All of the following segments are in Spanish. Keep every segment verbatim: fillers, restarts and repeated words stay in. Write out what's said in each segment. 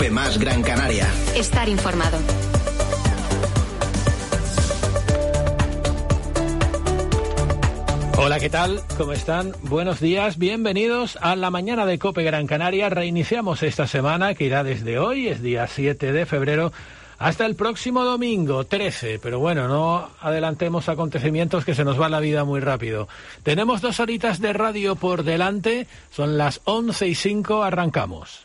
COPE más Gran Canaria. Estar informado. Hola, ¿qué tal? ¿Cómo están? Buenos días, bienvenidos a la mañana de COPE Gran Canaria. Reiniciamos esta semana que irá desde hoy, es día siete de febrero, hasta el próximo domingo, trece. Pero bueno, no adelantemos acontecimientos que se nos va la vida muy rápido. Tenemos dos horitas de radio por delante, son las once y cinco, arrancamos.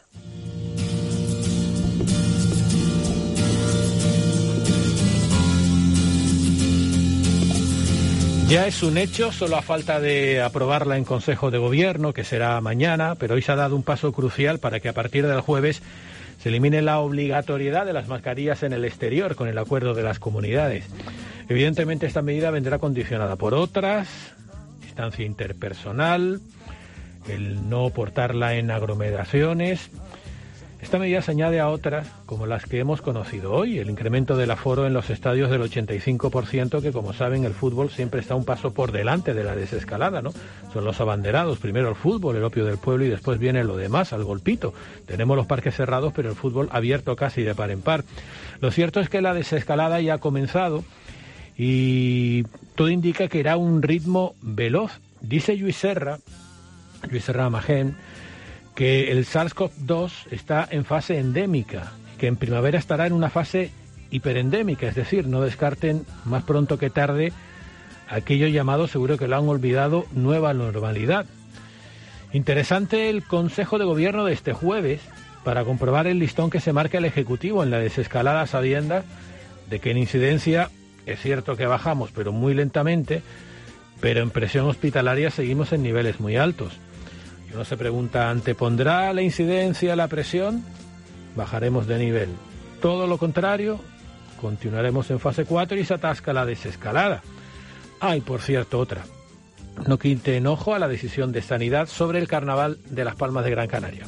Ya es un hecho, solo a falta de aprobarla en Consejo de Gobierno, que será mañana, pero hoy se ha dado un paso crucial para que a partir del jueves se elimine la obligatoriedad de las mascarillas en el exterior con el acuerdo de las comunidades. Evidentemente esta medida vendrá condicionada por otras, distancia interpersonal, el no portarla en aglomeraciones. Esta medida se añade a otras, como las que hemos conocido hoy, el incremento del aforo en los estadios del ochenta y cinco por ciento, que como saben el fútbol siempre está un paso por delante de la desescalada, ¿no? Son los abanderados, primero el fútbol, el opio del pueblo, y después viene lo demás, al golpito. Tenemos los parques cerrados, pero el fútbol abierto casi de par en par. Lo cierto es que la desescalada ya ha comenzado y todo indica que irá a un ritmo veloz. Dice Lluís Serra, Lluís Serra Magén, que el SARS-CoV dos está en fase endémica, que en primavera estará en una fase hiperendémica, es decir, no descarten más pronto que tarde aquello llamado, seguro que lo han olvidado, nueva normalidad. Interesante el Consejo de Gobierno de este jueves para comprobar el listón que se marca el Ejecutivo en la desescalada, a sabiendas de que en incidencia es cierto que bajamos, pero muy lentamente, pero en presión hospitalaria seguimos en niveles muy altos. Uno se pregunta, ¿antepondrá la incidencia la presión? Bajaremos de nivel. Todo lo contrario, continuaremos en fase cuatro y se atasca la desescalada. Ah, y por cierto, otra. No quiten ojo a la decisión de Sanidad sobre el carnaval de Las Palmas de Gran Canaria.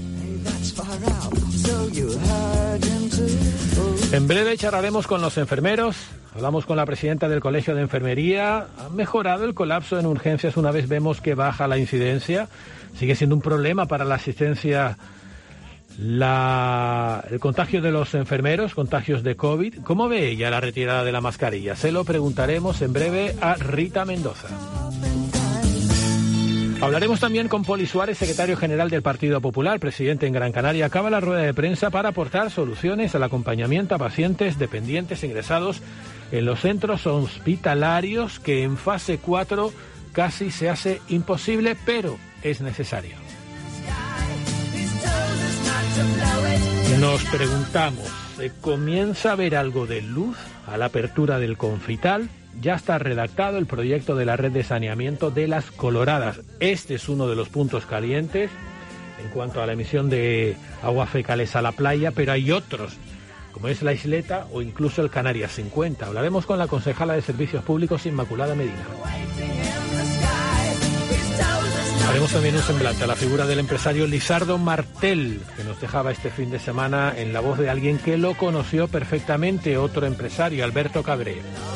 En breve charlaremos con los enfermeros. Hablamos con la presidenta del Colegio de Enfermería. ¿Ha mejorado el colapso en urgencias una vez vemos que baja la incidencia? Sigue siendo un problema para la asistencia la, el contagio de los enfermeros, contagios de COVID. ¿Cómo ve ella la retirada de la mascarilla? Se lo preguntaremos en breve a Rita Mendoza. Hablaremos también con Poli Suárez, secretario general del Partido Popular, presidente en Gran Canaria. Acaba la rueda de prensa para aportar soluciones al acompañamiento a pacientes dependientes ingresados en los centros hospitalarios, que en fase cuatro casi se hace imposible, pero es necesario. Nos preguntamos, ¿se comienza a ver algo de luz a la apertura del Confital? Ya está redactado el proyecto de la red de saneamiento de Las Coloradas. Este es uno de los puntos calientes en cuanto a la emisión de aguas fecales a la playa, pero hay otros, como es la Isleta o incluso el Canarias cincuenta. Hablaremos con la concejala de Servicios Públicos, Inmaculada Medina. Haremos también un semblante a la figura del empresario Lizardo Martel, que nos dejaba este fin de semana en la voz de alguien que lo conoció perfectamente, otro empresario, Alberto Cabré.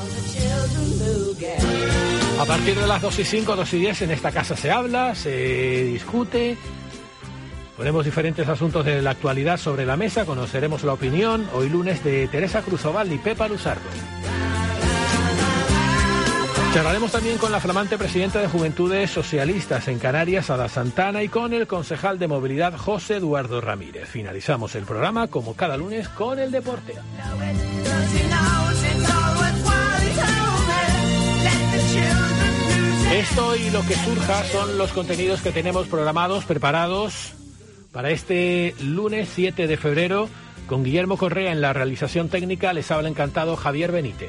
A partir de las dos y cinco, dos y diez, en esta casa se habla, se discute, ponemos diferentes asuntos de la actualidad sobre la mesa, conoceremos la opinión, hoy lunes, de Teresa Cruzoval y Pepa Luzardo. Charlaremos también con la flamante presidenta de Juventudes Socialistas en Canarias, Ada Santana, y con el concejal de Movilidad, José Eduardo Ramírez. Finalizamos el programa, como cada lunes, con el deporte. Esto y lo que surja son los contenidos que tenemos programados, preparados para este lunes siete de febrero, con Guillermo Correa en la realización técnica. Les habla encantado Javier Benítez.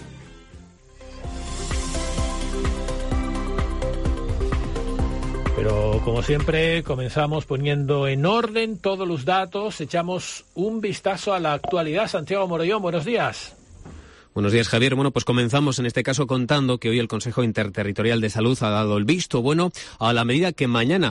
Pero como siempre comenzamos poniendo en orden todos los datos, echamos un vistazo a la actualidad. Santiago Morollón, buenos días. Buenos días, Javier. Bueno, pues comenzamos en este caso contando que hoy el Consejo Interterritorial de Salud ha dado el visto bueno a la medida que mañana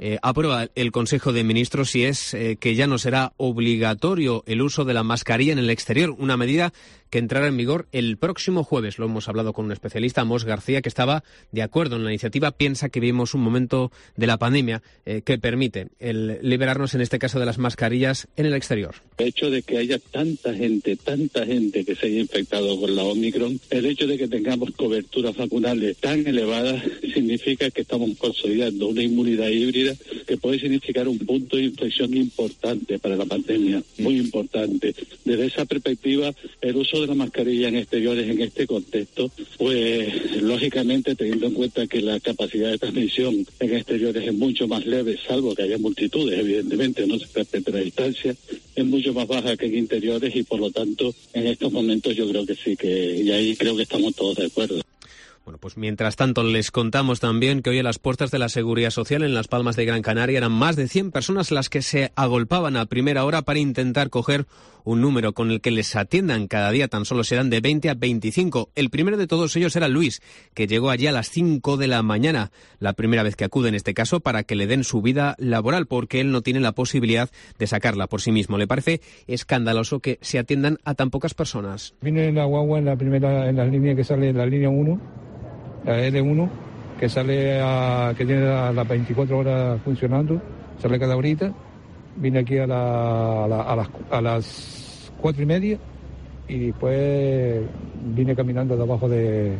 eh, aprueba el Consejo de Ministros y es eh, que ya no será obligatorio el uso de la mascarilla en el exterior, una medida que entrará en vigor el próximo jueves. Lo hemos hablado con un especialista, Mos García, que estaba de acuerdo en la iniciativa. Piensa que vivimos un momento de la pandemia eh, que permite el liberarnos, en este caso, de las mascarillas en el exterior. El hecho de que haya tanta gente, tanta gente que se haya infectado con la Omicron, el hecho de que tengamos coberturas vacunales tan elevadas, significa que estamos consolidando una inmunidad híbrida que puede significar un punto de inflexión importante para la pandemia, muy importante. Desde esa perspectiva, el uso de la mascarilla en exteriores en este contexto, pues lógicamente teniendo en cuenta que la capacidad de transmisión en exteriores es mucho más leve, salvo que haya multitudes, evidentemente, no se respeta la distancia, es mucho más baja que en interiores y por lo tanto en estos momentos yo creo que sí, que y ahí creo que estamos todos de acuerdo. Bueno, pues mientras tanto les contamos también que hoy a las puertas de la Seguridad Social en Las Palmas de Gran Canaria eran más de cien personas las que se agolpaban a primera hora para intentar coger un número con el que les atiendan. Cada día tan solo serán de veinte a veinticinco. El primero de todos ellos era Luis, que llegó allí a las cinco de la mañana, la primera vez que acude en este caso para que le den su vida laboral, porque él no tiene la posibilidad de sacarla por sí mismo. Le parece escandaloso que se atiendan a tan pocas personas. Vine en la guagua en la primera, en la línea que sale, en la línea uno, la L uno, que sale a, que tiene las veinticuatro horas funcionando, sale cada horita. Vine aquí a, la, a, la, a, las, a las cuatro y media y después vine caminando de abajo de,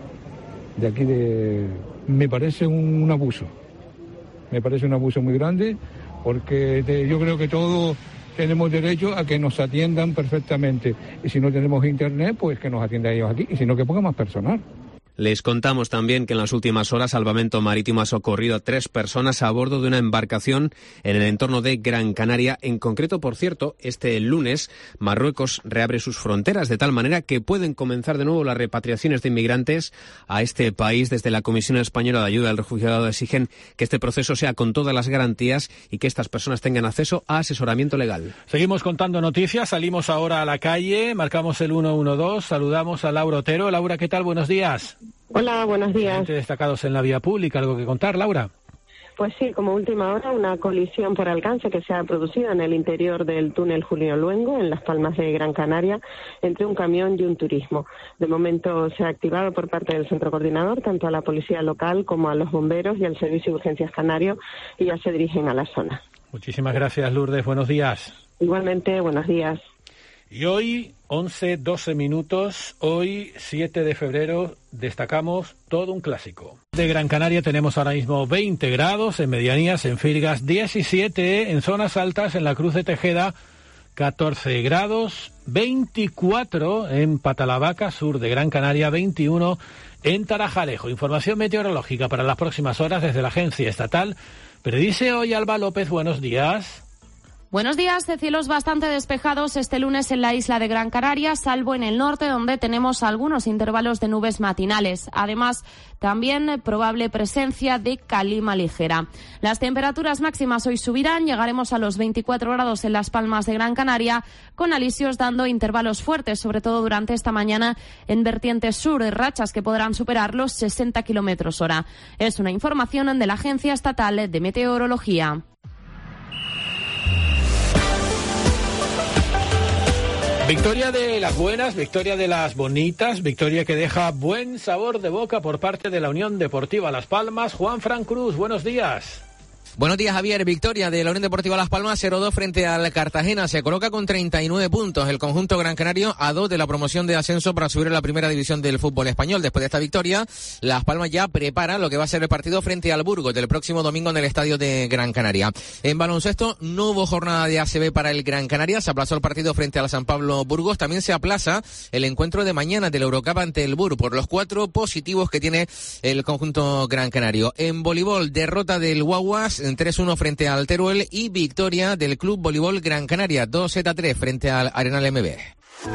de aquí de... Me parece un, un abuso, me parece un abuso muy grande, porque te, yo creo que todos tenemos derecho a que nos atiendan perfectamente. Y si no tenemos internet, pues que nos atiendan ellos aquí, y si no, que ponga más personal. Les contamos también que en las últimas horas Salvamento Marítimo ha socorrido a tres personas a bordo de una embarcación en el entorno de Gran Canaria. En concreto, por cierto, este lunes Marruecos reabre sus fronteras de tal manera que pueden comenzar de nuevo las repatriaciones de inmigrantes a este país. Desde la Comisión Española de Ayuda al Refugiado exigen que este proceso sea con todas las garantías y que estas personas tengan acceso a asesoramiento legal. Seguimos contando noticias, salimos ahora a la calle, marcamos el uno uno dos, saludamos a Laura Otero. Laura, ¿qué tal? Buenos días. Hola, buenos días. Destacados en la vía pública, ¿algo que contar, Laura? Pues sí, como última hora, una colisión por alcance que se ha producido en el interior del túnel Julio Luengo, en Las Palmas de Gran Canaria, entre un camión y un turismo. De momento se ha activado por parte del centro coordinador tanto a la policía local como a los bomberos y al Servicio de Urgencias Canario, y ya se dirigen a la zona. Muchísimas gracias, Lourdes. Buenos días. Igualmente, buenos días. Y hoy, once doce minutos, hoy, siete de febrero, destacamos todo un clásico. De Gran Canaria tenemos ahora mismo veinte grados, en medianías, en Firgas diecisiete, en zonas altas, en la Cruz de Tejeda catorce grados, veinticuatro en Patalavaca, sur de Gran Canaria, veintiuno en Tarajalejo. Información meteorológica para las próximas horas desde la Agencia Estatal. Predice hoy Alba López, buenos días. Buenos días, de cielos bastante despejados este lunes en la isla de Gran Canaria, salvo en el norte, donde tenemos algunos intervalos de nubes matinales. Además, también probable presencia de calima ligera. Las temperaturas máximas hoy subirán, llegaremos a los veinticuatro grados en Las Palmas de Gran Canaria, con alisios dando intervalos fuertes, sobre todo durante esta mañana en vertiente sur, rachas que podrán superar los sesenta kilómetros hora. Es una información de la Agencia Estatal de Meteorología. Victoria de las buenas, victoria de las bonitas, victoria que deja buen sabor de boca por parte de la Unión Deportiva Las Palmas. Juan Fran Cruz, buenos días. Buenos días, Javier. Victoria de la Unión Deportiva Las Palmas, cero dos frente al Cartagena. Se coloca con treinta y nueve puntos el conjunto gran canario, a dos de la promoción de ascenso para subir a la primera división del fútbol español. Después de esta victoria, Las Palmas ya prepara lo que va a ser el partido frente al Burgos del próximo domingo en el estadio de Gran Canaria. En baloncesto, no hubo jornada de A C B para el Gran Canaria. Se aplazó el partido frente al San Pablo Burgos. También se aplaza el encuentro de mañana del Eurocup ante el Bur por los cuatro positivos que tiene el conjunto gran canario. En voleibol, derrota del Guaguas en tres uno frente al Teruel y victoria del Club Voleibol Gran Canaria dos a tres frente al Arenal M B.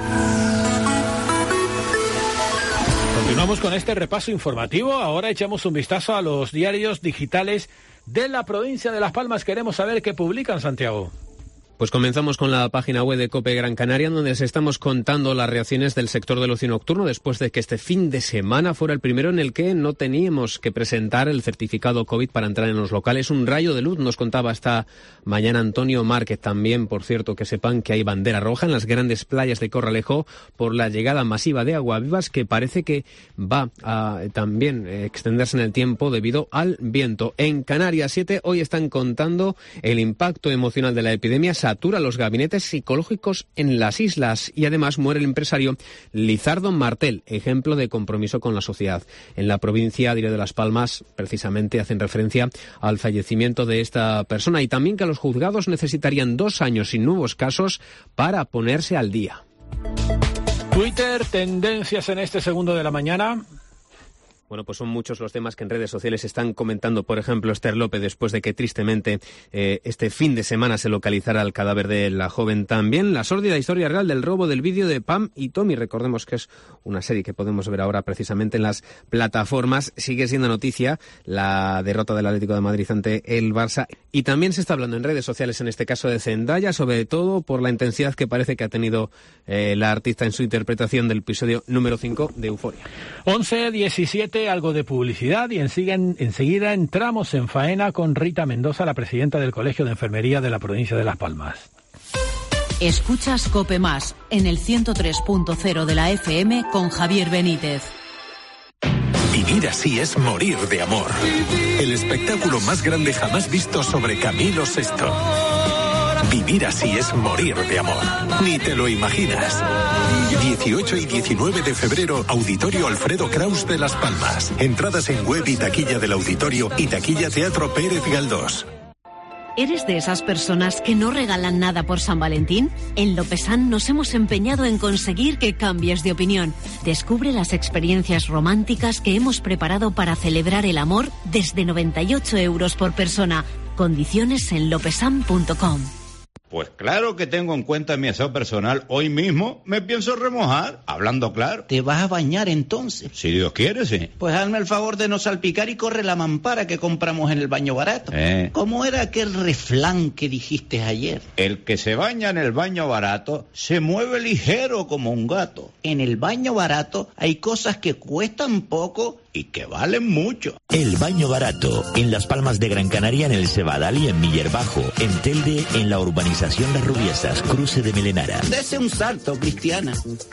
Continuamos con este repaso informativo. Ahora echamos un vistazo a los diarios digitales de la provincia de Las Palmas. Queremos saber qué publican, Santiago. Pues comenzamos con la página web de COPE Gran Canaria, donde les estamos contando las reacciones del sector del ocio nocturno después de que este fin de semana fuera el primero en el que no teníamos que presentar el certificado COVID para entrar en los locales. Un rayo de luz, nos contaba esta mañana Antonio Márquez. También, por cierto, que sepan que hay bandera roja en las grandes playas de Corralejo por la llegada masiva de aguavivas, que parece que va a también extenderse en el tiempo debido al viento. En Canarias siete hoy están contando el impacto emocional de la epidemia. Satura los gabinetes psicológicos en las islas y además muere el empresario Lizardo Martel, ejemplo de compromiso con la sociedad. En la provincia de Las Palmas, precisamente, hacen referencia al fallecimiento de esta persona y también que los juzgados necesitarían dos años sin nuevos casos para ponerse al día. Twitter, tendencias en este segundo de la mañana. Bueno, pues son muchos los temas que en redes sociales están comentando. Por ejemplo, Esther López, después de que tristemente eh, este fin de semana se localizara el cadáver de la joven. También la sórdida historia real del robo del vídeo de Pam y Tommy. Recordemos que es una serie que podemos ver ahora precisamente en las plataformas. Sigue siendo noticia la derrota del Atlético de Madrid ante el Barça. Y también se está hablando en redes sociales, en este caso de Zendaya, sobre todo por la intensidad que parece que ha tenido eh, la artista en su interpretación del episodio número cinco de Euphoria. once diecisiete, algo de publicidad y enseguida, enseguida entramos en faena con Rita Mendoza, la presidenta del Colegio de Enfermería de la provincia de Las Palmas. Escuchas COPE Más en el ciento tres punto cero de la F M con Javier Benítez. Vivir así es morir de amor. El espectáculo más grande jamás visto sobre Camilo sexto. Vivir así es morir de amor. Ni te lo imaginas. dieciocho y diecinueve de febrero, Auditorio Alfredo Kraus de Las Palmas. Entradas en web y taquilla del auditorio y taquilla Teatro Pérez Galdós. ¿Eres de esas personas que no regalan nada por San Valentín? En Lopesan nos hemos empeñado en conseguir que cambies de opinión. Descubre las experiencias románticas que hemos preparado para celebrar el amor desde noventa y ocho euros por persona. Condiciones en lopesan punto com. Pues claro que tengo en cuenta mi aseo personal. Hoy mismo me pienso remojar, hablando claro. ¿Te vas a bañar entonces? Si Dios quiere, sí. Pues hazme el favor de no salpicar y corre la mampara que compramos en el baño barato. Eh. ¿Cómo era aquel refrán que dijiste ayer? El que se baña en el baño barato se mueve ligero como un gato. En el baño barato hay cosas que cuestan poco y que valen mucho. El baño barato, en Las Palmas de Gran Canaria, en el Cebadal y en Miller Bajo, en Telde, en la urbanización Las Rubiesas, cruce de Melenara. Dese un salto, Cristiana.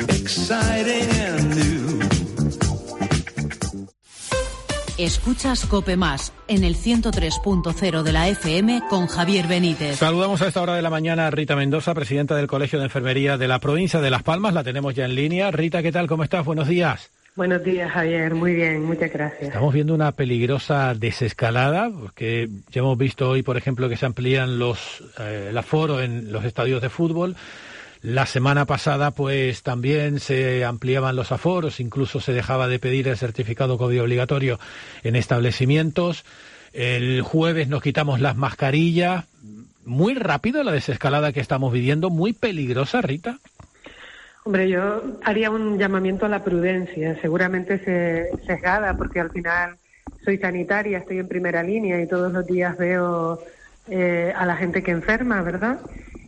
Escuchas COPE Más en el ciento tres punto cero de la F M con Javier Benítez. Saludamos a esta hora de la mañana a Rita Mendoza, presidenta del Colegio de Enfermería de la provincia de Las Palmas. La tenemos ya en línea. Rita, ¿qué tal? ¿Cómo estás? Buenos días. Buenos días, Javier. Muy bien, muchas gracias. Estamos viendo una peligrosa desescalada, porque ya hemos visto hoy, por ejemplo, que se amplían los eh, el aforo en los estadios de fútbol. La semana pasada, pues, también se ampliaban los aforos, incluso se dejaba de pedir el certificado COVID obligatorio en establecimientos. El jueves nos quitamos las mascarillas. Muy rápido la desescalada que estamos viviendo, muy peligrosa, Rita. Hombre, yo haría un llamamiento a la prudencia, seguramente se, sesgada, porque al final soy sanitaria, estoy en primera línea y todos los días veo eh, a la gente que enferma, ¿verdad?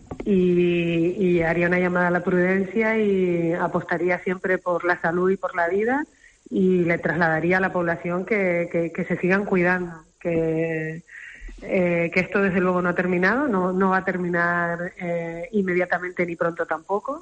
Y, y haría una llamada a la prudencia y apostaría siempre por la salud y por la vida y le trasladaría a la población que, que, que se sigan cuidando, que, eh, que esto desde luego no ha terminado, no, no va a terminar eh, inmediatamente ni pronto tampoco.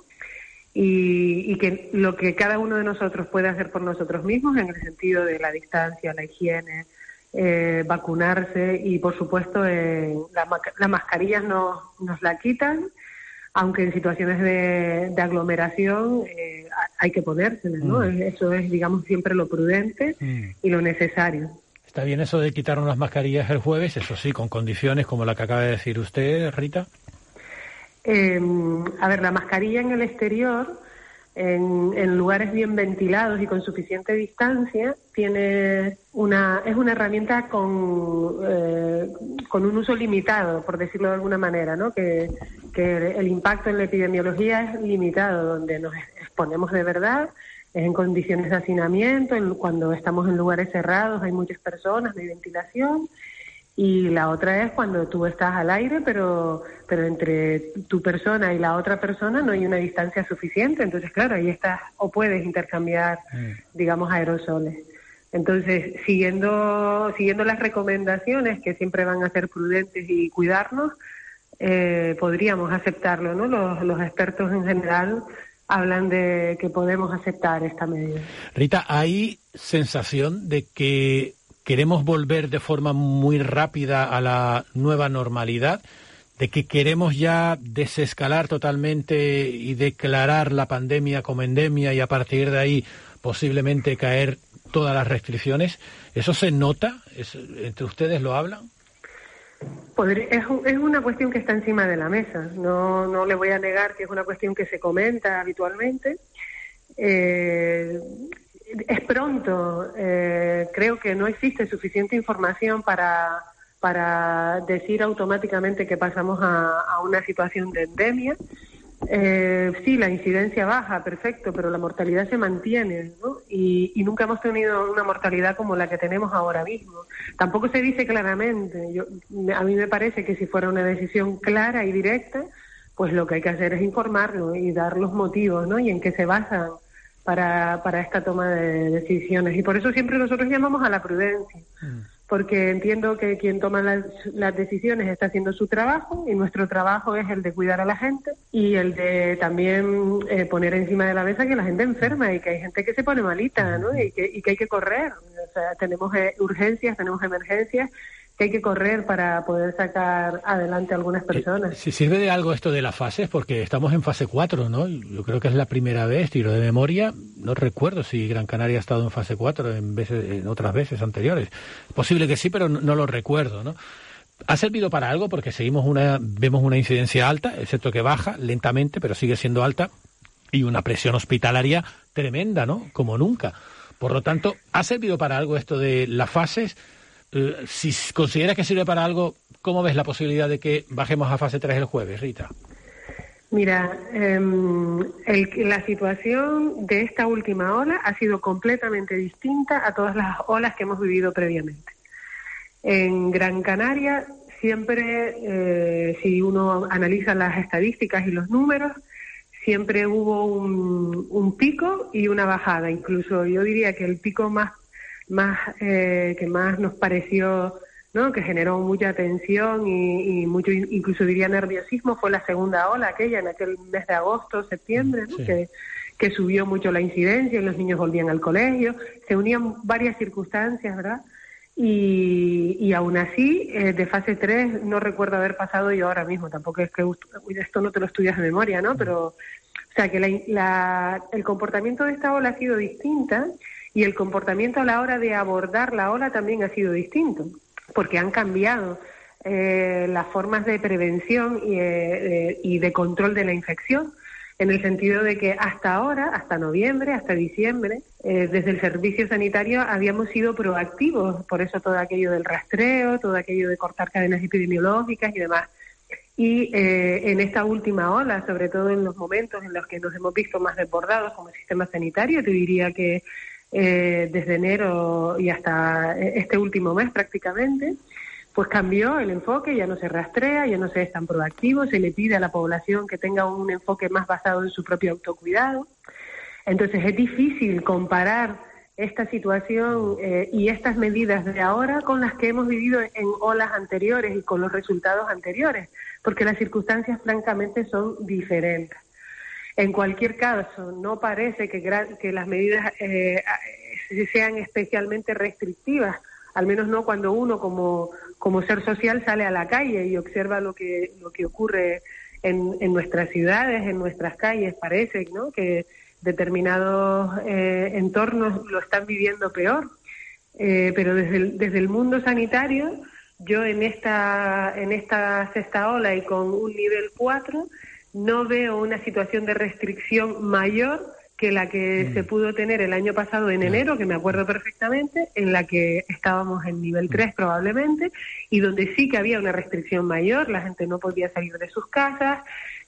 Y, y que lo que cada uno de nosotros puede hacer por nosotros mismos en el sentido de la distancia, la higiene, eh, vacunarse y, por supuesto, eh, la, la mascarilla nos, nos la quitan, aunque en situaciones de, de aglomeración eh, hay que ponérselas, ¿no? Mm. Eso es, digamos, siempre lo prudente mm. y lo necesario. Está bien eso de quitarnos las mascarillas el jueves, eso sí, con condiciones como la que acaba de decir usted, Rita. Eh, a ver, la mascarilla en el exterior, en, en lugares bien ventilados y con suficiente distancia, tiene una es una herramienta con eh, con un uso limitado, por decirlo de alguna manera, ¿no? Que, que el impacto en la epidemiología es limitado, donde nos exponemos de verdad, es en condiciones de hacinamiento, en, cuando estamos en lugares cerrados, hay muchas personas, no hay ventilación. Y la otra es cuando tú estás al aire, pero pero entre tu persona y la otra persona no hay una distancia suficiente. Entonces, claro, ahí estás o puedes intercambiar, mm. digamos, aerosoles. Entonces, siguiendo siguiendo las recomendaciones, que siempre van a ser prudentes y cuidarnos, eh, podríamos aceptarlo, ¿no? Los, los expertos en general hablan de que podemos aceptar esta medida. Rita, ¿hay sensación de que queremos volver de forma muy rápida a la nueva normalidad? ¿De que queremos ya desescalar totalmente y declarar la pandemia como endemia y a partir de ahí posiblemente caer todas las restricciones? ¿Eso se nota? ¿Es, ¿Entre ustedes lo hablan? Podría, es, es una cuestión que está encima de la mesa. No, no le voy a negar que es una cuestión que se comenta habitualmente. Eh, es pronto. Eh, creo que no existe suficiente información para, para decir automáticamente que pasamos a, a una situación de endemia. Eh, sí, la incidencia baja, perfecto, pero la mortalidad se mantiene, ¿no? Y, y nunca hemos tenido una mortalidad como la que tenemos ahora mismo. Tampoco se dice claramente. Yo, a mí me parece que si fuera una decisión clara y directa, pues lo que hay que hacer es informarlo y dar los motivos, ¿no? Y en qué se basan para, para esta toma de decisiones. Y por eso siempre nosotros llamamos a la prudencia. Mm. Porque entiendo que quien toma las, las decisiones está haciendo su trabajo y nuestro trabajo es el de cuidar a la gente y el de también eh, poner encima de la mesa que la gente enferma y que hay gente que se pone malita, ¿no? Y que, y que hay que correr. O sea, tenemos eh, urgencias, tenemos emergencias que hay que correr para poder sacar adelante a algunas personas. Si sirve de algo esto de las fases, porque estamos en fase cuatro, ¿no? Yo creo que es la primera vez, tiro de memoria, no recuerdo si Gran Canaria ha estado en fase cuatro en, veces, en otras veces anteriores. Posible que sí, pero no, no lo recuerdo, ¿no? ¿Ha servido para algo? Porque seguimos una, vemos una incidencia alta, excepto que baja lentamente, pero sigue siendo alta, y una presión hospitalaria tremenda, ¿no? Como nunca. Por lo tanto, ¿ha servido para algo esto de las fases? Si consideras que sirve para algo, ¿cómo ves la posibilidad de que bajemos a fase tres el jueves, Rita? Mira, eh, el, la situación de esta última ola ha sido completamente distinta a todas las olas que hemos vivido previamente. En Gran Canaria siempre, eh, si uno analiza las estadísticas y los números, siempre hubo un, un pico y una bajada. Incluso yo diría que el pico más más eh, que más nos pareció, ¿no?, que generó mucha tensión y, y mucho, incluso diría nerviosismo, fue la segunda ola aquella en aquel mes de agosto, septiembre, ¿no? Sí. que, que subió mucho la incidencia y los niños volvían al colegio, se unían varias circunstancias, ¿verdad? Y, y aún así, eh, de fase tres no recuerdo haber pasado yo ahora mismo, tampoco es que esto no te lo estudias de memoria, ¿no? Pero, o sea, que la, la, el comportamiento de esta ola ha sido distinta. Y el comportamiento a la hora de abordar la ola también ha sido distinto, porque han cambiado eh, las formas de prevención y, eh, y de control de la infección, en el sentido de que hasta ahora, hasta noviembre, hasta diciembre, eh, desde el servicio sanitario habíamos sido proactivos, por eso todo aquello del rastreo, todo aquello de cortar cadenas epidemiológicas y demás. Y eh, en esta última ola, sobre todo en los momentos en los que nos hemos visto más desbordados como sistema sanitario, te diría que Eh, desde enero y hasta este último mes prácticamente, pues cambió el enfoque, ya no se rastrea, ya no se es tan proactivo, se le pide a la población que tenga un enfoque más basado en su propio autocuidado. Entonces es difícil comparar esta situación eh, y estas medidas de ahora con las que hemos vivido en olas anteriores y con los resultados anteriores, porque las circunstancias francamente son diferentes. En cualquier caso, no parece que, que las medidas eh, sean especialmente restrictivas, al menos no cuando uno como, como ser social sale a la calle y observa lo que, lo que ocurre en, en nuestras ciudades, en nuestras calles. Parece, ¿no?, que determinados eh, entornos lo están viviendo peor. Eh, pero desde el, desde el mundo sanitario, yo en esta, en esta sexta ola y con un nivel cuatro, no veo una situación de restricción mayor que la que mm. se pudo tener el año pasado en enero, que me acuerdo perfectamente, en la que estábamos en nivel tres probablemente, y donde sí que había una restricción mayor, la gente no podía salir de sus casas,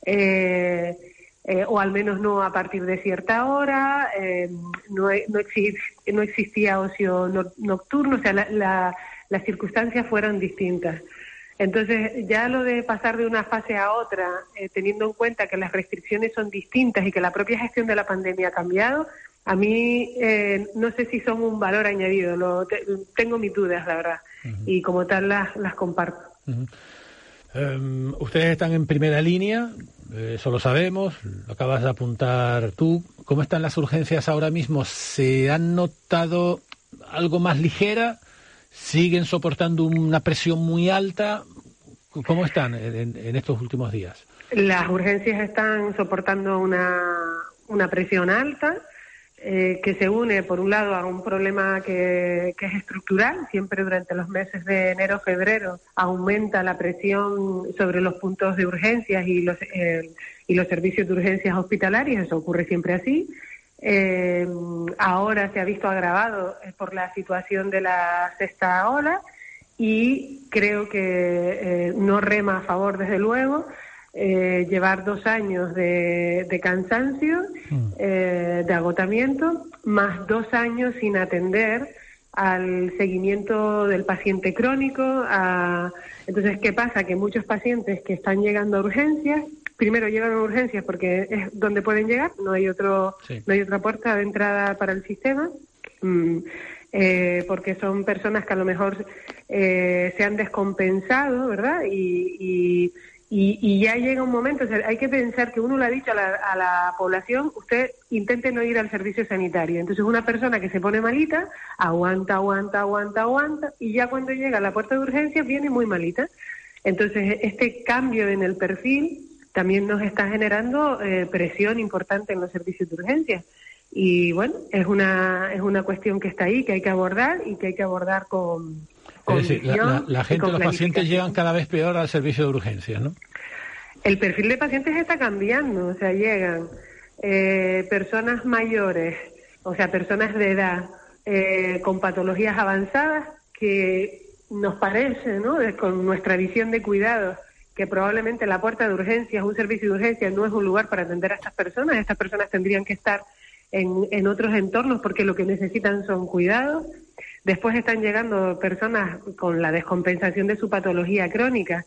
eh, eh, o al menos no a partir de cierta hora, eh, no, no, exist, no existía ocio no, nocturno, o sea, la, la, las circunstancias fueron distintas. Entonces, ya lo de pasar de una fase a otra, eh, teniendo en cuenta que las restricciones son distintas y que la propia gestión de la pandemia ha cambiado, a mí eh, no sé si son un valor añadido, lo te, tengo mis dudas, la verdad, uh-huh. y como tal las, las comparto. Uh-huh. Um, ustedes están en primera línea, eh, eso lo sabemos, lo acabas de apuntar tú. ¿Cómo están las urgencias ahora mismo? ¿Se han notado algo más ligera? ¿Siguen soportando una presión muy alta? ¿Cómo están en, en estos últimos días? Las urgencias están soportando una, una presión alta, eh, que se une, por un lado, a un problema que, que es estructural. Siempre durante los meses de enero, febrero, aumenta la presión sobre los puntos de urgencias y los, eh, y los servicios de urgencias hospitalarias. Eso ocurre siempre así. Eh, ahora se ha visto agravado por la situación de la sexta ola y creo que eh, no rema a favor, desde luego, eh, llevar dos años de, de cansancio, eh, de agotamiento, más dos años sin atender al seguimiento del paciente crónico. A... Entonces, ¿qué pasa? Que muchos pacientes que están llegando a urgencias, primero llegan a urgencias porque es donde pueden llegar, no hay otro, sí. no hay otra puerta de entrada para el sistema, mm, eh, porque son personas que a lo mejor eh, se han descompensado, ¿verdad? Y, y, y, y ya llega un momento, o sea, hay que pensar que uno le ha dicho a la, a la población, usted intente no ir al servicio sanitario. Entonces una persona que se pone malita, aguanta, aguanta, aguanta, aguanta, y ya cuando llega a la puerta de urgencias viene muy malita. Entonces este cambio en el perfil también nos está generando eh, presión importante en los servicios de urgencia. Y bueno, es una es una cuestión que está ahí, que hay que abordar y que hay que abordar con, con es decir, la, la, la gente, los pacientes llegan cada vez peor al servicio de urgencias, ¿no? El perfil de pacientes está cambiando, o sea, llegan eh, personas mayores, o sea, personas de edad eh, con patologías avanzadas que nos parece, ¿no?, con nuestra visión de cuidados, que probablemente la puerta de urgencias, un servicio de urgencias, no es un lugar para atender a estas personas. Estas personas tendrían que estar en, en otros entornos porque lo que necesitan son cuidados. Después están llegando personas con la descompensación de su patología crónica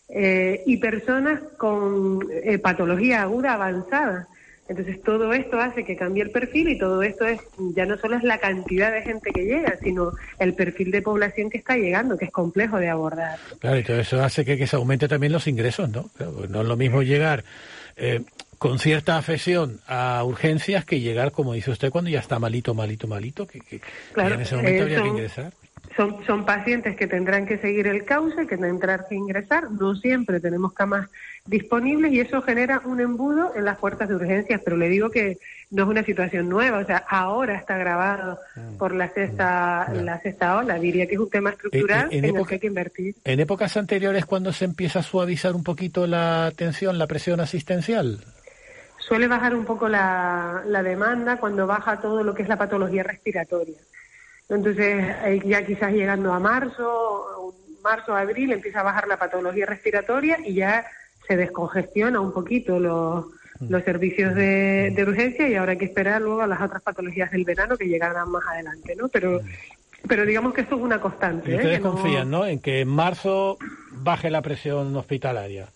eh, y personas con eh, patología aguda avanzada. Entonces todo esto hace que cambie el perfil y todo esto es ya no solo es la cantidad de gente que llega, sino el perfil de población que está llegando, que es complejo de abordar. Claro, y todo eso hace que, que se aumente también los ingresos, ¿no? No es lo mismo llegar eh, con cierta afección a urgencias que llegar, como dice usted, cuando ya está malito, malito, malito, que, que, claro, que en ese momento eh, habría son, que ingresar. Son, son pacientes que tendrán que seguir el cauce, que tendrán que ingresar. No siempre tenemos camas disponibles y eso genera un embudo en las puertas de urgencias, pero le digo que no es una situación nueva, o sea, ahora está agravado por la sexta, yeah. la sexta ola. Diría que es un tema estructural en, en, en época, el que hay que invertir. ¿En épocas anteriores cuando se empieza a suavizar un poquito la tensión, la presión asistencial? Suele bajar un poco la, la demanda cuando baja todo lo que es la patología respiratoria. Entonces, ya quizás llegando a marzo, marzo, abril, empieza a bajar la patología respiratoria y ya se descongestiona un poquito los, los servicios de, de urgencia y ahora hay que esperar luego a las otras patologías del verano que llegarán más adelante, ¿no? Pero, pero digamos que esto es una constante. Y ustedes ¿eh? confían, ¿no?, en que en marzo baje la presión hospitalaria.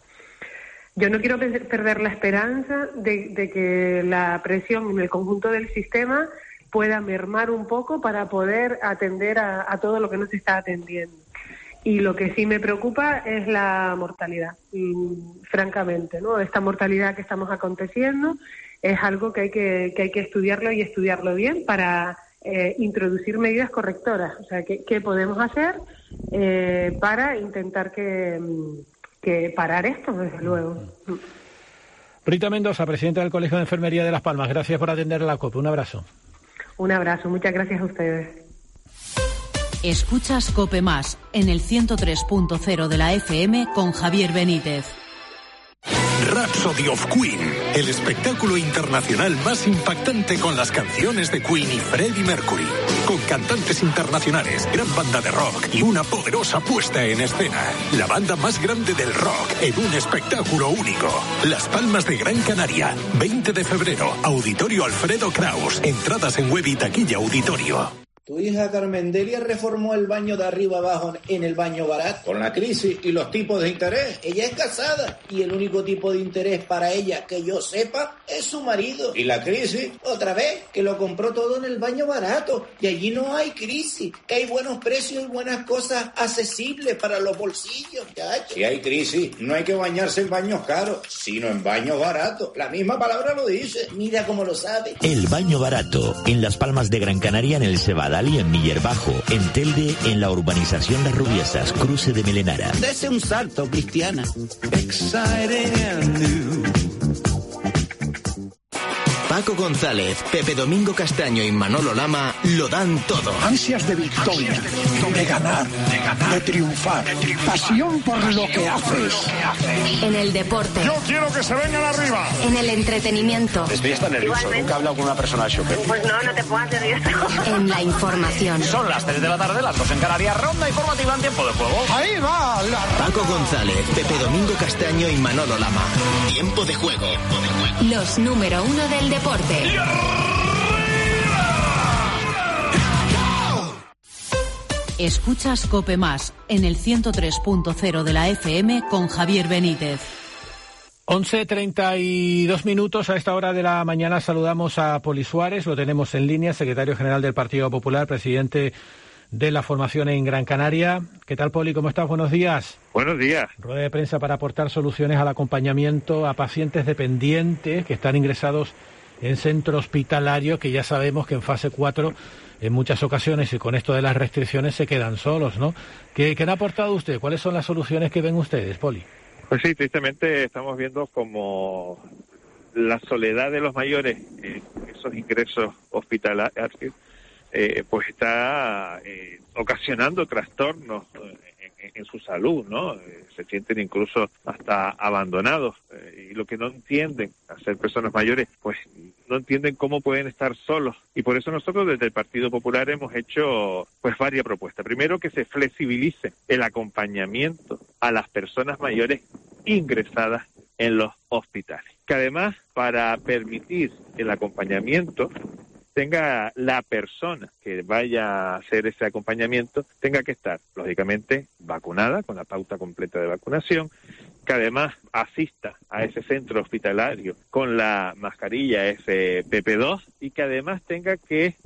Yo no quiero perder la esperanza de, de que la presión en el conjunto del sistema pueda mermar un poco para poder atender a, a todo lo que no se está atendiendo. Y lo que sí me preocupa es la mortalidad, y, francamente, ¿no? Esta mortalidad que estamos aconteciendo es algo que hay que, que hay que estudiarlo y estudiarlo bien para eh, introducir medidas correctoras. O sea, ¿qué, qué podemos hacer eh, para intentar que, que parar esto, desde luego? Rita Mendoza, presidenta del Colegio de Enfermería de Las Palmas, gracias por atender a la COPE. Un abrazo. Un abrazo, muchas gracias a ustedes. Escuchas COPE Más en el ciento tres punto cero de la F M con Javier Benítez. Rhapsody of Queen, el espectáculo internacional más impactante con las canciones de Queen y Freddie Mercury. Con cantantes internacionales, gran banda de rock y una poderosa puesta en escena. La banda más grande del rock en un espectáculo único. Las Palmas de Gran Canaria, veinte de febrero, Auditorio Alfredo Kraus. Entradas en web y taquilla auditorio. Tu hija Carmendelia reformó el baño de arriba abajo en el baño barato. Con la crisis y los tipos de interés. Ella es casada y el único tipo de interés para ella que yo sepa es su marido. ¿Y la crisis? Otra vez, que lo compró todo en el baño barato. Y allí no hay crisis, que hay buenos precios y buenas cosas accesibles para los bolsillos, chacho. Si hay crisis, no hay que bañarse en baños caros, sino en baños baratos. La misma palabra lo dice. Mira cómo lo sabe. El baño barato, en Las Palmas de Gran Canaria, en el Cebadal y en Miller Bajo, en Telde, en la urbanización Las Rubiesas, cruce de Melenara. Dese un salto, Cristiana. Paco González, Pepe Domingo Castaño y Manolo Lama lo dan todo. Ansias de victoria, de ganar, de ganar, de triunfar, pasión por lo que haces. En el deporte. Yo quiero que se vengan arriba. En el entretenimiento. Estoy hasta nervioso, igualmente. Nunca he hablado con una persona de choque. Pues no, no te pongas nervioso. En la información. Son las tres de la tarde, las dos en Canarias, ronda informativa en tiempo de juego. Ahí va la ronda. Paco González, Pepe Domingo Castaño y Manolo Lama. Tiempo de juego. Tiempo de juego. Los número uno del deporte. Escuchas COPE Más en el ciento tres punto cero de la F M con Javier Benítez. once treinta y dos minutos. A esta hora de la mañana saludamos a Poli Suárez, lo tenemos en línea, secretario general del Partido Popular, presidente de la formación en Gran Canaria. ¿Qué tal, Poli? ¿Cómo estás? Buenos días. Buenos días. Rueda de prensa para aportar soluciones al acompañamiento a pacientes dependientes que están ingresados en centro hospitalario, que ya sabemos que en fase cuatro en muchas ocasiones y con esto de las restricciones se quedan solos, ¿no? ¿Qué, qué han aportado usted? ¿Cuáles son las soluciones que ven ustedes, Poli? Pues sí, tristemente estamos viendo como la soledad de los mayores, eh, esos ingresos hospitalarios, eh, pues está eh, ocasionando trastornos en, en su salud, ¿no? Eh, se sienten incluso hasta abandonados eh, y lo que no entienden, a ser personas mayores, pues no entienden cómo pueden estar solos, y por eso nosotros desde el Partido Popular hemos hecho pues varias propuestas. Primero, que se flexibilice el acompañamiento a las personas mayores ingresadas en los hospitales, que además, para permitir el acompañamiento, tenga la persona que vaya a hacer ese acompañamiento, tenga que estar, lógicamente, vacunada, con la pauta completa de vacunación, que además asista a ese centro hospitalario con la mascarilla F P P dos y que además tenga que eh,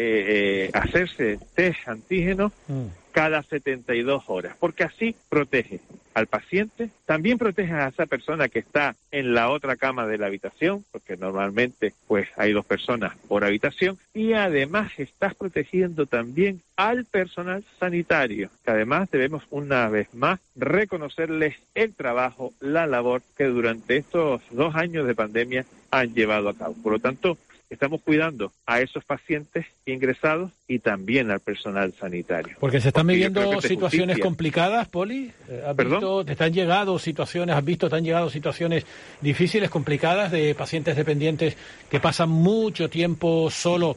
eh, hacerse test antígenos mm. cada setenta y dos horas, porque así protege al paciente, también protege a esa persona que está en la otra cama de la habitación, porque normalmente pues hay dos personas por habitación, y además estás protegiendo también al personal sanitario, que además debemos una vez más reconocerles el trabajo, la labor que durante estos dos años de pandemia han llevado a cabo. Por lo tanto, estamos cuidando a esos pacientes ingresados y también al personal sanitario. Porque se están Porque viviendo situaciones justicia. complicadas, Poli. ¿Has ¿Perdón? visto, te están llegado situaciones, has visto, te han llegado situaciones difíciles, complicadas, de pacientes dependientes que pasan mucho tiempo solo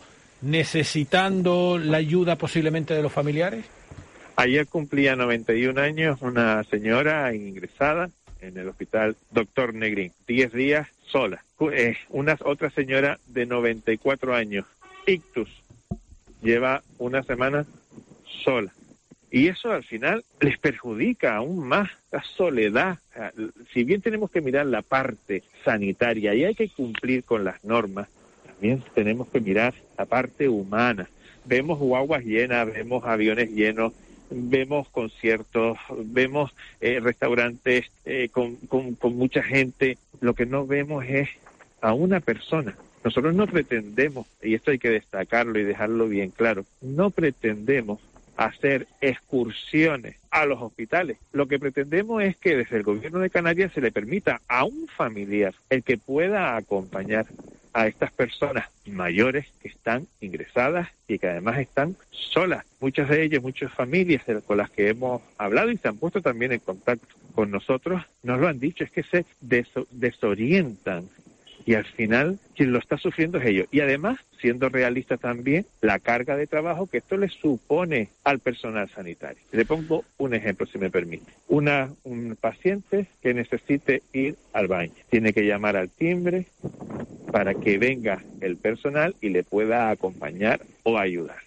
necesitando la ayuda posiblemente de los familiares? Ayer cumplía noventa y un años una señora ingresada en el hospital Doctor Negrín, diez días sola. Eh, una otra señora de noventa y cuatro años, ictus, lleva una semana sola. Y eso al final les perjudica aún más la soledad. O sea, si bien tenemos que mirar la parte sanitaria y hay que cumplir con las normas, también tenemos que mirar la parte humana. Vemos guaguas llenas, vemos aviones llenos, vemos conciertos, vemos eh, restaurantes eh, con, con, con mucha gente. Lo que no vemos es a una persona. Nosotros no pretendemos, y esto hay que destacarlo y dejarlo bien claro, no pretendemos hacer excursiones a los hospitales. Lo que pretendemos es que desde el gobierno de Canarias se le permita a un familiar el que pueda acompañar a estas personas mayores que están ingresadas y que además están solas. Muchas de ellas, muchas familias con las que hemos hablado y se han puesto también en contacto con nosotros, nos lo han dicho, es que se des- desorientan. Y al final, quien lo está sufriendo es ellos. Y además, siendo realista también, la carga de trabajo que esto le supone al personal sanitario. Le pongo un ejemplo, si me permite. Una, un paciente que necesite ir al baño. Tiene que llamar al timbre para que venga el personal y le pueda acompañar o ayudar.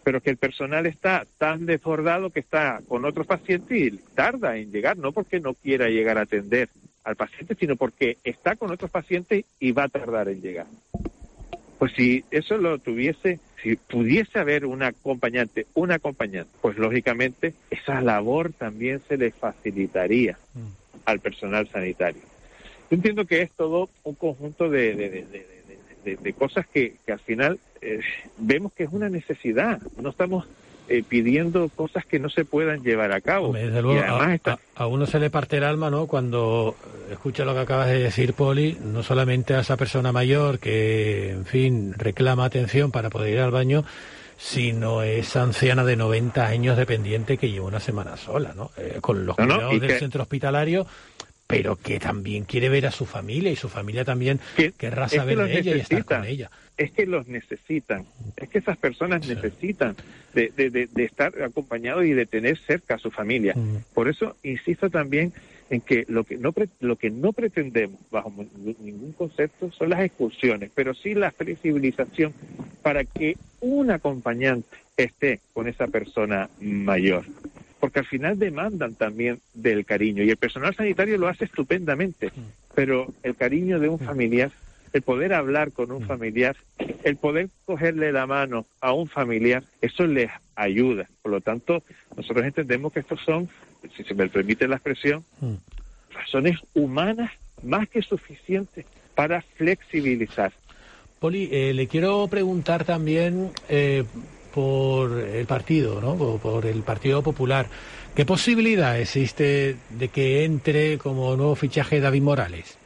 pero que el personal está tan desbordado que está con otros pacientes y tarda en llegar, no porque no quiera llegar a atender al paciente, sino porque está con otros pacientes y va a tardar en llegar. Pues si eso lo tuviese, si pudiese haber un acompañante, un acompañante, pues lógicamente esa labor también se le facilitaría mm. al personal sanitario. Yo entiendo que es todo un conjunto de, de, de, de, de, de cosas que, que al final eh, vemos que es una necesidad. No estamos eh, pidiendo cosas que no se puedan llevar a cabo. Hombre, desde luego, y además a, está... a, a uno se le parte el alma, ¿no?, cuando escucha lo que acabas de decir, Poli, no solamente a esa persona mayor que, en fin, reclama atención para poder ir al baño, sino esa anciana de noventa años dependiente que lleva una semana sola, ¿no?, eh, con los no, cuidados no, del que... centro hospitalario, pero que también quiere ver a su familia y su familia también que, querrá es que saber de ella y estar con ella. Es que los necesitan, es que esas personas sí. necesitan de, de, de, de estar acompañados y de tener cerca a su familia. Mm. Por eso insisto también en que lo que no pre, lo que no pretendemos bajo ningún concepto son las excursiones, pero sí la flexibilización para que un acompañante esté con esa persona mayor. Porque al final demandan también del cariño, y el personal sanitario lo hace estupendamente, pero el cariño de un familiar, el poder hablar con un familiar, el poder cogerle la mano a un familiar, eso les ayuda. Por lo tanto, nosotros entendemos que estos son, si se me permite la expresión, razones humanas más que suficientes para flexibilizar. Poli, eh, le quiero preguntar también... Eh, por el partido, ¿no?, por, por el Partido Popular. ¿Qué posibilidad existe de que entre como nuevo fichaje David Morales?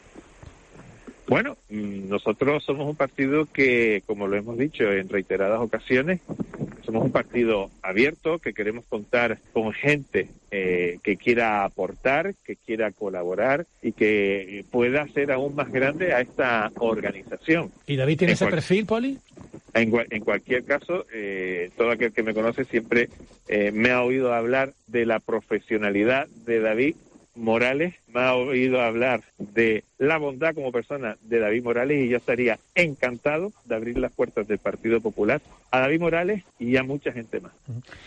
Bueno, nosotros somos un partido que, como lo hemos dicho en reiteradas ocasiones, somos un partido abierto, que queremos contar con gente eh, que quiera aportar, que quiera colaborar y que pueda hacer aún más grande a esta organización. ¿Y David tiene en ese cual... perfil, Poli? En, en cualquier caso, eh, todo aquel que me conoce siempre eh, me ha oído hablar de la profesionalidad de David Morales, me ha oído hablar de la bondad como persona de David Morales, y yo estaría encantado de abrir las puertas del Partido Popular a David Morales y a mucha gente más.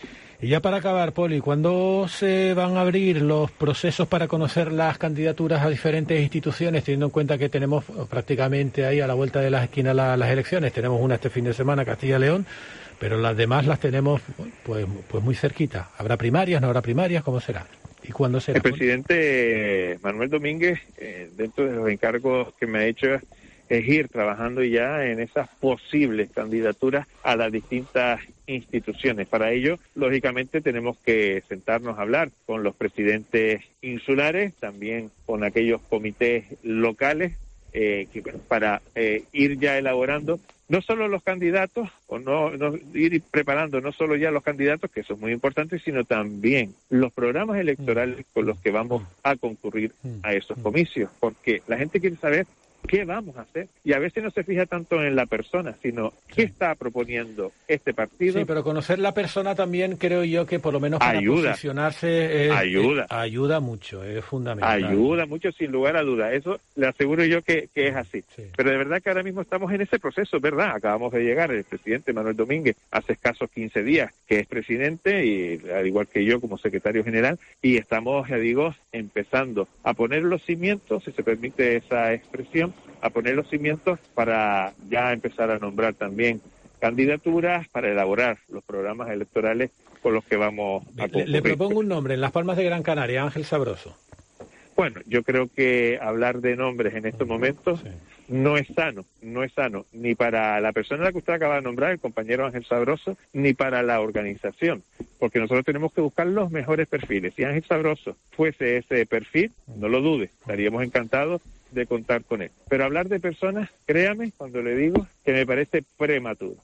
Y ya para acabar, Poli, ¿cuándo se van a abrir los procesos para conocer las candidaturas a diferentes instituciones, teniendo en cuenta que tenemos prácticamente ahí a la vuelta de la esquina la, las elecciones? Tenemos una este fin de semana, Castilla y León, pero las demás las tenemos pues, pues muy cerquita. ¿Habrá primarias, no habrá primarias? ¿Cómo será? ¿Y cuándo será? El presidente Manuel Domínguez, eh, dentro de los encargos que me ha hecho, es ir trabajando ya en esas posibles candidaturas a las distintas instituciones. Para ello, lógicamente, tenemos que sentarnos a hablar con los presidentes insulares, también con aquellos comités locales, eh, que, para eh, ir ya elaborando no solo los candidatos, o no, no ir preparando no solo ya los candidatos, que eso es muy importante, sino también los programas electorales con los que vamos a concurrir a esos comicios, porque la gente quiere saber qué vamos a hacer, y a veces no se fija tanto en la persona, sino qué está proponiendo este partido. Sí, pero conocer la persona también creo yo que por lo menos para ayuda, posicionarse es, ayuda. Es, ayuda mucho, es fundamental. Ayuda mucho, sin lugar a duda, eso le aseguro yo que, que es así. Sí. Pero de verdad que ahora mismo estamos en ese proceso, ¿verdad? Acabamos de llegar, el presidente Manuel Domínguez, hace escasos quince días que es presidente, y al igual que yo como secretario general, y estamos, ya digo, empezando a poner los cimientos, si se permite esa expresión, a poner los cimientos para ya empezar a nombrar también candidaturas para elaborar los programas electorales con los que vamos a concurrir. Le, le propongo un nombre, en Las Palmas de Gran Canaria, Ángel Sabroso. Bueno, yo creo que hablar de nombres en estos momentos sí. no es sano, no es sano, ni para la persona a la que usted acaba de nombrar, el compañero Ángel Sabroso, ni para la organización, porque nosotros tenemos que buscar los mejores perfiles. Si Ángel Sabroso fuese ese perfil, no lo dude, estaríamos encantados de contar con él. Pero hablar de personas, créame cuando le digo que me parece prematuro.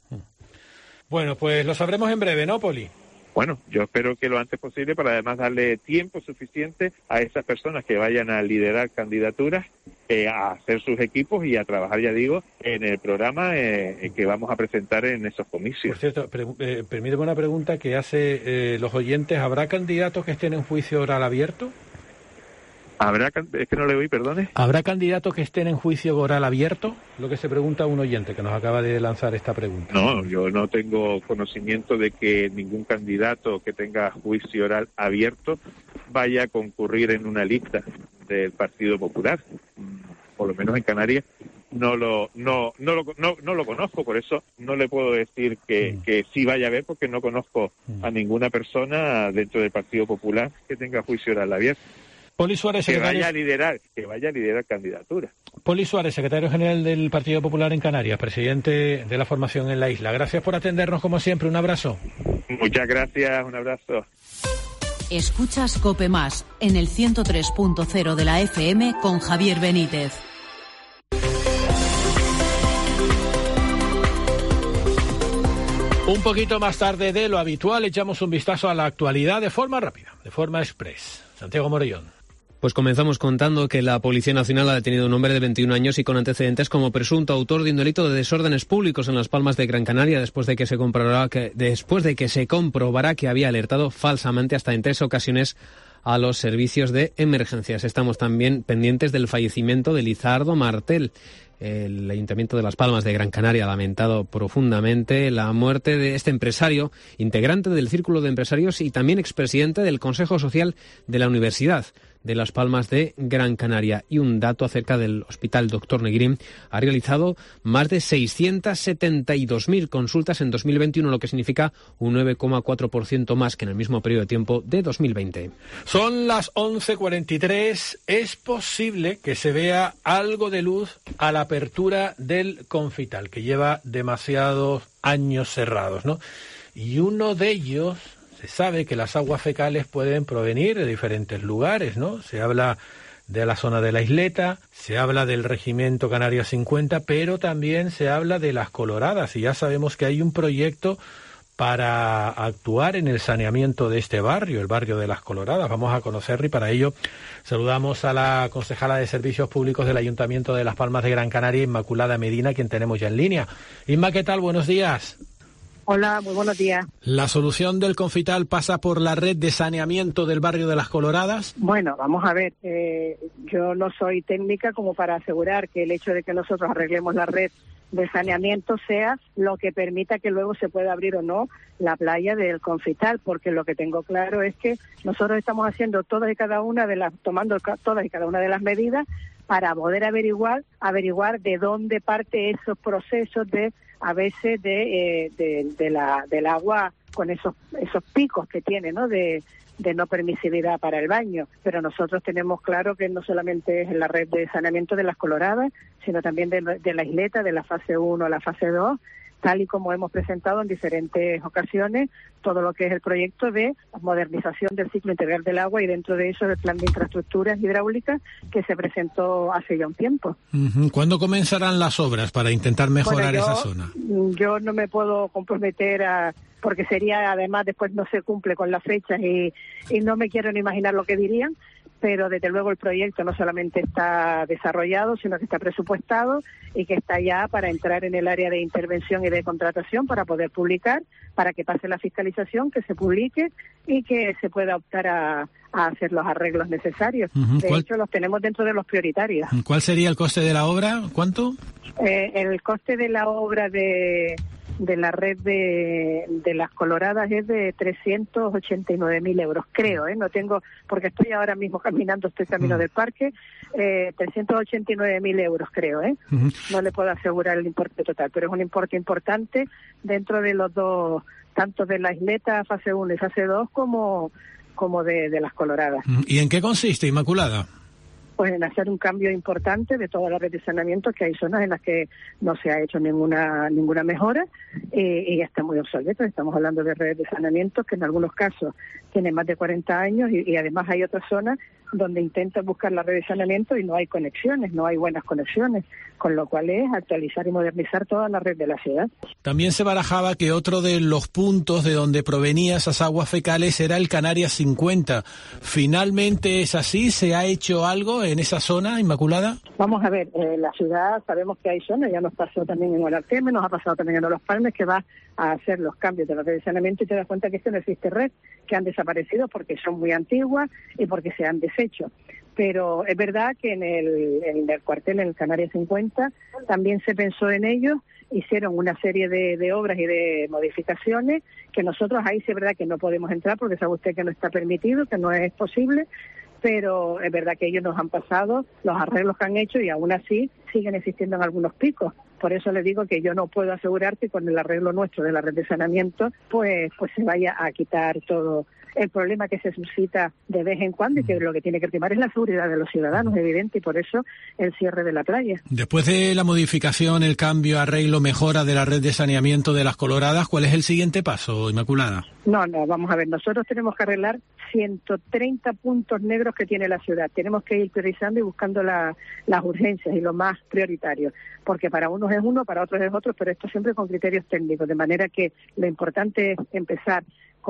Bueno, pues lo sabremos en breve, ¿no, Poli? Bueno, yo espero que lo antes posible, para además darle tiempo suficiente a esas personas que vayan a liderar candidaturas, eh, a hacer sus equipos y a trabajar, ya digo, en el programa eh, que vamos a presentar en esos comicios. Por cierto, pre- eh, permíteme una pregunta que hace eh, los oyentes. ¿Habrá candidatos que estén en juicio oral abierto? ¿Habrá, es que no le oí, perdone? ¿Habrá candidatos que estén en juicio oral abierto? Lo que se pregunta un oyente que nos acaba de lanzar esta pregunta. No, yo no tengo conocimiento de que ningún candidato que tenga juicio oral abierto vaya a concurrir en una lista del Partido Popular. Por lo menos en Canarias no lo no no lo no, no lo conozco, por eso no le puedo decir que, mm. que sí vaya a haber, porque no conozco mm. a ninguna persona dentro del Partido Popular que tenga juicio oral abierto. Poli Suárez, que secretario... vaya a liderar, que vaya a liderar candidatura. Poli Suárez, secretario general del Partido Popular en Canarias, presidente de la formación en la isla. Gracias por atendernos como siempre, un abrazo. Muchas gracias, un abrazo. Escuchas COPE Más en el ciento tres punto cero de la F M con Javier Benítez. Un poquito más tarde de lo habitual, echamos un vistazo a la actualidad de forma rápida, de forma express. Santiago Morellón. Pues comenzamos contando que la Policía Nacional ha detenido a un hombre de veintiún años y con antecedentes como presunto autor de un delito de desórdenes públicos en Las Palmas de Gran Canaria después de que se comprobará que, después de que se comprobará que había alertado falsamente hasta en tres ocasiones a los servicios de emergencias. Estamos también pendientes del fallecimiento de Lizardo Martel. El Ayuntamiento de Las Palmas de Gran Canaria ha lamentado profundamente la muerte de este empresario, integrante del Círculo de Empresarios y también expresidente del Consejo Social de la Universidad de Las Palmas de Gran Canaria. Y un dato acerca del Hospital Doctor Negrín: ha realizado más de seiscientas setenta y dos mil consultas en dos mil veintiuno, lo que significa un nueve coma cuatro por ciento más que en el mismo periodo de tiempo de dos mil veinte. Son las once cuarenta y tres. Es posible que se vea algo de luz a la apertura del Confital, que lleva demasiados años cerrados, ¿no? Y uno de ellos... Se sabe que las aguas fecales pueden provenir de diferentes lugares, ¿no? Se habla de la zona de la isleta, se habla del Regimiento Canarias cincuenta, pero también se habla de las Coloradas, y ya sabemos que hay un proyecto para actuar en el saneamiento de este barrio, el barrio de las Coloradas. Vamos a conocerlo y para ello saludamos a la concejala de Servicios Públicos del Ayuntamiento de Las Palmas de Gran Canaria, Inmaculada Medina, quien tenemos ya en línea. Inma, ¿qué tal? Buenos días. Hola, muy buenos días. ¿La solución del Confital pasa por la red de saneamiento del barrio de las Coloradas? Bueno, vamos a ver, eh, yo no soy técnica como para asegurar que el hecho de que nosotros arreglemos la red de saneamiento sea lo que permita que luego se pueda abrir o no la playa del Confital, porque lo que tengo claro es que nosotros estamos haciendo todas y cada una de las, tomando todas y cada una de las medidas para poder averiguar, averiguar de dónde parte esos procesos de a veces de, eh, de, de la del agua con esos esos picos que tiene, ¿no? De, de no permisividad para el baño. Pero nosotros tenemos claro que no solamente es en la red de saneamiento de las Coloradas, sino también de, de la isleta, de la fase uno a la fase dos, tal y como hemos presentado en diferentes ocasiones, todo lo que es el proyecto de modernización del ciclo integral del agua, y dentro de eso el plan de infraestructuras hidráulicas que se presentó hace ya un tiempo. Uh-huh. ¿Cuándo comenzarán las obras para intentar mejorar bueno, yo, esa zona? Yo no me puedo comprometer a... porque sería, además, después no se cumple con las fechas y, y no me quiero ni imaginar lo que dirían, pero desde luego el proyecto no solamente está desarrollado, sino que está presupuestado y que está ya para entrar en el área de intervención y de contratación para poder publicar, para que pase la fiscalización, que se publique y que se pueda optar a, a hacer los arreglos necesarios. Uh-huh. De hecho, los tenemos dentro de los prioritarios. ¿Cuál sería el coste de la obra? ¿Cuánto? Eh, el coste de la obra de... de la red de, de las Coloradas es de trescientos ochenta y nueve mil euros, creo, ¿eh? No tengo, porque estoy ahora mismo caminando, estoy camino mm. del parque, eh, trescientos ochenta y nueve mil euros, creo, ¿eh? Uh-huh. No le puedo asegurar el importe total, pero es un importe importante dentro de los dos, tanto de la isleta fase uno y fase dos como, como de, de las Coloradas. ¿Y en qué consiste, Inmaculada? Pues en hacer un cambio importante de toda la red de saneamiento, que hay zonas en las que no se ha hecho ninguna ninguna mejora eh, y ya está muy obsoleto. Estamos hablando de redes de saneamiento que en algunos casos tienen más de cuarenta años y, y además hay otras zonas donde intentan buscar la red de saneamiento y no hay conexiones, no hay buenas conexiones, con lo cual es actualizar y modernizar toda la red de la ciudad. También se barajaba que otro de los puntos de donde provenían esas aguas fecales era el Canarias cincuenta. ¿Finalmente es así? ¿Se ha hecho algo en esa zona, Inmaculada? Vamos a ver, eh, la ciudad sabemos que hay zonas, ya nos pasó también en Guadalquivir, nos ha pasado también en Los Palmes, que va a hacer los cambios de la red de saneamiento y te das cuenta que esto no existe red, que han desaparecido porque son muy antiguas y porque se han deshecho. Pero es verdad que en el, en el cuartel, en el Canarias cincuenta, también se pensó en ellos, hicieron una serie de, de obras y de modificaciones, que nosotros ahí sí es verdad que no podemos entrar porque sabe usted que no está permitido, que no es posible, pero es verdad que ellos nos han pasado los arreglos que han hecho y aún así siguen existiendo en algunos picos. Por eso le digo que yo no puedo asegurar que con el arreglo nuestro de la red de saneamiento pues pues se vaya a quitar todo el problema que se suscita de vez en cuando y que lo que tiene que primar es la seguridad de los ciudadanos, evidente, y por eso el cierre de la playa. Después de la modificación, el cambio, arreglo, mejora de la red de saneamiento de Las Coloradas, ¿cuál es el siguiente paso, Inmaculada? No, no, vamos a ver, nosotros tenemos que arreglar ciento treinta puntos negros que tiene la ciudad. Tenemos que ir priorizando y buscando la, las urgencias y lo más prioritario, porque para unos es uno, para otros es otro, pero esto siempre con criterios técnicos, de manera que lo importante es empezar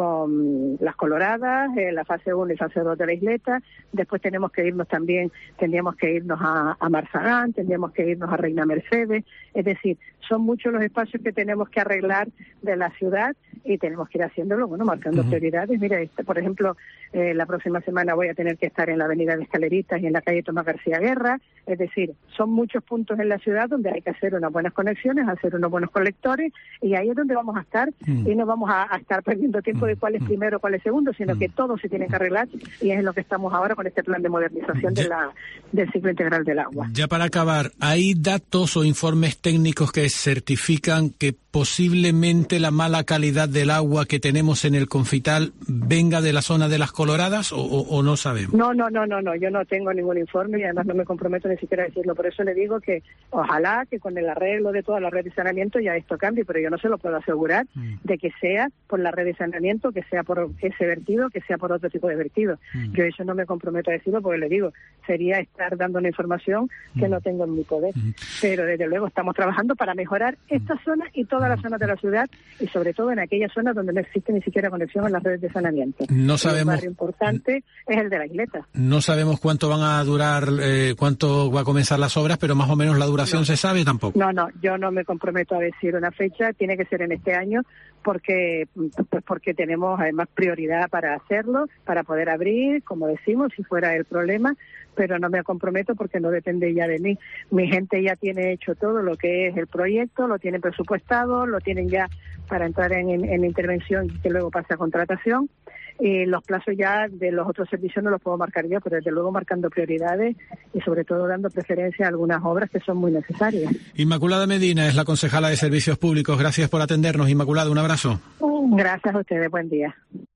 con Las Coloradas, eh, la fase uno y fase dos de la isleta. Después tenemos que irnos también, tendríamos que irnos a, a Marzagán, tendríamos que irnos a Reina Mercedes. Es decir, son muchos los espacios que tenemos que arreglar de la ciudad y tenemos que ir haciéndolo, bueno, marcando uh-huh. prioridades. Mira, este, por ejemplo, eh, la próxima semana voy a tener que estar en la avenida de Escaleritas y en la calle Tomás García Guerra. Es decir, son muchos puntos en la ciudad donde hay que hacer unas buenas conexiones, hacer unos buenos colectores, y ahí es donde vamos a estar uh-huh. y no vamos a, a estar perdiendo tiempo de cuál es primero o cuál es segundo, sino que todo se tiene que arreglar, y es en lo que estamos ahora con este plan de modernización de la, del ciclo integral del agua. Ya para acabar, ¿hay datos o informes técnicos que certifican que posiblemente la mala calidad del agua que tenemos en el Confital venga de la zona de Las Coloradas o, o, o no sabemos? No, no, no, no, no, yo no tengo ningún informe y además no me comprometo ni siquiera a decirlo. Por eso le digo que ojalá que con el arreglo de toda la red de saneamiento ya esto cambie, pero yo no se lo puedo asegurar mm. de que sea por la red de saneamiento, que sea por ese vertido, que sea por otro tipo de vertido. Mm. Yo eso no me comprometo a decirlo porque le digo, sería estar dando una información que mm. no tengo en mi poder. Mm. Pero desde luego estamos trabajando para mejorar esta zona y todas las zonas de la ciudad, y sobre todo en aquellas zonas donde no existe ni siquiera conexión a las redes de saneamiento. No sabemos. El barrio importante es el de la isleta. No sabemos cuánto van a durar, eh, cuánto va a comenzar las obras, pero más o menos la duración no. se sabe tampoco. No, no, yo no me comprometo a decir una fecha, tiene que ser en este año, porque pues porque tenemos además prioridad para hacerlo, para poder abrir, como decimos, si fuera el problema, pero no me comprometo porque no depende ya de mí. Mi gente ya tiene hecho todo lo que es el proyecto, lo tienen presupuestado, lo tienen ya para entrar en, en, en intervención y que luego pase a contratación. Y los plazos ya de los otros servicios no los puedo marcar yo, pero desde luego marcando prioridades y sobre todo dando preferencia a algunas obras que son muy necesarias. Inmaculada Medina es la concejala de Servicios Públicos. Gracias por atendernos, Inmaculada. Un abrazo. Gracias a ustedes. Buen día.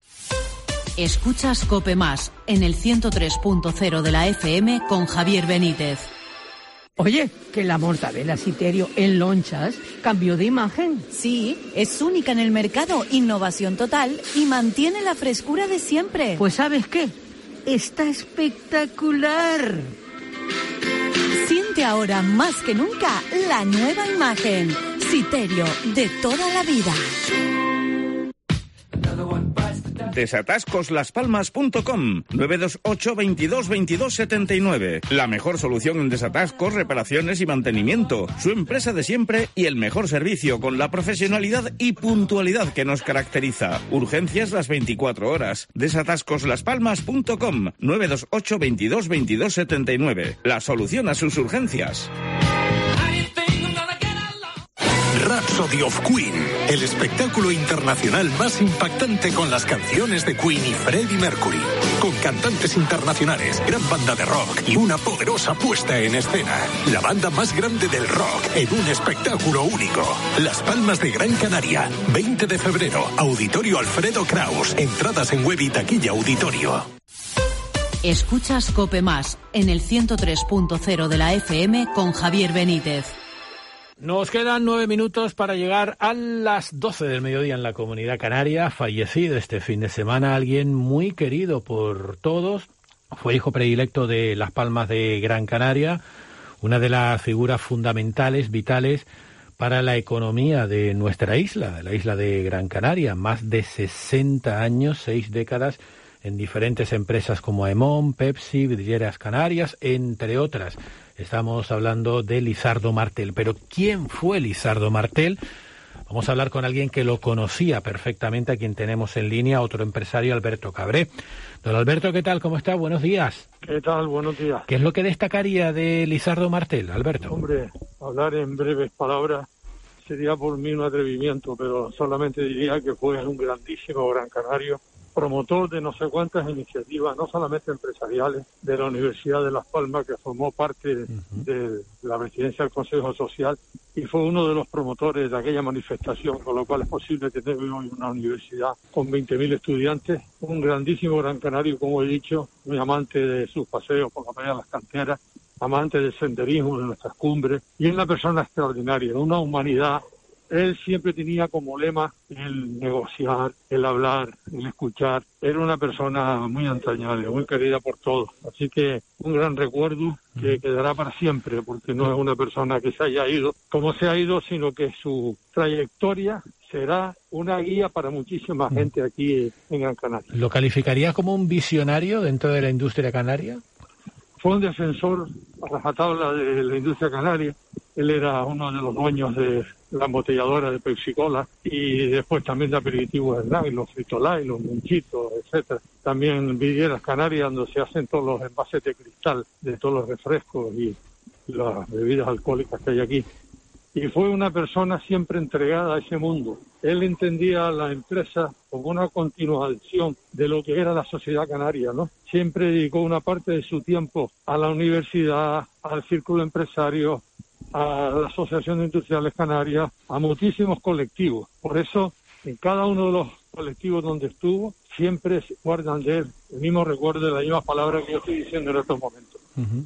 Escuchas COPE Más en el ciento tres punto cero de la F M con Javier Benítez. Oye, que la mortadela Citerio en lonchas cambió de imagen. Sí, es única en el mercado, innovación total y mantiene la frescura de siempre. Pues ¿sabes qué? Está espectacular. Siente ahora más que nunca la nueva imagen. Citerio, de toda la vida. Desatascos las palmas punto com, nueve dos ocho, veintidós, veintidós, setenta y nueve. La mejor solución en desatascos, reparaciones y mantenimiento. Su empresa de siempre y el mejor servicio con la profesionalidad y puntualidad que nos caracteriza. Urgencias las veinticuatro horas. Desatascos las palmas punto com, nueve dos ocho, veintidós, veintidós, setenta y nueve. La solución a sus urgencias. Rhapsody of Queen, el espectáculo internacional más impactante con las canciones de Queen y Freddie Mercury. Con cantantes internacionales, gran banda de rock y una poderosa puesta en escena. La banda más grande del rock en un espectáculo único. Las Palmas de Gran Canaria, veinte de febrero, Auditorio Alfredo Kraus. Entradas en web y taquilla auditorio. Escuchas COPE Más en el ciento tres punto cero de la F M con Javier Benítez. Nos quedan nueve minutos para llegar a las doce del mediodía en la Comunidad Canaria. Fallecido este fin de semana alguien muy querido por todos. Fue hijo predilecto de Las Palmas de Gran Canaria, una de las figuras fundamentales, vitales para la economía de nuestra isla, de la isla de Gran Canaria. Más de sesenta años, seis décadas en diferentes empresas como Aemon, Pepsi, Vidrieras Canarias, entre otras. Estamos hablando de Lizardo Martel. Pero ¿quién fue Lizardo Martel? Vamos a hablar con alguien que lo conocía perfectamente, a quien tenemos en línea, otro empresario, Alberto Cabré. Don Alberto, ¿qué tal? ¿Cómo está? Buenos días. ¿Qué tal? Buenos días. ¿Qué es lo que destacaría de Lizardo Martel, Alberto? Hombre, hablar en breves palabras sería por mí un atrevimiento, pero solamente diría que fue un grandísimo gran canario, promotor de no sé cuántas iniciativas, no solamente empresariales, de la Universidad de Las Palmas, que formó parte uh-huh. de la presidencia del Consejo Social y fue uno de los promotores de aquella manifestación, con lo cual es posible tener hoy una universidad con veinte mil estudiantes, un grandísimo gran canario, como he dicho, muy amante de sus paseos por la playa de las canteras, amante del senderismo, de nuestras cumbres, y es una persona extraordinaria, una humanidad. Él siempre tenía como lema el negociar, el hablar, el escuchar. Era una persona muy entrañable, muy querida por todos. Así que un gran recuerdo que quedará para siempre, porque no es una persona que se haya ido como se ha ido, sino que su trayectoria será una guía para muchísima gente aquí en Gran Canaria. ¿Lo calificaría como un visionario dentro de la industria canaria? Fue un defensor a rajatabla de la industria canaria. Él era uno de los dueños de la embotelladora de Pepsi-Cola y después también de aperitivos de Snack, los Fritolay, los Munchitos, etcétera. También Vidrieras Canarias, donde se hacen todos los envases de cristal de todos los refrescos y las bebidas alcohólicas que hay aquí. Y fue una persona siempre entregada a ese mundo. Él entendía a la empresa como una continuación de lo que era la sociedad canaria, ¿no? Siempre dedicó una parte de su tiempo a la universidad, al círculo empresario, a la Asociación de Industriales Canarias, a muchísimos colectivos. Por eso, en cada uno de los colectivos donde estuvo, siempre guardan de él el mismo recuerdo de las mismas palabras que yo estoy diciendo en estos momentos. Uh-huh.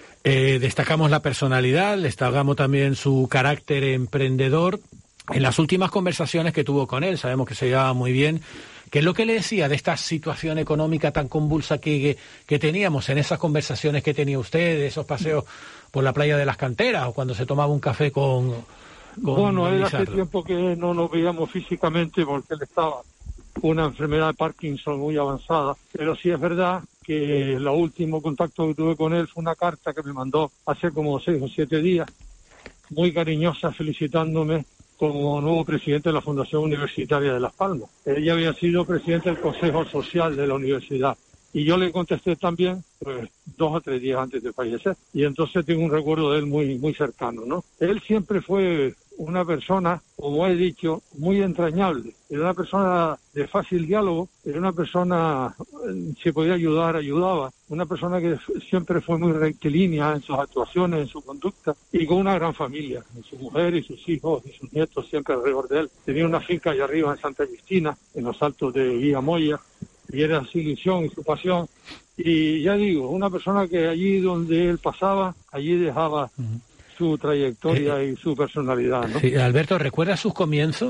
Eh, destacamos la personalidad, destacamos también su carácter emprendedor. En las últimas conversaciones que tuvo con él, sabemos que se llevaba muy bien. ¿Qué es lo que le decía de esta situación económica tan convulsa que, que, que teníamos en esas conversaciones que tenía usted, de esos paseos por la playa de las canteras o cuando se tomaba un café con, con Bueno, él hace tiempo que no nos veíamos físicamente porque él estaba con una enfermedad de Parkinson muy avanzada, pero sí es verdad que el último contacto que tuve con él fue una carta que me mandó hace como seis o siete días, muy cariñosa, felicitándome como nuevo presidente de la Fundación Universitaria de Las Palmas. Ella había sido presidente del Consejo Social de la universidad. Y yo le contesté también, pues, dos o tres días antes de fallecer. Y entonces tengo un recuerdo de él muy, muy cercano, ¿no? Él siempre fue una persona, como he dicho, muy entrañable. Era una persona de fácil diálogo, era una persona, si podía ayudar, ayudaba. Una persona que siempre fue muy rectilínea en sus actuaciones, en su conducta, y con una gran familia. Su mujer y sus hijos y sus nietos siempre alrededor de él. Tenía una finca allá arriba en Santa Cristina, en los altos de Guillamoya, y era su ilusión y su pasión. Y ya digo, una persona que allí donde él pasaba, allí dejaba uh-huh. su trayectoria eh, y su personalidad, ¿no? Sí, Alberto, ¿recuerda sus comienzos?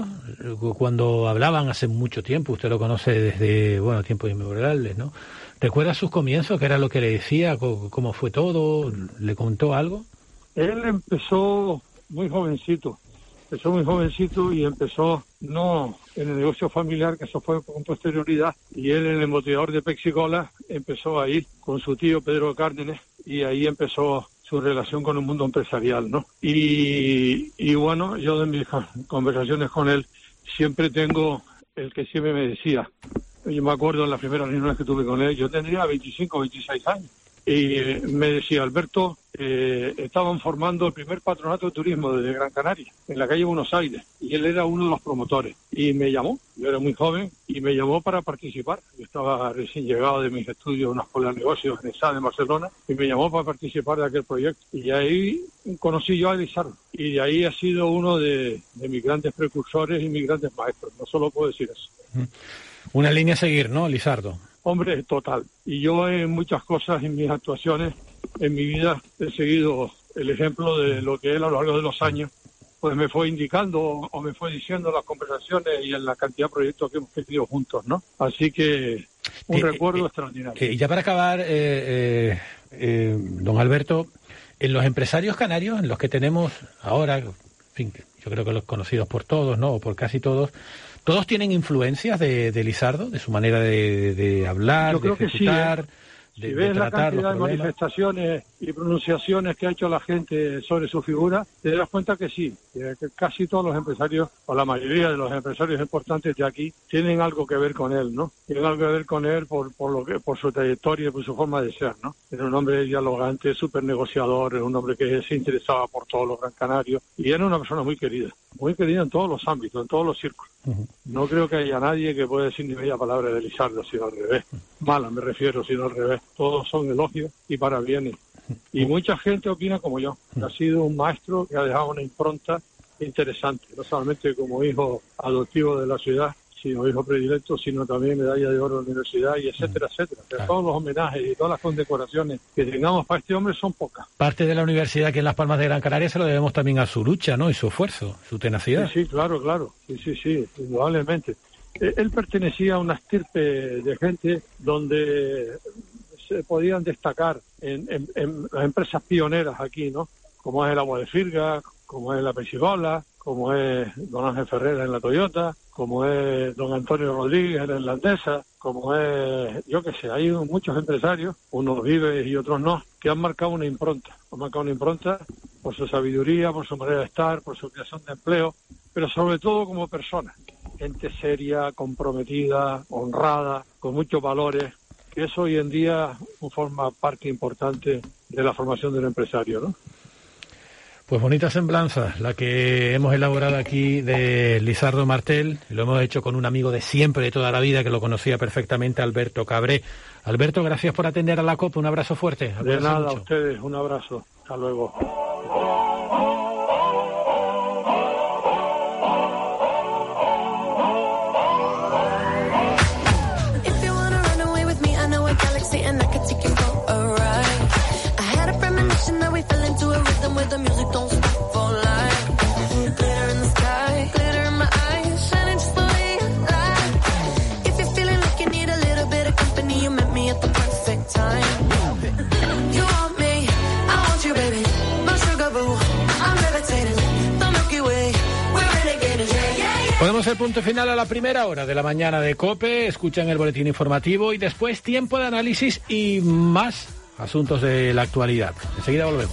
Cuando hablaban hace mucho tiempo, usted lo conoce desde, bueno, tiempos inmemoriales, ¿no? ¿Recuerda sus comienzos? ¿Qué era lo que le decía? ¿Cómo fue todo? ¿Le contó algo? Él empezó muy jovencito. Empezó muy jovencito y empezó no en el negocio familiar, que eso fue con posterioridad, y él en el embotellador de Pepsi-Cola empezó a ir con su tío Pedro Cárdenas y ahí empezó su relación con el mundo empresarial, ¿no? Y, y bueno, yo de mis conversaciones con él siempre tengo el que siempre me decía, yo me acuerdo en las primeras reuniones que tuve con él, yo tendría veinticinco, veintiséis años, y me decía, Alberto, eh, estaban formando el primer patronato de turismo de Gran Canaria, en la calle Buenos Aires, y él era uno de los promotores. Y me llamó, yo era muy joven, y me llamó para participar. Yo estaba recién llegado de mis estudios en una escuela de negocios en ESAD de Barcelona, y me llamó para participar de aquel proyecto. Y ahí conocí yo a Lizardo, y de ahí ha sido uno de, de mis grandes precursores y mis grandes maestros, no solo puedo decir eso. Una línea a seguir, ¿no, Lizardo? Hombre, total. Y yo en muchas cosas, en mis actuaciones, en mi vida, he seguido el ejemplo de lo que él a lo largo de los años pues me fue indicando o me fue diciendo en las conversaciones y en la cantidad de proyectos que hemos tenido juntos, ¿no? Así que un eh, recuerdo eh, extraordinario. Y eh, ya para acabar, eh, eh, eh, don Alberto, en los empresarios canarios, en los que tenemos ahora, en fin, yo creo que los conocidos por todos, ¿no? O por casi todos, ¿todos tienen influencias de, de Lizardo, de su manera de, de hablar, yo creo de ejecutar? Que sí, ¿eh? de, si de ves la tratar cantidad los de problemas. manifestaciones y pronunciaciones que ha hecho la gente sobre su figura, te das cuenta que sí, que casi todos los empresarios, o la mayoría de los empresarios importantes de aquí, tienen algo que ver con él, ¿no? Tienen algo que ver con él por por lo que por su trayectoria y por su forma de ser, ¿no? Era un hombre dialogante, súper negociador, era un hombre que se interesaba por todos los gran canarios y era una persona muy querida, muy querida en todos los ámbitos, en todos los círculos. Uh-huh. No creo que haya nadie que pueda decir ni media palabra de Lizardo, sino al revés. Mala me refiero, sino al revés. Todos son elogios y parabienes. Y mucha gente opina como yo, que ha sido un maestro que ha dejado una impronta interesante, no solamente como hijo adoptivo de la ciudad, sino hijo predilecto, sino también medalla de oro de la universidad y etcétera, etcétera. Pero todos los homenajes y todas las condecoraciones que tengamos para este hombre son pocas. Parte de la universidad que en Las Palmas de Gran Canaria se lo debemos también a su lucha, ¿no? Y su esfuerzo, su tenacidad. Sí, sí, claro, claro. Sí, sí, sí, indudablemente. Él pertenecía a una estirpe de gente donde se podían destacar en, en, en las empresas pioneras aquí, ¿no? Como es el Agua de Firga, como es la Pesigola, como es don Ángel Ferreira en la Toyota, como es don Antonio Rodríguez en la Irlandesa, como es, yo qué sé, hay muchos empresarios, unos vives y otros no, que han marcado una impronta, han marcado una impronta por su sabiduría, por su manera de estar, por su creación de empleo, pero sobre todo como persona, gente seria, comprometida, honrada, con muchos valores, que eso hoy en día forma parte importante de la formación del empresario, ¿no? Pues bonita semblanza, la que hemos elaborado aquí de Lizardo Martel, lo hemos hecho con un amigo de siempre, de toda la vida, que lo conocía perfectamente, Alberto Cabré. Alberto, gracias por atender a la COPE, un abrazo fuerte. De nada, a ustedes, un abrazo, hasta luego. The music don't stop for life. Glitter in the sky, glitter in my eyes, shining just the way you like. If you're feeling like you need a little bit of company, you met me at the perfect time. You want me, I want you, baby. My sugar boo, I'm levitating. The Milky Way, we're renegading. Yeah, yeah, yeah. Podemos hacer punto final a la primera hora de la mañana de COPE. Escuchan el boletín informativo y después tiempo de análisis y más asuntos de la actualidad. Enseguida volvemos.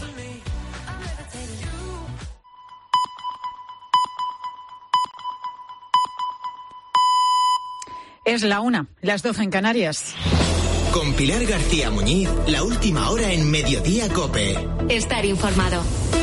Es la una, las doce en Canarias. Con Pilar García Muñiz, la última hora en Mediodía COPE. Estar informado.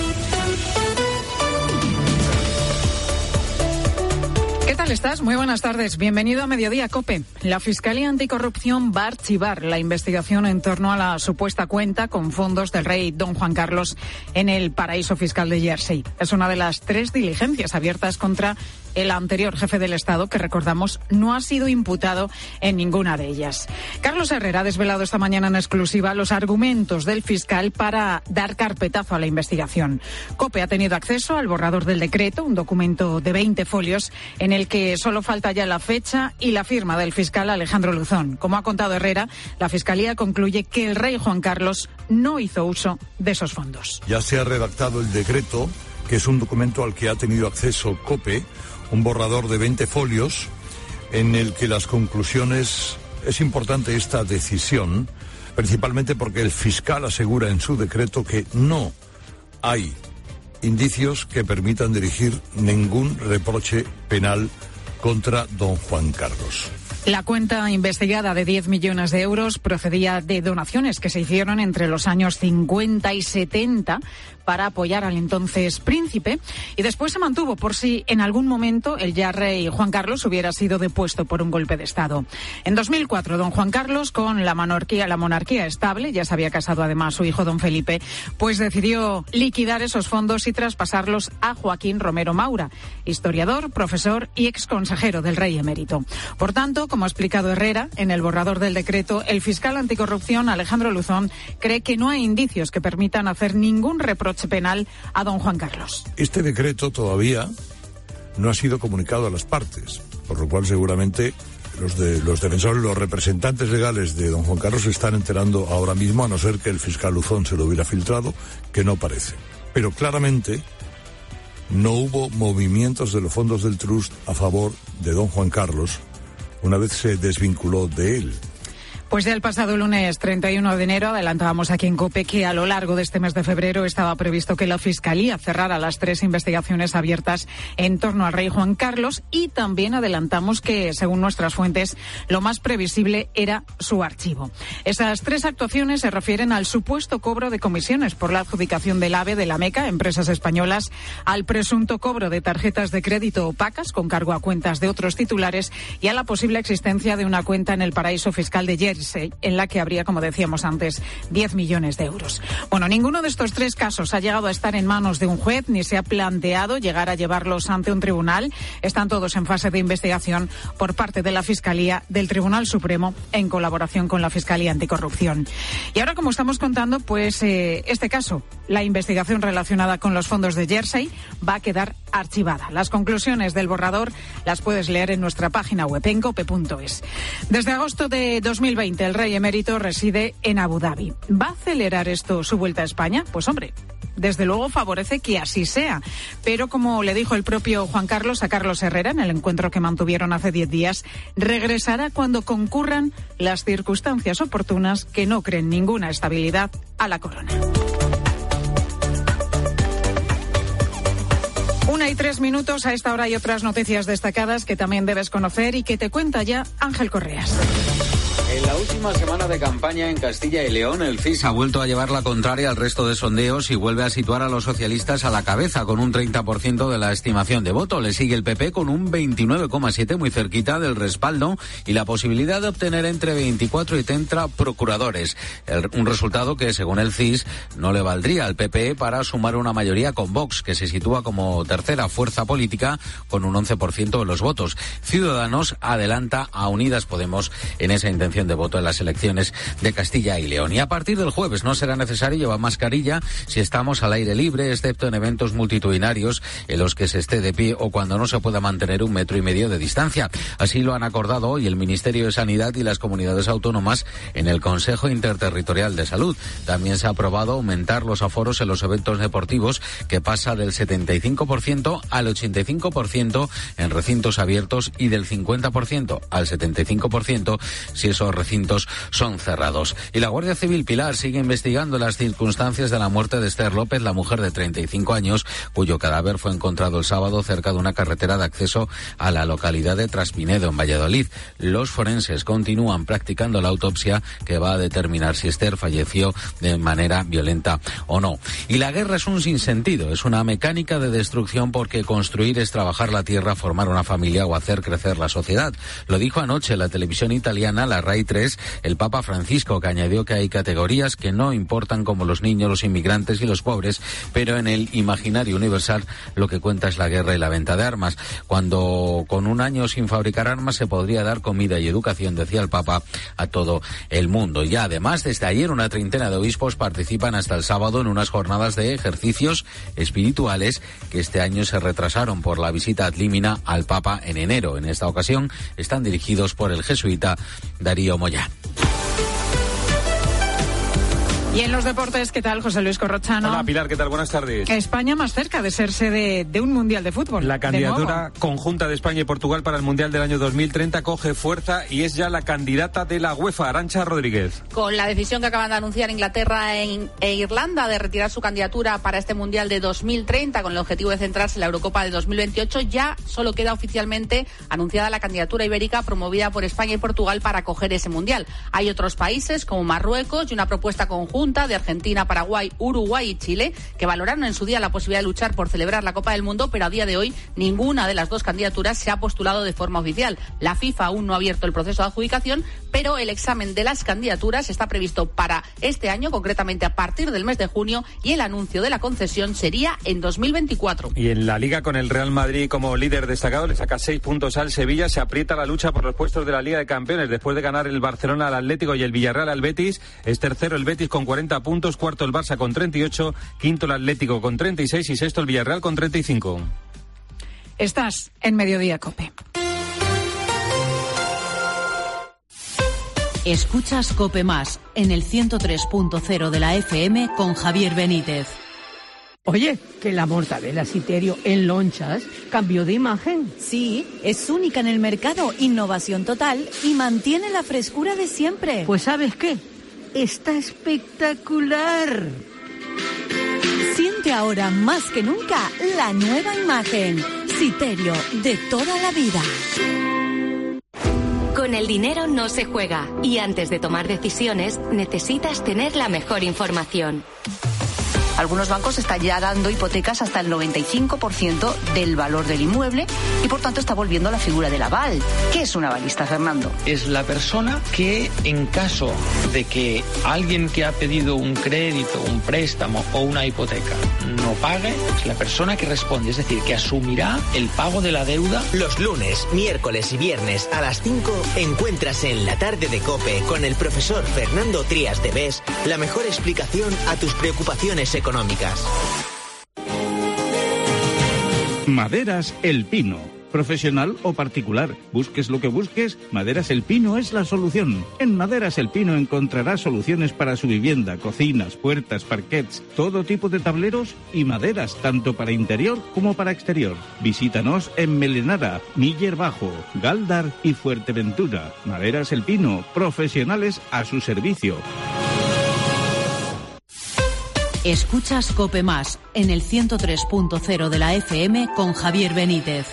¿Qué tal estás? Muy buenas tardes. Bienvenido a Mediodía COPE. La Fiscalía Anticorrupción va a archivar la investigación en torno a la supuesta cuenta con fondos del rey don Juan Carlos en el paraíso fiscal de Jersey. Es una de las tres diligencias abiertas contra el anterior jefe del Estado, que recordamos no ha sido imputado en ninguna de ellas. Carlos Herrera ha desvelado esta mañana en exclusiva los argumentos del fiscal para dar carpetazo a la investigación. COPE ha tenido acceso al borrador del decreto, un documento de veinte folios en el que solo falta ya la fecha y la firma del fiscal Alejandro Luzón. Como ha contado Herrera, la Fiscalía concluye que el rey Juan Carlos no hizo uso de esos fondos. Ya se ha redactado el decreto, que es un documento al que ha tenido acceso COPE, un borrador de veinte folios en el que las conclusiones... Es importante esta decisión, principalmente porque el fiscal asegura en su decreto que no hay indicios que permitan dirigir ningún reproche penal contra don Juan Carlos. La cuenta investigada de diez millones de euros procedía de donaciones que se hicieron entre los años cincuenta y setenta para apoyar al entonces príncipe y después se mantuvo por si en algún momento el ya rey Juan Carlos hubiera sido depuesto por un golpe de Estado. En dos mil cuatro, don Juan Carlos, con la monarquía, la monarquía estable, ya se había casado además su hijo don Felipe, pues decidió liquidar esos fondos y traspasarlos a Joaquín Romero Maura, historiador, profesor y exconsejero del rey emérito. Por tanto, como ha explicado Herrera, en el borrador del decreto, el fiscal anticorrupción Alejandro Luzón cree que no hay indicios que permitan hacer ningún reproche penal a don Juan Carlos. Este decreto todavía no ha sido comunicado a las partes, por lo cual seguramente los, de, los defensores, los representantes legales de don Juan Carlos se están enterando ahora mismo, a no ser que el fiscal Luzón se lo hubiera filtrado, que no parece. Pero claramente no hubo movimientos de los fondos del Trust a favor de don Juan Carlos una vez se desvinculó de él. Pues ya el pasado lunes treinta y uno de enero adelantábamos aquí en COPE que a lo largo de este mes de febrero estaba previsto que la Fiscalía cerrara las tres investigaciones abiertas en torno al rey Juan Carlos, y también adelantamos que, según nuestras fuentes, lo más previsible era su archivo. Esas tres actuaciones se refieren al supuesto cobro de comisiones por la adjudicación del AVE de la Meca, empresas españolas, al presunto cobro de tarjetas de crédito opacas con cargo a cuentas de otros titulares y a la posible existencia de una cuenta en el paraíso fiscal de Jersey, en la que habría, como decíamos antes, diez millones de euros. Bueno, ninguno de estos tres casos ha llegado a estar en manos de un juez, ni se ha planteado llegar a llevarlos ante un tribunal. Están todos en fase de investigación por parte de la Fiscalía del Tribunal Supremo, en colaboración con la Fiscalía Anticorrupción. Y ahora, como estamos contando, pues eh, este caso, la investigación relacionada con los fondos de Jersey, va a quedar archivada. Las conclusiones del borrador las puedes leer en nuestra página web, en cope punto es. Desde agosto de dos mil veinte, el rey emérito reside en Abu Dhabi. ¿Va a acelerar esto su vuelta a España? Pues hombre, desde luego favorece que así sea. Pero, como le dijo el propio Juan Carlos a Carlos Herrera en el encuentro que mantuvieron hace diez días, regresará cuando concurran las circunstancias oportunas que no creen ninguna estabilidad a la corona. Una y tres minutos, a esta hora hay otras noticias destacadas que también debes conocer y que te cuenta ya Ángel Correas. En la última semana de campaña en Castilla y León, el C I S ha vuelto a llevar la contraria al resto de sondeos y vuelve a situar a los socialistas a la cabeza con un treinta por ciento de la estimación de voto. Le sigue el P P con un veintinueve coma siete por ciento, muy cerquita del respaldo y la posibilidad de obtener entre veinticuatro y treinta procuradores. El, un resultado que, según el C I S, no le valdría al P P para sumar una mayoría con Vox, que se sitúa como tercera fuerza política con un once por ciento de los votos. Ciudadanos adelanta a Unidas Podemos en esa intención de voto en las elecciones de Castilla y León. Y a partir del jueves no será necesario llevar mascarilla si estamos al aire libre, excepto en eventos multitudinarios en los que se esté de pie o cuando no se pueda mantener un metro y medio de distancia. Así lo han acordado hoy el Ministerio de Sanidad y las comunidades autónomas en el Consejo Interterritorial de Salud. También se ha aprobado aumentar los aforos en los eventos deportivos, que pasa del setenta y cinco por ciento al ochenta y cinco por ciento en recintos abiertos y del cincuenta por ciento al setenta y cinco por ciento si esos recintos son cerrados. Y la Guardia Civil Pilar sigue investigando las circunstancias de la muerte de Esther López, la mujer de treinta y cinco años, cuyo cadáver fue encontrado el sábado cerca de una carretera de acceso a la localidad de Traspinedo, en Valladolid. Los forenses continúan practicando la autopsia que va a determinar si Esther falleció de manera violenta o no. Y la guerra es un sinsentido, es una mecánica de destrucción, porque construir es trabajar la tierra, formar una familia o hacer crecer la sociedad. Lo dijo anoche en la televisión italiana, la RAI tres, el Papa Francisco, que añadió que hay categorías que no importan, como los niños, los inmigrantes y los pobres, pero en el imaginario universal lo que cuenta es la guerra y la venta de armas. Cuando con un año sin fabricar armas se podría dar comida y educación, decía el Papa, a todo el mundo. Y además, desde ayer una treintena de obispos participan hasta el sábado en unas jornadas de ejercicios espirituales que este año se retrasaron por la visita ad limina al Papa en enero. En esta ocasión están dirigidos por el jesuita Darío Moyá. Y en los deportes, ¿qué tal, José Luis Corrochano? Hola, Pilar, ¿qué tal? Buenas tardes. España más cerca de ser sede de un Mundial de Fútbol. La candidatura conjunta de España y Portugal para el Mundial del año dos mil treinta coge fuerza y es ya la candidata de la UEFA, Arantxa Rodríguez. Con la decisión que acaban de anunciar Inglaterra e Irlanda de retirar su candidatura para este Mundial de dos mil treinta con el objetivo de centrarse en la Eurocopa de dos mil veintiocho, ya solo queda oficialmente anunciada la candidatura ibérica promovida por España y Portugal para acoger ese Mundial. Hay otros países como Marruecos y una propuesta conjunta de Argentina, Paraguay, Uruguay y Chile, que valoraron en su día la posibilidad de luchar por celebrar la Copa del Mundo, pero a día de hoy ninguna de las dos candidaturas se ha postulado de forma oficial. La FIFA aún no ha abierto el proceso de adjudicación, pero el examen de las candidaturas está previsto para este año, concretamente a partir del mes de junio, y el anuncio de la concesión sería en dos mil veinticuatro. Y en la Liga, con el Real Madrid como líder destacado, le saca seis puntos al Sevilla, se aprieta la lucha por los puestos de la Liga de Campeones, después de ganar el Barcelona al Atlético y el Villarreal al Betis. Es tercero el Betis con cuarenta puntos, cuarto el Barça con treinta y ocho, quinto el Atlético con treinta y seis y sexto el Villarreal con treinta y cinco. Estás en Mediodía COPE. Escuchas COPE Más en el ciento tres punto cero de la F M con Javier Benítez. Oye, que la mortadela Citerio en lonchas cambió de imagen. Sí, es única en el mercado, innovación total y mantiene la frescura de siempre. Pues ¿sabes qué? Está espectacular. Siente ahora más que nunca la nueva imagen. Citerio, de toda la vida. Con el dinero no se juega y antes de tomar decisiones necesitas tener la mejor información. Algunos bancos están ya dando hipotecas hasta el noventa y cinco por ciento del valor del inmueble y por tanto está volviendo la figura del aval. ¿Qué es un avalista, Fernando? Es la persona que en caso de que alguien que ha pedido un crédito, un préstamo o una hipoteca no pague, es la persona que responde, es decir, que asumirá el pago de la deuda. Los lunes, miércoles y viernes a las cinco encuentras en La Tarde de COPE con el profesor Fernando Trías de Bes la mejor explicación a tus preocupaciones económicas. Maderas El Pino. Profesional o particular, busques lo que busques, Maderas El Pino es la solución. En Maderas El Pino encontrarás soluciones para su vivienda, cocinas, puertas, parquets, todo tipo de tableros y maderas, tanto para interior como para exterior. Visítanos en Melenara, Miller Bajo, Galdar y Fuerteventura. Maderas El Pino, profesionales a su servicio. Escuchas COPE Más en el ciento tres punto cero de la F M con Javier Benítez.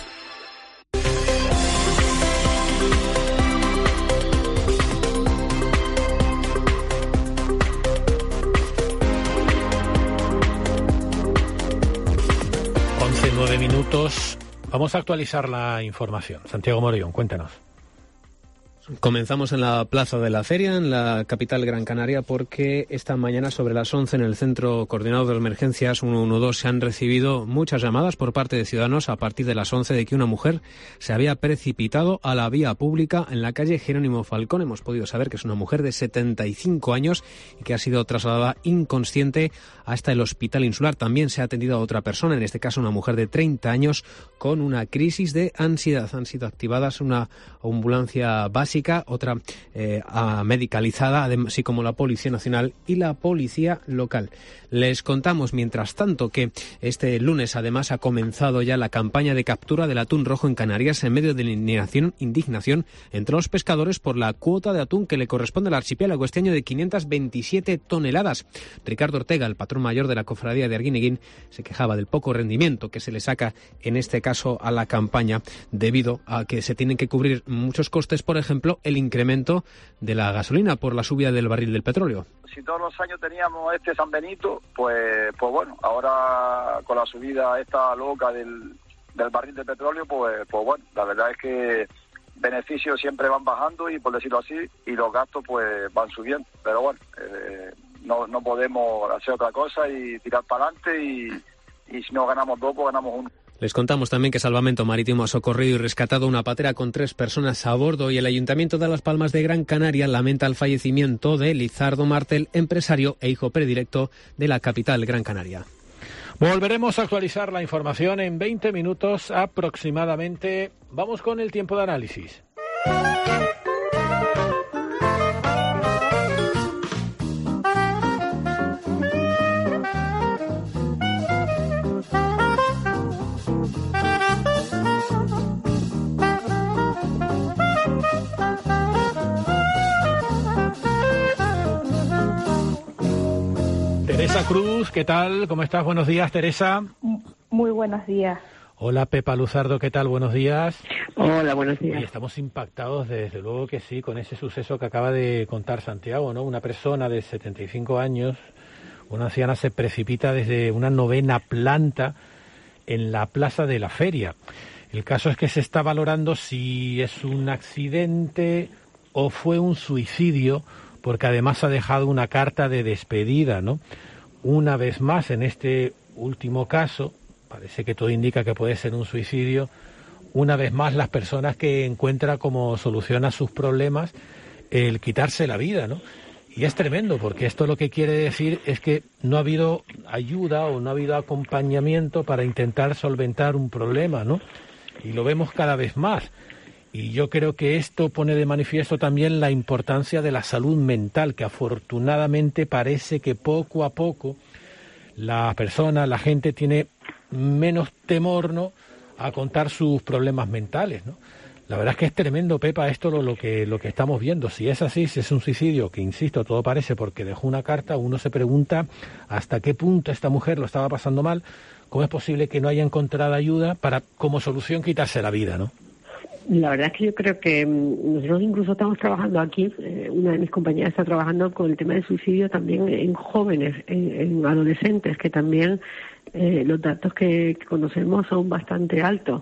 once, nueve minutos. Vamos a actualizar la información. Santiago Morillón, cuéntanos. Comenzamos en la Plaza de la Feria, en la capital Gran Canaria, porque esta mañana sobre las once en el Centro Coordinador de Emergencias ciento doce se han recibido muchas llamadas por parte de ciudadanos a partir de las once de que una mujer se había precipitado a la vía pública en la calle Jerónimo Falcón. Hemos podido saber que es una mujer de setenta y cinco años y que ha sido trasladada inconsciente hasta el Hospital Insular. También se ha atendido a otra persona, en este caso una mujer de treinta años, con una crisis de ansiedad. Han sido activadas una ambulancia básica, otra eh, medicalizada, así como la Policía Nacional y la Policía Local. Les contamos, mientras tanto, que este lunes además ha comenzado ya la campaña de captura del atún rojo en Canarias en medio de la indignación, indignación entre los pescadores por la cuota de atún que le corresponde al archipiélago este año de quinientas veintisiete toneladas. Ricardo Ortega, el patrón mayor de la cofradía de Arguineguín, se quejaba del poco rendimiento que se le saca en este caso a la campaña debido a que se tienen que cubrir muchos costes, por ejemplo, el incremento de la gasolina por la subida del barril del petróleo. Si todos los años teníamos este San Benito, pues pues bueno, ahora con la subida esta loca del, del barril de petróleo, pues pues bueno, la verdad es que beneficios siempre van bajando y, por decirlo así, y los gastos pues van subiendo. Pero bueno, eh, no, no podemos hacer otra cosa y tirar para adelante y, y si no ganamos dos, pues ganamos uno. Les contamos también que Salvamento Marítimo ha socorrido y rescatado una patera con tres personas a bordo y el Ayuntamiento de Las Palmas de Gran Canaria lamenta el fallecimiento de Lizardo Martel, empresario e hijo predilecto de la capital Gran Canaria. Volveremos a actualizar la información en veinte minutos aproximadamente. Vamos con el tiempo de análisis. Teresa Cruz, ¿qué tal? ¿Cómo estás? Buenos días, Teresa. Muy buenos días. Hola, Pepa Luzardo, ¿qué tal? Buenos días. Hola, buenos días. Y estamos impactados, desde luego que sí, con ese suceso que acaba de contar Santiago, ¿no? Una persona de setenta y cinco años, una anciana, se precipita desde una novena planta en la Plaza de la Feria. El caso es que se está valorando si es un accidente o fue un suicidio, porque además ha dejado una carta de despedida, ¿no? Una vez más, en este último caso, parece que todo indica que puede ser un suicidio, una vez más las personas que encuentran como solución a sus problemas el quitarse la vida, ¿no? Y es tremendo, porque esto lo que quiere decir es que no ha habido ayuda o no ha habido acompañamiento para intentar solventar un problema, ¿no? Y lo vemos cada vez más. Y yo creo que esto pone de manifiesto también la importancia de la salud mental, que afortunadamente parece que poco a poco la persona, la gente tiene menos temor, ¿no?, a contar sus problemas mentales, ¿no? La verdad es que es tremendo, Pepa, esto lo, lo que lo que estamos viendo. Si es así, si es un suicidio, que insisto, todo parece porque dejó una carta, uno se pregunta hasta qué punto esta mujer lo estaba pasando mal, cómo es posible que no haya encontrado ayuda para, como solución, quitarse la vida, ¿no? La verdad es que yo creo que nosotros incluso estamos trabajando aquí, eh, una de mis compañeras está trabajando con el tema del suicidio también en jóvenes, en, en adolescentes, que también eh, los datos que, que conocemos son bastante altos.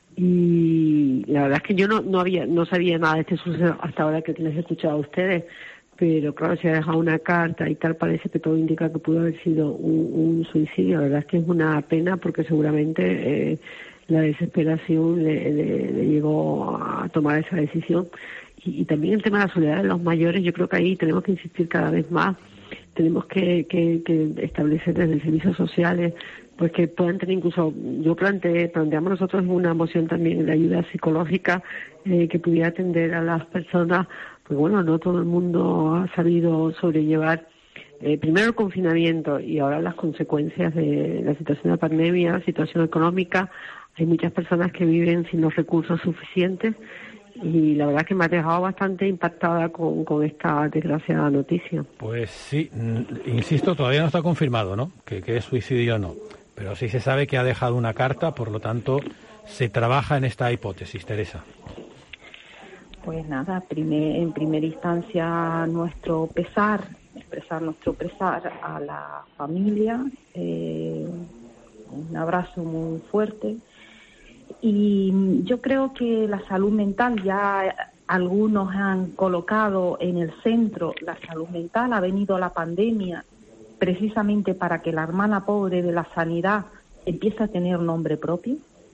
Y la verdad es que yo no, no había no sabía nada de este suceso hasta ahora que les he escuchado a ustedes, pero claro, se ha dejado una carta y tal, parece que todo indica que pudo haber sido un, un suicidio. La verdad es que es una pena porque seguramente eh, la desesperación le, le, le llegó a tomar esa decisión. Y, y también el tema de la soledad de los mayores, yo creo que ahí tenemos que insistir cada vez más. Tenemos que, que, que establecer desde servicios sociales pues que puedan tener incluso, yo planteé, planteamos nosotros una moción también de ayuda psicológica eh, que pudiera atender a las personas, pues bueno, no todo el mundo ha sabido sobrellevar eh, primero el confinamiento y ahora las consecuencias de la situación de pandemia, situación económica. Hay muchas personas que viven sin los recursos suficientes y la verdad es que me ha dejado bastante impactada con, con esta desgraciada noticia. Pues sí, insisto, todavía no está confirmado, ¿no?, que, que es suicidio o no. Pero sí se sabe que ha dejado una carta, por lo tanto, se trabaja en esta hipótesis. Teresa. Pues nada, primer, en primera instancia nuestro pesar, expresar nuestro pesar a la familia, eh, un abrazo muy fuerte. Y yo creo que la salud mental, ya algunos han colocado en el centro la salud mental, ha venido la pandemia precisamente para que la hermana pobre de la sanidad empiece a tener nombre propio.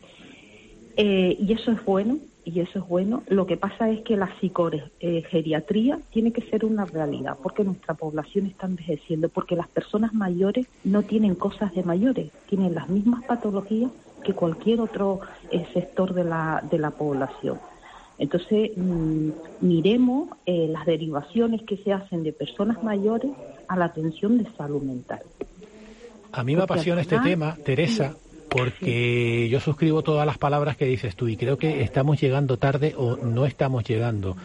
Eh, y eso es bueno, y eso es bueno. Lo que pasa es que la psicogeriatría tiene que ser una realidad, porque nuestra población está envejeciendo, porque las personas mayores no tienen cosas de mayores, tienen las mismas patologías que cualquier otro eh, sector de la, de la población. Entonces, mmm, miremos eh, las derivaciones que se hacen de personas mayores a la atención de salud mental. A mí me porque apasiona final, este tema, Teresa, porque sí. Yo suscribo todas las palabras que dices tú y creo que estamos llegando tarde o no estamos llegando.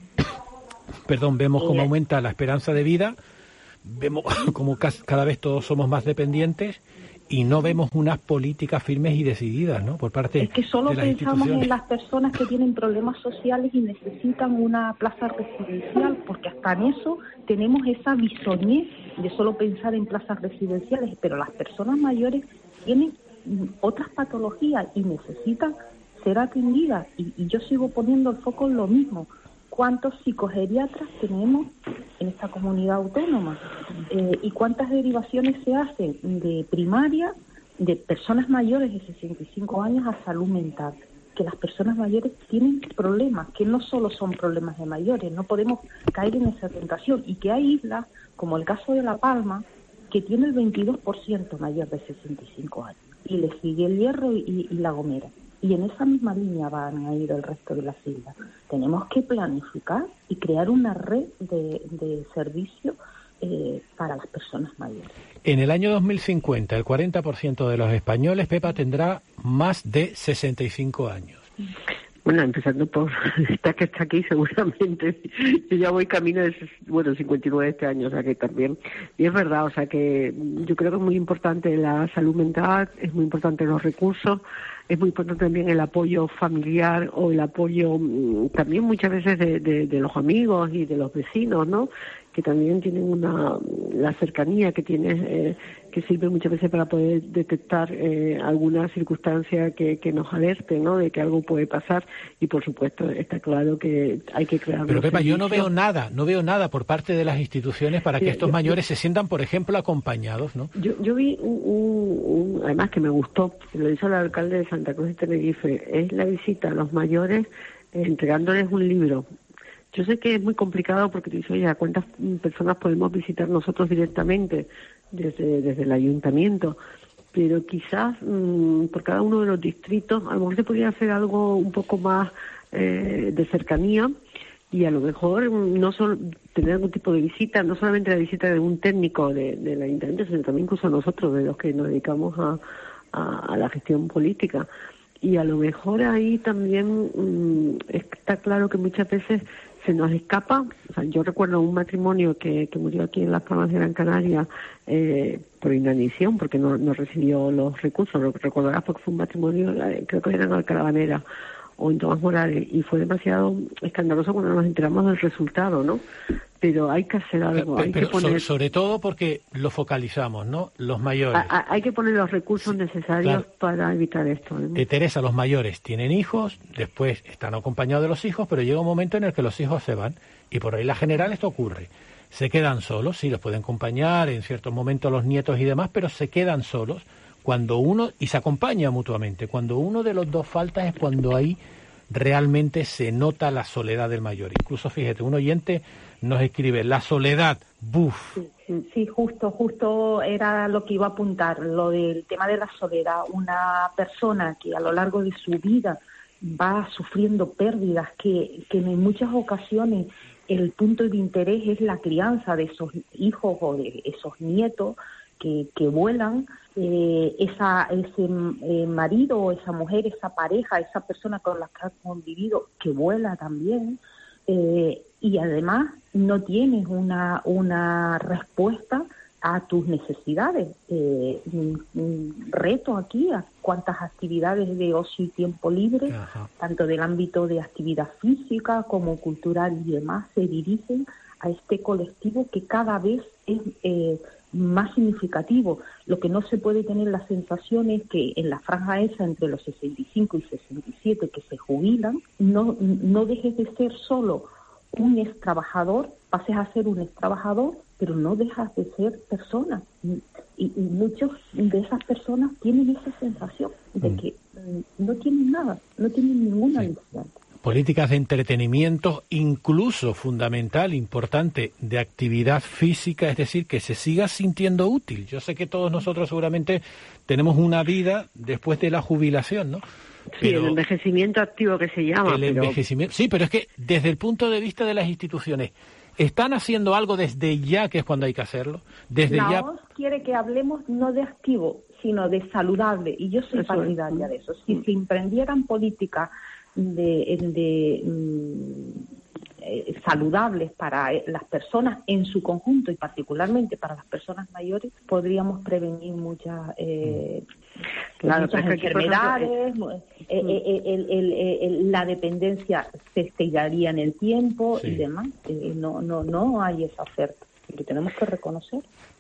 Perdón, vemos cómo aumenta la esperanza de vida, vemos cómo cada vez todos somos más dependientes y no vemos unas políticas firmes y decididas, ¿no?, por parte de las instituciones. Es que solo pensamos en las personas que tienen problemas sociales y necesitan una plaza residencial, porque hasta en eso tenemos esa bisoñez de solo pensar en plazas residenciales, pero las personas mayores tienen otras patologías y necesitan ser atendidas. Y, y yo sigo poniendo el foco en lo mismo. ¿Cuántos psicogeriatras tenemos en esta comunidad autónoma? Eh, ¿Y cuántas derivaciones se hacen de primaria, de personas mayores de sesenta y cinco años a salud mental? Que las personas mayores tienen problemas, que no solo son problemas de mayores, no podemos caer en esa tentación. Y que hay islas, como el caso de La Palma, que tiene el veintidós por ciento mayor de sesenta y cinco años. Y le sigue El Hierro y, y La Gomera. Y en esa misma línea van a ir el resto de las islas. Tenemos que planificar y crear una red de, de servicios eh, para las personas mayores. En el año dos mil cincuenta, el cuarenta por ciento de los españoles, Pepa, tendrá más de sesenta y cinco años. Bueno, empezando por esta que está aquí, seguramente. Yo ya voy camino de, bueno, cincuenta y nueve este año, o sea que también. Y es verdad, o sea que yo creo que es muy importante la salud mental, es muy importante los recursos, es muy importante también el apoyo familiar o el apoyo también muchas veces de, de, de los amigos y de los vecinos, ¿no?, que también tienen una la cercanía que tiene eh, que sirve muchas veces para poder detectar eh, alguna circunstancia que, que nos alerte, ¿no?, de que algo puede pasar. Y por supuesto está claro que hay que crear. Pero Pepa, servicios. Yo no veo nada, no veo nada por parte de las instituciones para que sí, estos yo, mayores yo, se sientan, por ejemplo, acompañados, ¿no? Yo, yo vi un, un, un, además que me gustó, lo hizo el alcalde de Santa Cruz de Tenerife, es la visita a los mayores eh, entregándoles un libro. Yo sé que es muy complicado porque te dice, oye, ¿a cuántas personas podemos visitar nosotros directamente desde, desde el ayuntamiento? Pero quizás mmm, por cada uno de los distritos a lo mejor se podría hacer algo un poco más eh, de cercanía y a lo mejor no solo tener algún tipo de visita, no solamente la visita de un técnico de, del ayuntamiento, sino también incluso nosotros, de los que nos dedicamos a, a, a la gestión política. Y a lo mejor ahí también mmm, está claro que muchas veces se nos escapa. O sea, yo recuerdo un matrimonio que, que murió aquí en Las Palmas de Gran Canaria eh, por inanición, porque no, no recibió los recursos. Lo recordarás porque fue un matrimonio, creo que era en Alcalabanera o en Tomás Morales, y fue demasiado escandaloso cuando nos enteramos del resultado, ¿no? Pero hay que hacer algo. Pero, hay pero que poner... sobre, sobre todo porque lo focalizamos, ¿no? Los mayores. A, a, hay que poner los recursos necesarios claro. para evitar esto, ¿no? Eh, Teresa, los mayores tienen hijos, después están acompañados de los hijos, pero llega un momento en el que los hijos se van, y por ahí la general esto ocurre. Se quedan solos, sí, los pueden acompañar en ciertos momentos los nietos y demás, pero se quedan solos cuando uno, y se acompaña mutuamente, cuando uno de los dos falta es cuando ahí realmente se nota la soledad del mayor. Incluso, fíjate, un oyente nos escribe, la soledad, buf. Sí, sí, justo, justo era lo que iba a apuntar, lo del tema de la soledad. Una persona que a lo largo de su vida va sufriendo pérdidas, que, que en muchas ocasiones el punto de interés es la crianza de esos hijos o de esos nietos que, que vuelan, eh, esa, ese eh, marido o esa mujer, esa pareja, esa persona con la que has convivido, que vuela también, eh, y además no tienes una, una respuesta a tus necesidades. Eh, reto aquí a cuántas actividades de ocio y tiempo libre, Ajá. tanto del ámbito de actividad física como cultural y demás, se dirigen a este colectivo que cada vez es eh, más significativo. Lo que no se puede tener la sensación es que en la franja esa entre los sesenta y cinco y sesenta y siete que se jubilan, no, no dejes de ser solo un ex trabajador, pases a ser un ex trabajador, pero no dejas de ser persona. Y, y muchos de esas personas tienen esa sensación de mm. que no tienen nada, no tienen ninguna necesidad. Sí. Políticas de entretenimiento, incluso fundamental, importante, de actividad física, es decir, que se siga sintiendo útil. Yo sé que todos nosotros seguramente tenemos una vida después de la jubilación, ¿no? Sí, pero el envejecimiento activo que se llama. El pero... envejecimiento, sí, pero es que desde el punto de vista de las instituciones, ¿están haciendo algo desde ya, que es cuando hay que hacerlo? Desde la ya... O M S quiere que hablemos no de activo, sino de saludable, y yo soy eso partidaria es. de eso. Si mm. se emprendieran políticas de, de mm, eh, saludables para las personas en su conjunto y particularmente para las personas mayores, podríamos prevenir muchas eh, claro, muchas enfermedades, ejemplo, eh, eh, el, el, el, el, la dependencia se estiraría en el tiempo sí. y demás. Eh, no, no, no hay esa oferta, que tenemos que reconocer.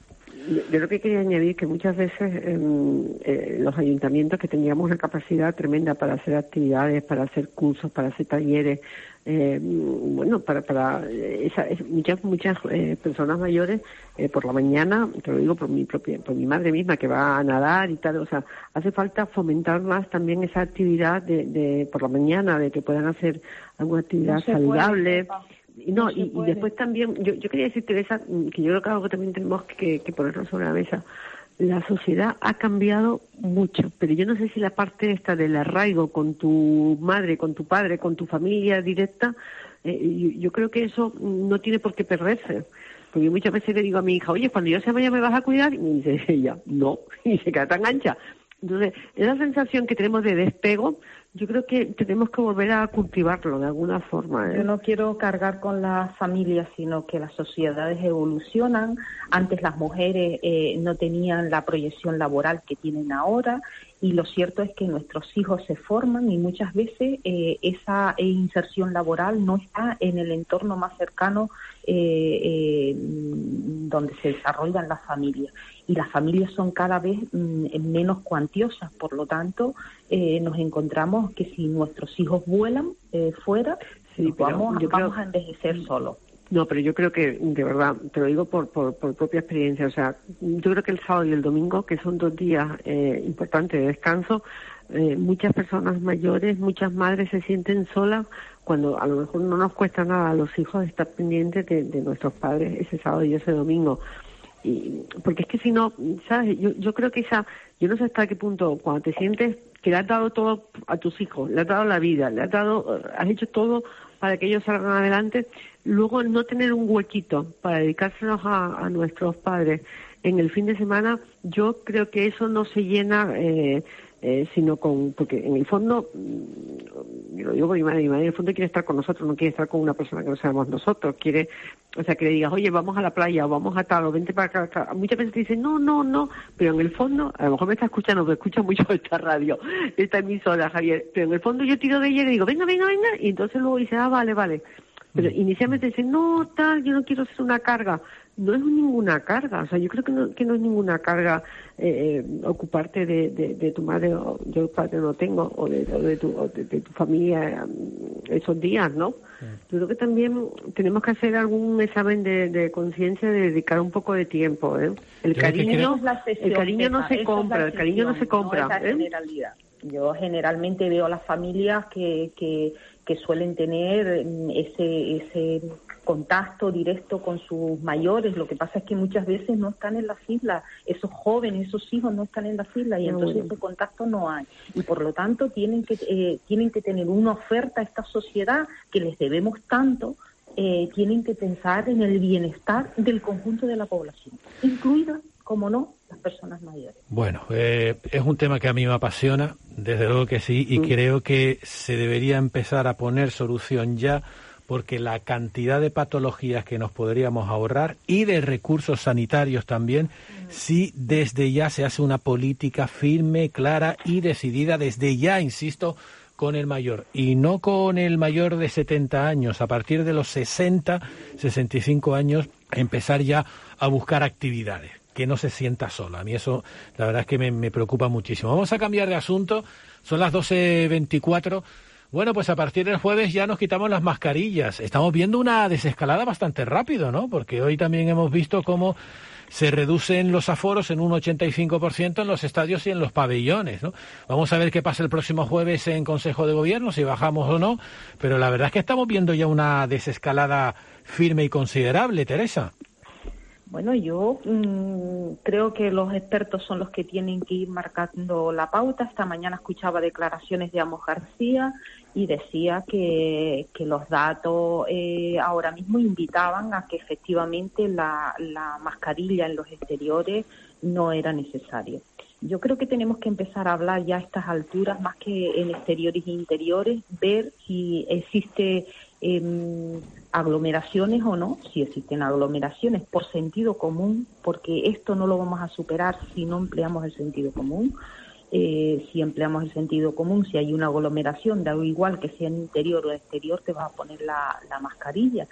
Yo lo que quería añadir que muchas veces eh, eh, los ayuntamientos que teníamos una capacidad tremenda para hacer actividades, para hacer cursos, para hacer talleres, eh, bueno, para para esa, muchas muchas eh, personas mayores eh, por la mañana, te lo digo por mi propia, por mi madre misma que va a nadar y tal, o sea, hace falta fomentar más también esa actividad de, de por la mañana, de que puedan hacer alguna actividad no saludable. Puede, No, no y, y después también, yo, yo quería decir, Teresa, que yo creo que algo que también tenemos que, que ponerlo sobre la mesa. La sociedad ha cambiado mucho, pero yo no sé si la parte esta del arraigo con tu madre, con tu padre, con tu familia directa, eh, yo, yo creo que eso no tiene por qué perderse. Porque muchas veces le digo a mi hija, oye, cuando yo sea mayor me vas a cuidar, y me dice ella, no, y se queda tan ancha. Entonces, esa sensación que tenemos de despego, yo creo que tenemos que volver a cultivarlo de alguna forma, ¿eh? Yo no quiero cargar con las familias, sino que las sociedades evolucionan. Antes las mujeres eh, no tenían la proyección laboral que tienen ahora, y lo cierto es que nuestros hijos se forman y muchas veces eh, esa inserción laboral no está en el entorno más cercano eh, eh, donde se desarrollan las familias. Y las familias son cada vez mm, menos cuantiosas, por lo tanto eh, nos encontramos que si nuestros hijos vuelan eh, fuera, sí, vamos, vamos creo... a envejecer solos. No, pero yo creo que, de verdad, te lo digo por, por, por propia experiencia, o sea, yo creo que el sábado y el domingo, que son dos días eh, importantes de descanso, eh, muchas personas mayores, muchas madres se sienten solas cuando a lo mejor no nos cuesta nada a los hijos estar pendientes de, de nuestros padres ese sábado y ese domingo. Y, porque es que si no, ¿sabes? Yo, yo creo que esa, yo no sé hasta qué punto, cuando te sientes que le has dado todo a tus hijos, le has dado la vida, le has dado, has hecho todo para que ellos salgan adelante. Luego, no tener un huequito para dedicárselos a, a nuestros padres en el fin de semana, yo creo que eso no se llena, eh, eh, sino con, porque en el fondo, yo lo digo por mi madre, mi madre en el fondo quiere estar con nosotros, no quiere estar con una persona que no sabemos nosotros, quiere, o sea, que le digas, oye, vamos a la playa, o vamos a tal, o vente para acá, acá. Muchas veces te dicen, no, no, no, pero en el fondo, a lo mejor me está escuchando, me escucha mucho esta radio, esta emisora, Javier, pero en el fondo yo tiro de ella y le digo, venga, venga, venga, y entonces luego dice, ah, vale, vale. Pero inicialmente dicen, no, tal, yo no quiero ser una carga. No es ninguna carga, o sea, yo creo que no, que no es ninguna carga eh, ocuparte de, de, de tu madre, o yo padre no tengo, o de, o de, tu, o de, de tu familia esos días, ¿no? Sí. Yo creo que también tenemos que hacer algún examen de, de conciencia, de dedicar un poco de tiempo, ¿eh? El yo cariño, sesión, el cariño no se compra, el cariño no se compra. No es la ¿eh? generalidad. Yo generalmente veo a las familias que, que, que suelen tener ese, ese contacto directo con sus mayores. Lo que pasa es que muchas veces no están en las islas, esos jóvenes, esos hijos no están en las islas y entonces bueno. ese contacto no hay. Y por lo tanto tienen que, eh, tienen que tener una oferta a esta sociedad que les debemos tanto. Eh, tienen que pensar en el bienestar del conjunto de la población, incluidas, como no, las personas mayores. Bueno, eh, es un tema que a mí me apasiona, desde luego que sí, y mm. creo que se debería empezar a poner solución ya, porque la cantidad de patologías que nos podríamos ahorrar y de recursos sanitarios también, mm. si desde ya se hace una política firme, clara y decidida, desde ya, insisto, con el mayor, y no con el mayor de setenta años, a partir de los sesenta, sesenta y cinco años, empezar ya a buscar actividades, que no se sienta sola. A mí eso, la verdad es que me, me preocupa muchísimo. Vamos a cambiar de asunto, son las doce veinticuatro. Bueno, pues a partir del jueves ya nos quitamos las mascarillas. Estamos viendo una desescalada bastante rápido, ¿no? Porque hoy también hemos visto cómo se reducen los aforos en un ochenta y cinco por ciento en los estadios y en los pabellones, ¿no? Vamos a ver qué pasa el próximo jueves en Consejo de Gobierno, si bajamos o no, pero la verdad es que estamos viendo ya una desescalada firme y considerable, Teresa. Bueno, yo mmm, creo que los expertos son los que tienen que ir marcando la pauta. Esta mañana escuchaba declaraciones de Amos García y decía que, que los datos eh, ahora mismo invitaban a que efectivamente la, la mascarilla en los exteriores no era necesaria. Yo creo que tenemos que empezar a hablar ya a estas alturas, más que en exteriores e interiores, ver si existe eh, aglomeraciones o no, si existen aglomeraciones por sentido común, porque esto no lo vamos a superar si no empleamos el sentido común. Eh, si empleamos el sentido común, si hay una aglomeración, da igual que sea en interior o exterior, te vas a poner la, la mascarilla.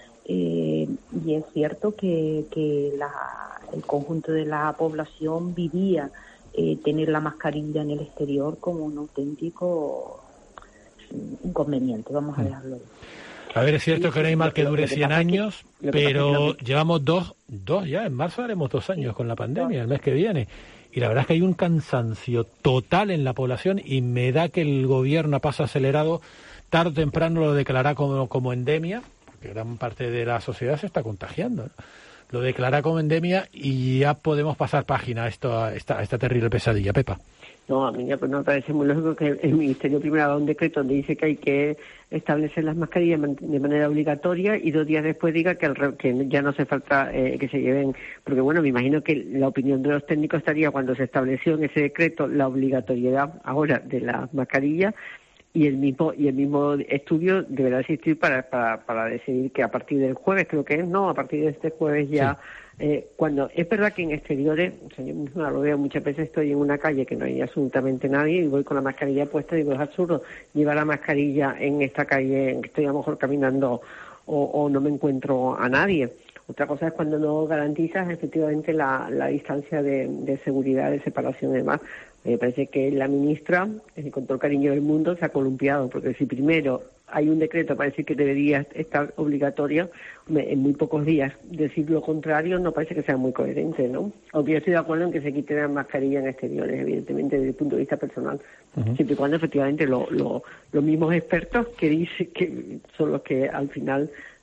Eh, y es cierto que, que la, el conjunto de la población vivía eh, tener la mascarilla en el exterior como un auténtico inconveniente, vamos a dejarlo. A ver, es cierto que no hay mal que dure cien años, pero llevamos dos, dos ya, en marzo haremos dos años con la pandemia, el mes que viene. Y la verdad es que hay un cansancio total en la población y me da que el gobierno a paso acelerado tarde o temprano lo declarará como, como endemia, porque gran parte de la sociedad se está contagiando, ¿no? Lo declarará como endemia y ya podemos pasar página a, esto, a, esta, a esta terrible pesadilla. Pepa. No, a mí ya, pues no me parece muy lógico que el Ministerio primero haga un decreto donde dice que hay que establecer las mascarillas de manera obligatoria y dos días después diga que, al, que ya no hace falta eh, que se lleven, porque bueno, me imagino que la opinión de los técnicos estaría cuando se estableció en ese decreto la obligatoriedad ahora de las mascarillas y el mismo y el mismo estudio deberá existir para, para, para decidir que a partir del jueves, creo que es, no, a partir de este jueves ya... Sí. Eh, cuando es verdad que en exteriores, o sea, yo mismo lo veo muchas veces, estoy en una calle que no hay absolutamente nadie y voy con la mascarilla puesta y digo, es absurdo llevar la mascarilla en esta calle en que estoy a lo mejor caminando o, o no me encuentro a nadie. Otra cosa es cuando no garantizas efectivamente la, la distancia de, de seguridad, de separación y demás. Me parece que la ministra, eh, con todo el cariño del mundo, se ha columpiado, porque si primero hay un decreto para decir que debería estar obligatorio, en muy pocos días decir lo contrario no parece que sea muy coherente, ¿no? Aunque yo estoy de acuerdo en que se quiten las mascarillas en exteriores, evidentemente, desde el punto de vista personal, uh-huh. siempre y cuando efectivamente lo, lo, los mismos expertos que dicen que son los que al final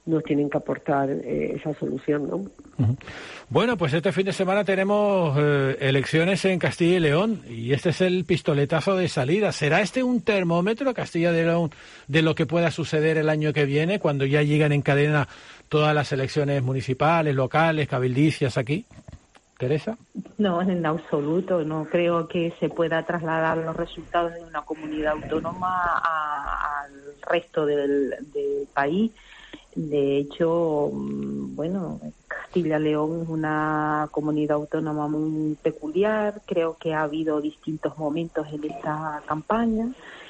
nos tienen que aportar eh, esa solución, ¿no? Uh-huh. Bueno, pues este fin de semana tenemos eh, elecciones en Castilla y León y este es el pistoletazo de salida. ¿Será este un termómetro, Castilla y León, de lo que pueda suceder el año que viene cuando ya llegan en cadena todas las elecciones municipales, locales, cabildicias aquí? ¿Teresa? No, en absoluto. No creo que se pueda trasladar los resultados de una comunidad autónoma a, al resto del, del país. De hecho, bueno, Castilla-León es una comunidad autónoma muy peculiar. Creo que ha habido distintos momentos en esta campaña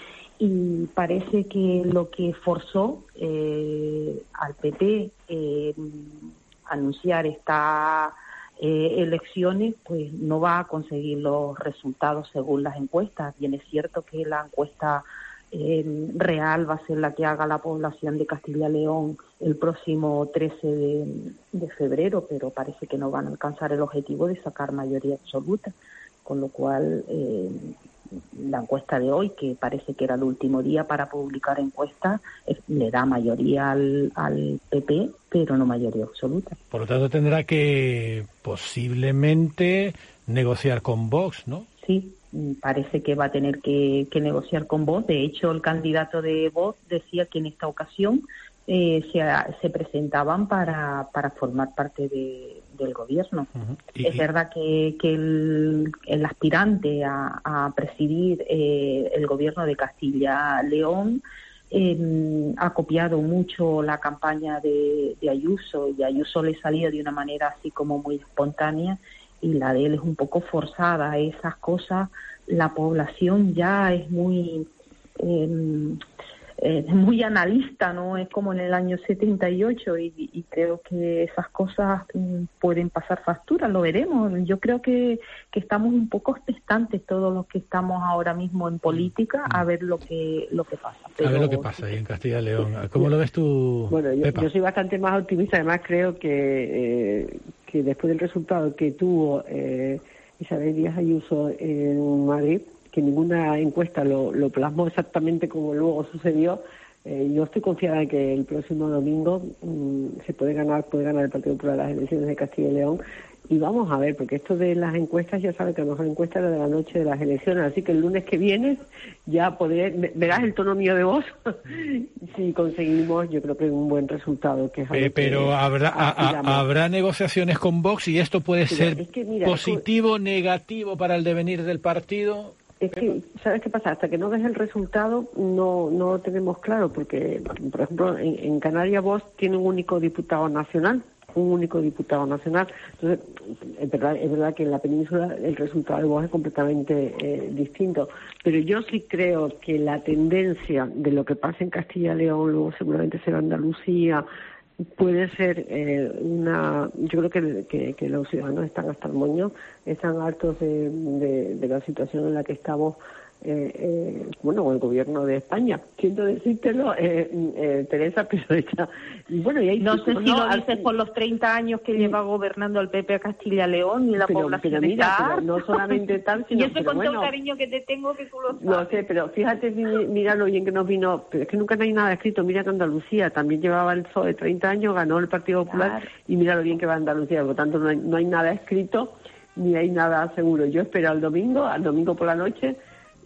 y parece que lo que forzó eh, al P P eh, anunciar esta eh, elecciones, pues no va a conseguir los resultados según las encuestas. Bien es cierto que la encuesta Eh, real va a ser la que haga la población de Castilla y León el próximo trece de, de febrero, pero parece que no van a alcanzar el objetivo de sacar mayoría absoluta, con lo cual eh, la encuesta de hoy, que parece que era el último día para publicar encuestas, eh, le da mayoría al, al P P, pero no mayoría absoluta. Por lo tanto tendrá que posiblemente negociar con Vox, ¿no? Sí. Parece que va a tener que, que negociar con Vox. De hecho, el candidato de Vox decía que en esta ocasión eh, se, se presentaban para, para formar parte de, del gobierno. Uh-huh. y, es y... verdad que, que el, el aspirante a, a presidir eh, el gobierno de Castilla-León eh, ha copiado mucho la campaña de, de Ayuso, y Ayuso le salía de una manera así como muy espontánea, y la de él es un poco forzada. Esas cosas, la población ya es muy eh, eh, muy analista, ¿no? Es como en el año setenta y ocho y, y creo que esas cosas mm, pueden pasar factura, lo veremos. Yo creo que, que estamos un poco expectantes todos los que estamos ahora mismo en política a ver lo que lo que pasa. Pero... A ver lo que pasa ahí en Castilla y León. ¿Cómo lo ves tú, Bueno, yo, Pepa? yo soy bastante más optimista, además creo que... Eh, que después del resultado que tuvo eh, Isabel Díaz Ayuso en Madrid, que ninguna encuesta lo, lo plasmó exactamente como luego sucedió, eh, yo estoy confiada de que el próximo domingo mmm, se puede ganar, puede ganar el Partido Popular las elecciones de Castilla y León. Y vamos a ver, porque esto de las encuestas, ya saben que la mejor encuesta era de la noche de las elecciones, así que el lunes que viene ya podré, verás el tono mío de voz, si conseguimos, yo creo que un buen resultado. Que es eh, pero que habrá a, habrá negociaciones con Vox y esto puede pero ser es que, mira, positivo, es... negativo para el devenir del partido. Es que, ¿sabes qué pasa? Hasta que no ves el resultado no no lo tenemos claro, porque, por ejemplo, en, en Canarias Vox tiene un único diputado nacional, un único diputado nacional. Entonces, es verdad, es verdad que en la península el resultado de Vox es completamente eh, distinto, pero yo sí creo que la tendencia de lo que pasa en Castilla y León, luego seguramente será Andalucía, puede ser eh, una... Yo creo que, que, que los ciudadanos están hasta el moño, están hartos de, de, de la situación en la que estamos, eh, eh, bueno, con el gobierno de España. Siento decírtelo, eh, eh, Teresa, pero ella... Y bueno, y hay no sé si no, lo dices por los treinta años que lleva gobernando el P P a Castilla y León y la pero, población pero mira, está... pero no solamente tal, sino... Y eso con bueno, todo el cariño que te tengo, que tú lo sabes. No sé, pero fíjate, mira lo bien que nos vino... Pero es que nunca hay nada escrito. Mira que Andalucía también llevaba el P S O E de treinta años, ganó el Partido Popular, claro. Y mira lo bien que va Andalucía. Por lo tanto, no hay, no hay nada escrito ni hay nada seguro. Yo espero al domingo, al domingo por la noche,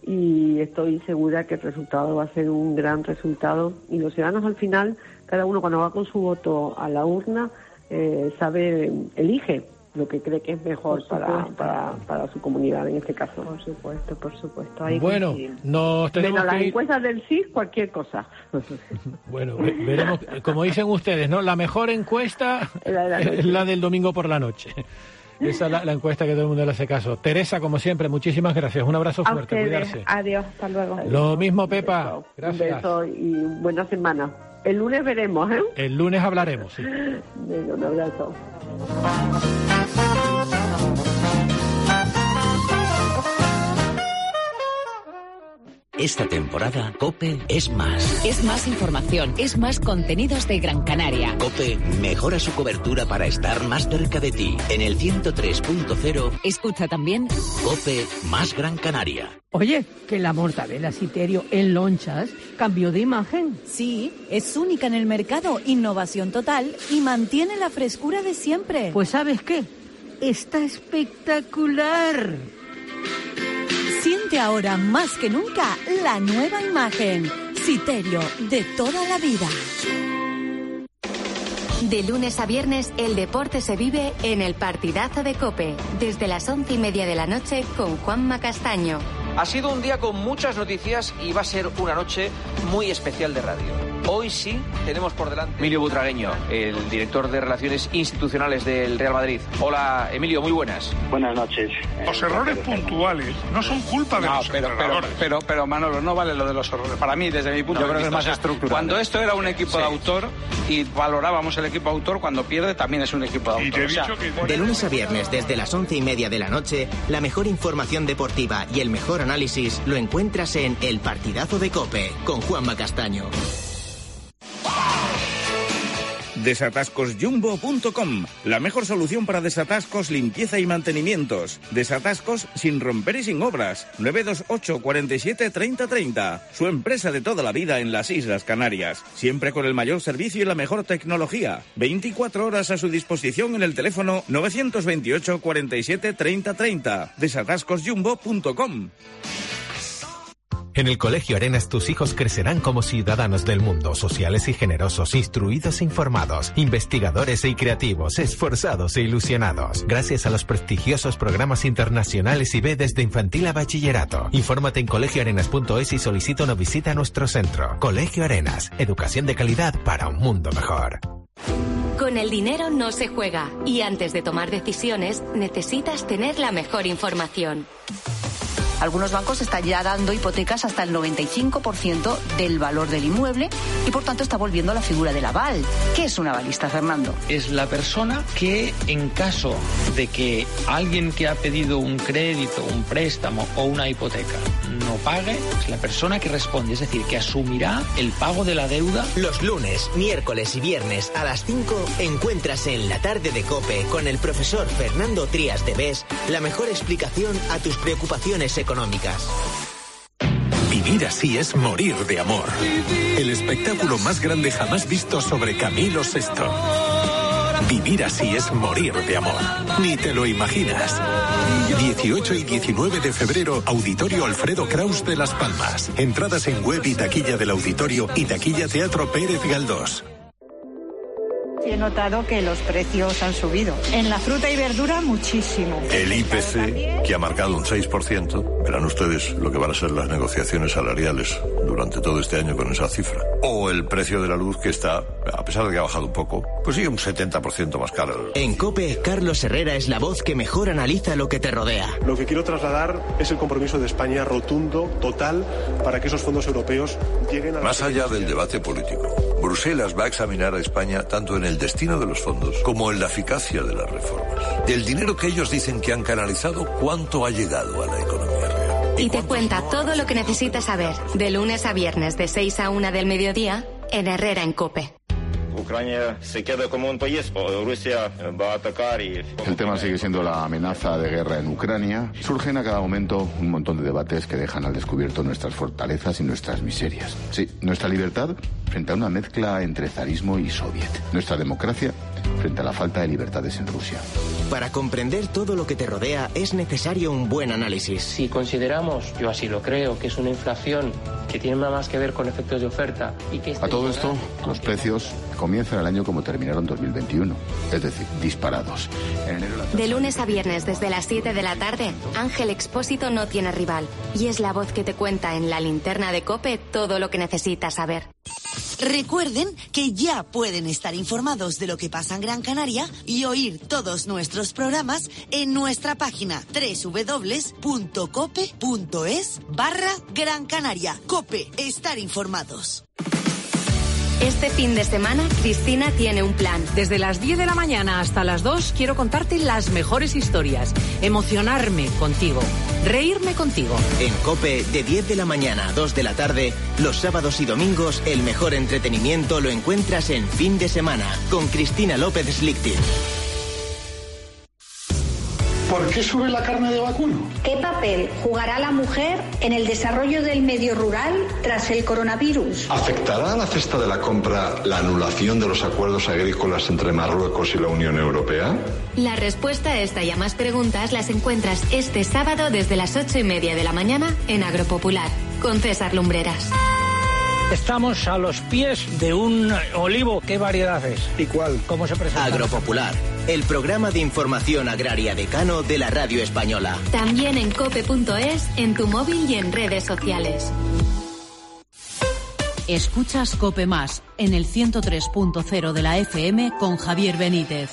y estoy segura que el resultado va a ser un gran resultado. Y los ciudadanos al final, cada uno cuando va con su voto a la urna, eh, sabe, elige lo que cree que es mejor para, para, para su comunidad en este caso. Por supuesto, por supuesto. Hay bueno, nos tenemos Menos que las ir... encuestas del S I S, cualquier cosa. Bueno, veremos, como dicen ustedes, ¿no? La mejor encuesta es la del domingo por la noche. Esa es la, la encuesta que todo el mundo le hace caso. Teresa, como siempre, muchísimas gracias. Un abrazo a fuerte, ustedes. Cuidarse. Adiós, hasta luego. Lo mismo, Pepa. Gracias. Un beso y buena semana. El lunes veremos, ¿eh? El lunes hablaremos, sí. Venga, un abrazo. Esta temporada, COPE es más. Es más información, es más contenidos de Gran Canaria. COPE mejora su cobertura para estar más cerca de ti. En el ciento tres punto cero. Escucha también COPE más Gran Canaria. Oye, que la mortadela Citerio en lonchas cambió de imagen. Sí, es única en el mercado, innovación total y mantiene la frescura de siempre. Pues ¿sabes qué? Está espectacular. Siente ahora más que nunca la nueva imagen. Citerio, de toda la vida. De lunes a viernes, el deporte se vive en el partidazo de COPE, desde las once y media de la noche con Juanma Castaño. Ha sido un día con muchas noticias y va a ser una noche muy especial de radio. Hoy sí tenemos por delante Emilio Butragueño, el director de Relaciones Institucionales del Real Madrid. Hola, Emilio, muy buenas. Buenas noches. Los errores puntuales no son culpa de no, los pero, entrenadores. Pero, pero, pero, Manolo, no vale lo de los errores. Para mí, desde mi punto Yo de creo vista, que es más o sea, estructural. Cuando esto era un equipo Sí. de autor y valorábamos el equipo autor, cuando pierde también es un equipo de Y autor. te he O sea, dicho que... De lunes a viernes, desde las once y media de la noche, la mejor información deportiva y el mejor análisis lo encuentras en El Partidazo de COPE, con Juanma Castaño. Desatascos Jumbo punto com, la mejor solución para desatascos, limpieza y mantenimientos. Desatascos sin romper y sin obras. nueve dos ocho, cuarenta y siete, treinta, treinta. Su empresa de toda la vida en las Islas Canarias. Siempre con el mayor servicio y la mejor tecnología. veinticuatro horas a su disposición en el teléfono nueve dos ocho, cuarenta y siete, treinta, treinta. Desatascos Jumbo punto com. En el Colegio Arenas tus hijos crecerán como ciudadanos del mundo, sociales y generosos, instruidos e informados, investigadores y creativos, esforzados e ilusionados. Gracias a los prestigiosos programas internacionales I B desde infantil a bachillerato. Infórmate en colegio arenas punto es y solicita una visita a nuestro centro. Colegio Arenas, educación de calidad para un mundo mejor. Con el dinero no se juega y antes de tomar decisiones necesitas tener la mejor información. Algunos bancos están ya dando hipotecas hasta el noventa y cinco por ciento del valor del inmueble y por tanto está volviendo la figura del aval. ¿Qué es un avalista, Fernando? Es la persona que en caso de que alguien que ha pedido un crédito, un préstamo o una hipoteca no pague, es la persona que responde, es decir, que asumirá el pago de la deuda. Los lunes, miércoles y viernes a las cinco encuentras en La Tarde de COPE con el profesor Fernando Trías de Bes la mejor explicación a tus preocupaciones económicas. económicas. Vivir así es morir de amor. El espectáculo más grande jamás visto sobre Camilo sexto. Vivir así es morir de amor. Ni te lo imaginas. dieciocho y diecinueve de febrero, Auditorio Alfredo Kraus de Las Palmas. Entradas en web y taquilla del auditorio y taquilla Teatro Pérez Galdós. He notado que los precios han subido. En la fruta y verdura, muchísimo. El I P C, que ha marcado un seis por ciento, verán ustedes lo que van a ser las negociaciones salariales durante todo este año con esa cifra. O el precio de la luz, que está, a pesar de que ha bajado un poco, pues sí, un setenta por ciento más caro. En COPE, Carlos Herrera es la voz que mejor analiza lo que te rodea. Lo que quiero trasladar es el compromiso de España rotundo, total, para que esos fondos europeos lleguen a... Más allá del debate político, Bruselas va a examinar a España tanto en el destino de los fondos como en la eficacia de las reformas. Del dinero que ellos dicen que han canalizado, ¿cuánto ha llegado a la economía real? Y te cuenta todo lo que necesitas saber, de lunes a viernes de seis a una del mediodía, en Herrera en COPE. Ucrania se queda como un país, o Rusia va a atacar y... El tema sigue siendo la amenaza de guerra en Ucrania. Surgen a cada momento un montón de debates que dejan al descubierto nuestras fortalezas y nuestras miserias. Sí, nuestra libertad frente a una mezcla entre zarismo y soviet. Nuestra democracia frente a la falta de libertades en Rusia. Para comprender todo lo que te rodea es necesario un buen análisis. Si consideramos, yo así lo creo, que es una inflación que tiene nada más que ver con efectos de oferta y que... Este a todo esto, los precios comienzan el año como terminaron dos mil veintiuno, es decir, disparados. En enero, la tasa... De lunes a viernes desde las siete de la tarde, Ángel Expósito no tiene rival y es la voz que te cuenta en la linterna de COPE todo lo que necesitas saber. Recuerden que ya pueden estar informados de lo que pasa en Gran Canaria y oír todos nuestros programas en nuestra página www.cope.es barra Gran Canaria. COPE, estar informados. Este fin de semana, Cristina tiene un plan. Desde las diez de la mañana hasta las dos quiero contarte las mejores historias, emocionarme contigo, reírme contigo. En COPE, de diez de la mañana a dos de la tarde, los sábados y domingos, el mejor entretenimiento lo encuentras en Fin de Semana, con Cristina López Slichting. ¿Por qué sube la carne de vacuno? ¿Qué papel jugará la mujer en el desarrollo del medio rural tras el coronavirus? ¿Afectará a la cesta de la compra la anulación de los acuerdos agrícolas entre Marruecos y la Unión Europea? La respuesta a esta y a más preguntas las encuentras este sábado desde las ocho y media de la mañana en Agropopular, con César Lumbreras. Estamos a los pies de un olivo. ¿Qué variedad es? ¿Y cuál? ¿Cómo se presenta? Agropopular, el programa de información agraria decano de la radio española. También en cope punto es, en tu móvil y en redes sociales. Escuchas COPE Más en el ciento tres punto cero de la F M con Javier Benítez.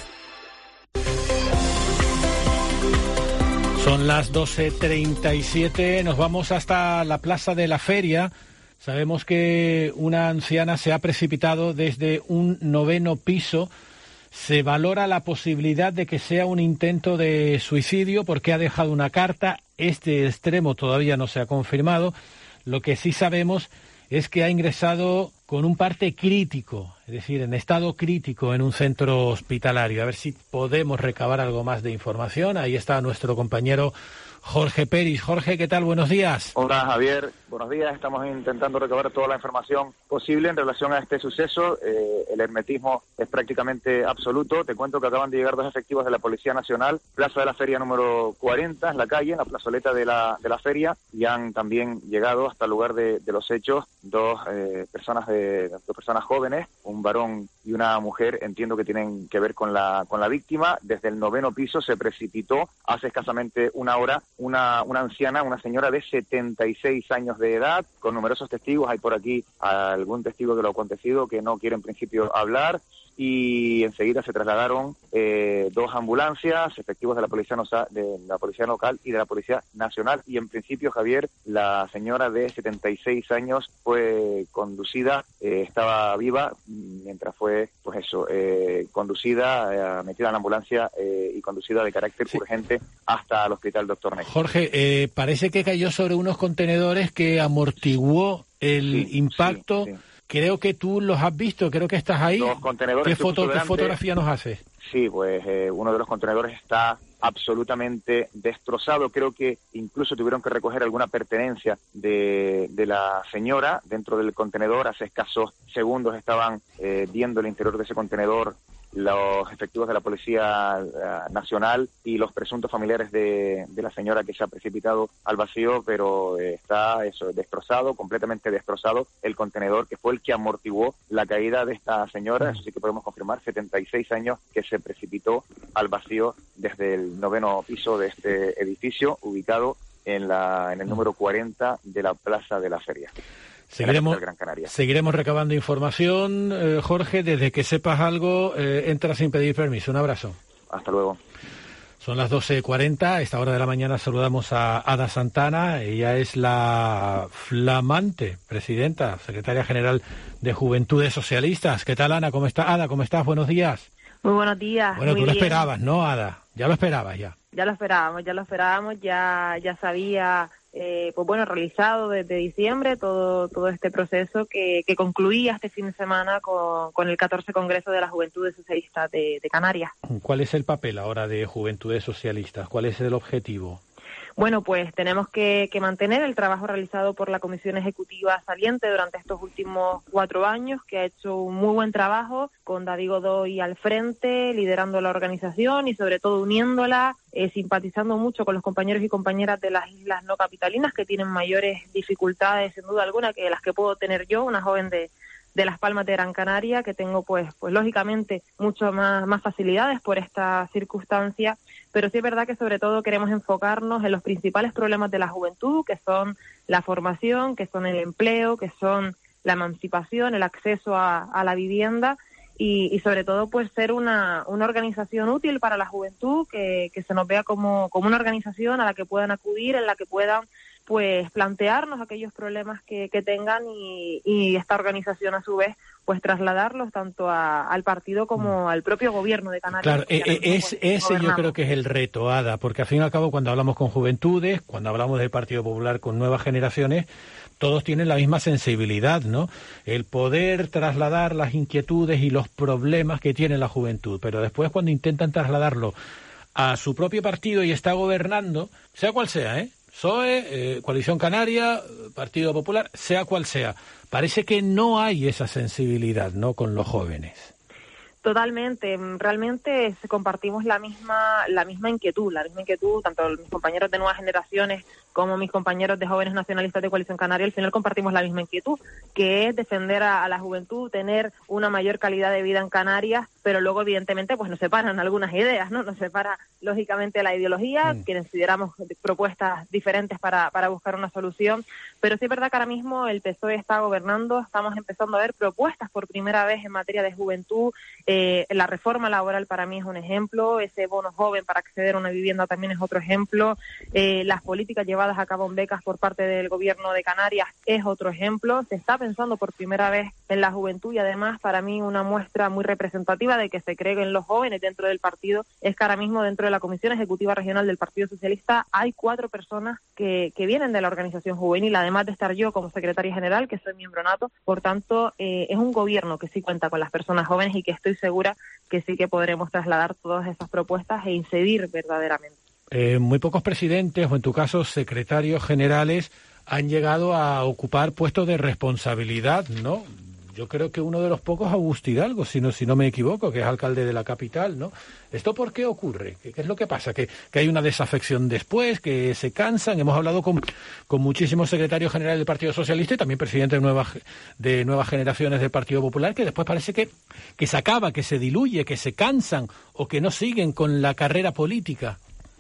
Son las doce treinta y siete, nos vamos hasta la Plaza de la Feria. Sabemos que una anciana se ha precipitado desde un noveno piso. Se valora la posibilidad de que sea un intento de suicidio porque ha dejado una carta. Este extremo todavía no se ha confirmado. Lo que sí sabemos es que ha ingresado con un parte crítico, es decir, en estado crítico en un centro hospitalario. A ver si podemos recabar algo más de información. Ahí está nuestro compañero Jorge Peris. Jorge, ¿qué tal? Buenos días. Hola, Javier. Buenos días. Estamos intentando recabar toda la información posible en relación a este suceso. Eh, el hermetismo es prácticamente absoluto. Te cuento que acaban de llegar dos efectivos de la Policía Nacional, Plaza de la Feria número cuarenta, en la calle, en la plazoleta de la, de la feria, y han también llegado hasta el lugar de, de los hechos dos eh, personas de dos personas jóvenes, un varón y una mujer, entiendo que tienen que ver con la con la víctima. Desde el noveno piso se precipitó hace escasamente una hora una una anciana, una señora de setenta y seis años de edad, con numerosos testigos. Hay por aquí algún testigo de lo acontecido que no quiere en principio hablar, y enseguida se trasladaron eh, dos ambulancias, efectivos de la policía no, de la policía local y de la Policía Nacional, y en principio, Javier, la señora de setenta y seis años fue conducida, eh, estaba viva mientras fue, pues eso, eh, conducida, eh, metida en la ambulancia eh, y conducida de carácter sí. urgente hasta el hospital Doctor Ney. Jorge, eh, parece que cayó sobre unos contenedores que amortiguó el sí, impacto. Sí, sí. Creo que tú los has visto, creo que estás ahí. Los contenedores. ¿Qué, foto, ¿qué fotografía nos haces? Sí, pues eh, uno de los contenedores está absolutamente destrozado. Creo que incluso tuvieron que recoger alguna pertenencia de, de la señora dentro del contenedor. Hace escasos segundos estaban eh, viendo el interior de ese contenedor los efectivos de la Policía Nacional y los presuntos familiares de, de la señora que se ha precipitado al vacío, pero eh, está eso destrozado, completamente destrozado el contenedor, que fue el que amortiguó la caída de esta señora. Eso sí que podemos confirmar, setenta y seis años, que se precipitó al vacío desde el noveno piso de este edificio, ubicado en la en el número cuarenta de la Plaza de la Feria. Seguiremos, seguiremos recabando información, eh, Jorge. Desde que sepas algo, eh, entra sin pedir permiso. Un abrazo. Hasta luego. Son las doce cuarenta. A esta hora de la mañana saludamos a Ada Santana. Ella es la flamante presidenta, secretaria general de Juventudes Socialistas. ¿Qué tal, Ana? ¿Cómo está? Ada, ¿cómo estás? Buenos días. Muy buenos días. Bueno, muy tú lo bien. esperabas, ¿no, Ada? Ya lo esperabas, ya. Ya lo esperábamos, ya lo esperábamos, ya ya sabía, eh, pues bueno, realizado desde diciembre todo todo este proceso que, que concluía este fin de semana con, con el catorce Congreso de las Juventudes Socialistas de, de Canarias. ¿Cuál es el papel ahora de Juventudes Socialistas? ¿Cuál es el objetivo? Bueno, pues tenemos que, que mantener el trabajo realizado por la Comisión Ejecutiva saliente durante estos últimos cuatro años, que ha hecho un muy buen trabajo con David Godoy al frente, liderando la organización y sobre todo uniéndola, eh, simpatizando mucho con los compañeros y compañeras de las islas no capitalinas, que tienen mayores dificultades, sin duda alguna, que las que puedo tener yo, una joven de de Las Palmas de Gran Canaria, que tengo pues pues lógicamente mucho más, más facilidades por esta circunstancia, pero sí es verdad que sobre todo queremos enfocarnos en los principales problemas de la juventud, que son la formación, que son el empleo, que son la emancipación, el acceso a, a la vivienda y, y sobre todo pues ser una, una organización útil para la juventud, que, que se nos vea como, como una organización a la que puedan acudir, en la que puedan pues plantearnos aquellos problemas que, que tengan y, y esta organización a su vez pues trasladarlos tanto a, al partido como al propio gobierno de Canarias. Claro, eh, eh, es, ese yo creo que es el reto, Ada, porque al fin y al cabo cuando hablamos con juventudes, cuando hablamos del Partido Popular con nuevas generaciones, todos tienen la misma sensibilidad, ¿no? El poder trasladar las inquietudes y los problemas que tiene la juventud, pero después cuando intentan trasladarlo a su propio partido y está gobernando, sea cual sea, ¿eh? P S O E, eh, Coalición Canaria, Partido Popular, sea cual sea, parece que no hay esa sensibilidad, ¿no?, con los jóvenes. Totalmente, realmente compartimos la misma la misma inquietud, la misma inquietud, tanto mis compañeros de nuevas generaciones como mis compañeros de jóvenes nacionalistas de Coalición Canaria, al final compartimos la misma inquietud, que es defender a, a la juventud, tener una mayor calidad de vida en Canarias, pero luego evidentemente pues nos separan algunas ideas, ¿no? Nos separa lógicamente la ideología, mm. quienes consideramos propuestas diferentes para, para buscar una solución, pero sí es verdad que ahora mismo el P S O E está gobernando, estamos empezando a ver propuestas por primera vez en materia de juventud. Eh, la reforma laboral para mí es un ejemplo, ese bono joven para acceder a una vivienda también es otro ejemplo, eh, las políticas llevadas a cabo en becas por parte del gobierno de Canarias es otro ejemplo. Se está pensando por primera vez en la juventud y además para mí una muestra muy representativa de que se cree en los jóvenes dentro del partido es que ahora mismo dentro de la Comisión Ejecutiva Regional del Partido Socialista hay cuatro personas que, que vienen de la organización juvenil, además de estar yo como secretaria general, que soy miembro nato. Por tanto, eh, es un gobierno que sí cuenta con las personas jóvenes y que estoy segura que sí que podremos trasladar todas esas propuestas e incidir verdaderamente. Eh, muy pocos presidentes, o en tu caso secretarios generales, han llegado a ocupar puestos de responsabilidad, ¿no? Yo creo que uno de los pocos, Augusto Hidalgo, si no, si no me equivoco, que es alcalde de la capital, ¿no? ¿Esto por qué ocurre? ¿Qué, qué es lo que pasa? ¿Que, que hay una desafección después, que se cansan? Hemos hablado con, con muchísimos secretarios generales del Partido Socialista y también presidentes de nuevas, de nuevas generaciones del Partido Popular, que después parece que, que se acaba, que se diluye, que se cansan o que no siguen con la carrera política.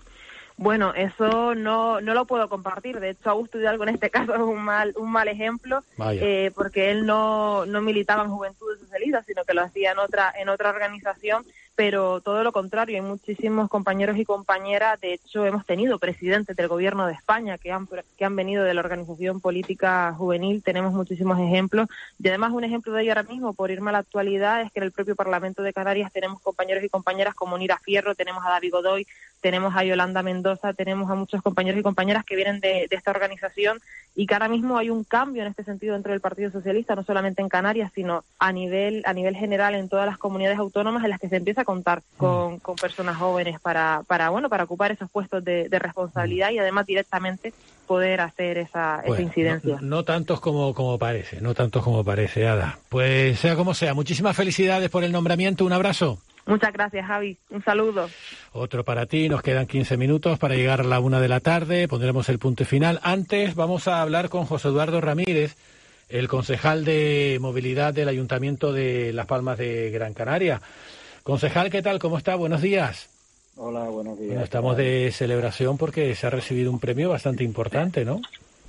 Bueno, eso no no lo puedo compartir. De hecho, Augusto Hidalgo en este caso es un mal un mal ejemplo, eh, porque él no no militaba en Juventudes Socialistas, sino que lo hacía en otra en otra organización. Pero todo lo contrario, hay muchísimos compañeros y compañeras. De hecho, hemos tenido presidentes del gobierno de España que han que han venido de la organización política juvenil. Tenemos muchísimos ejemplos. Y además, un ejemplo de ello ahora mismo, por irme a la actualidad, es que en el propio Parlamento de Canarias tenemos compañeros y compañeras como Nira Fierro, tenemos a David Godoy, tenemos a Yolanda Mendoza, tenemos a muchos compañeros y compañeras que vienen de, de esta organización y que ahora mismo hay un cambio en este sentido dentro del Partido Socialista, no solamente en Canarias, sino a nivel a nivel general en todas las comunidades autónomas en las que se empieza a contar con, con personas jóvenes para para bueno para ocupar esos puestos de, de responsabilidad y además directamente poder hacer esa, bueno, esa incidencia. No, no tantos como, como parece, no tantos como parece, Ada. Pues sea como sea, muchísimas felicidades por el nombramiento, un abrazo. Muchas gracias, Javi. Un saludo. Otro para ti. Nos quedan quince minutos para llegar a la una de la tarde. Pondremos el punto final. Antes vamos a hablar con José Eduardo Ramírez, el concejal de movilidad del Ayuntamiento de Las Palmas de Gran Canaria. Concejal, ¿qué tal? ¿Cómo está? Buenos días. Hola, buenos días. Bueno, estamos de celebración porque se ha recibido un premio bastante importante, ¿no?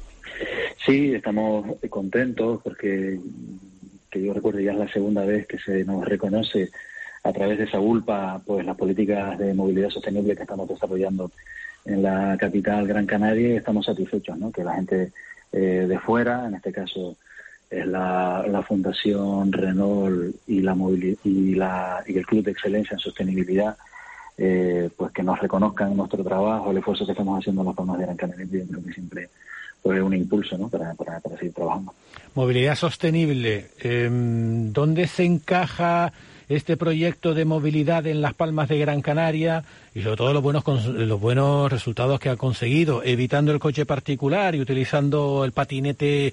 Sí, estamos contentos porque, que yo recuerdo, ya es la segunda vez que se nos reconoce a través de esa U L P A, pues las políticas de movilidad sostenible que estamos desarrollando en la capital Gran Canaria, y estamos satisfechos, ¿no? Que la gente eh, de fuera, en este caso es la, la Fundación Renault y la movilidad, y la y el Club de Excelencia en Sostenibilidad, eh, pues que nos reconozcan nuestro trabajo, el esfuerzo que estamos haciendo en Las Palmas de Gran Canaria, yo creo que siempre pues un impulso, ¿no? para, para, para seguir trabajando. Movilidad sostenible, eh, ¿dónde se encaja este proyecto de movilidad en Las Palmas de Gran Canaria y sobre todo los buenos los buenos resultados que ha conseguido, evitando el coche particular y utilizando el patinete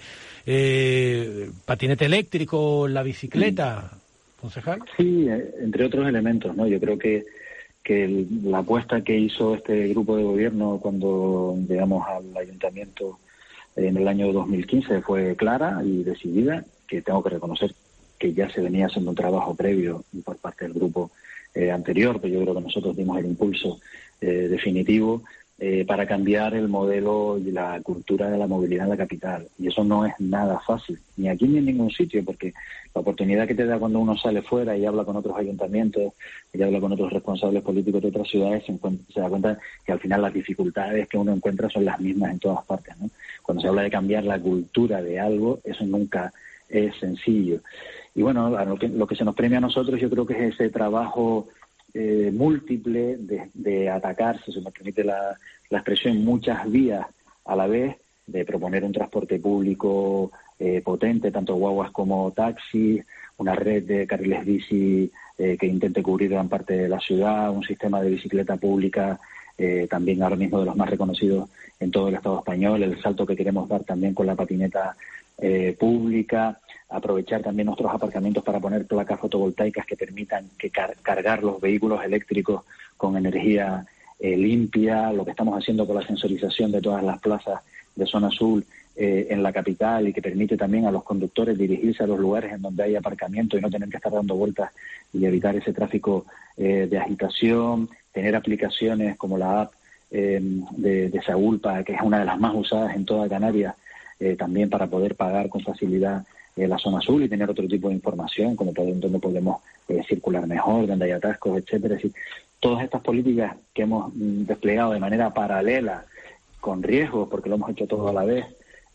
eh, patinete eléctrico, la bicicleta, concejal? Sí, entre otros elementos, ¿no? Yo creo que que el, la apuesta que hizo este grupo de gobierno cuando llegamos al ayuntamiento en el año dos mil quince fue clara y decidida, que tengo que reconocer que ya se venía haciendo un trabajo previo por parte del grupo eh, anterior, pero yo creo que nosotros dimos el impulso eh, definitivo eh, para cambiar el modelo y la cultura de la movilidad en la capital. Y eso no es nada fácil, ni aquí ni en ningún sitio, porque la oportunidad que te da cuando uno sale fuera y habla con otros ayuntamientos, y habla con otros responsables políticos de otras ciudades, se, encuentra, se da cuenta que al final las dificultades que uno encuentra son las mismas en todas partes, ¿no? cuando se habla de cambiar la cultura de algo, eso nunca es sencillo. Y bueno, lo que, lo que se nos premia a nosotros yo creo que es ese trabajo eh, múltiple de, de atacar, si se me permite la, la expresión, muchas vías a la vez, de proponer un transporte público eh, potente, tanto guaguas como taxis, una red de carriles bici eh, que intente cubrir gran parte de la ciudad, un sistema de bicicleta pública eh, también ahora mismo de los más reconocidos en todo el Estado español, el salto que queremos dar también con la patineta eh, pública, aprovechar también nuestros aparcamientos para poner placas fotovoltaicas que permitan que car- cargar los vehículos eléctricos con energía eh, limpia, lo que estamos haciendo con la sensorización de todas las plazas de zona azul eh, en la capital y que permite también a los conductores dirigirse a los lugares en donde hay aparcamiento y no tener que estar dando vueltas y evitar ese tráfico eh, de agitación, tener aplicaciones como la app eh, de, de Sagulpa, que es una de las más usadas en toda Canarias, eh, también para poder pagar con facilidad eh, la zona azul y tener otro tipo de información, como poder, dónde podemos eh, circular mejor, dónde hay atascos, etcétera. Es decir, todas estas políticas que hemos mm, desplegado de manera paralela, con riesgos, porque lo hemos hecho todo a la vez,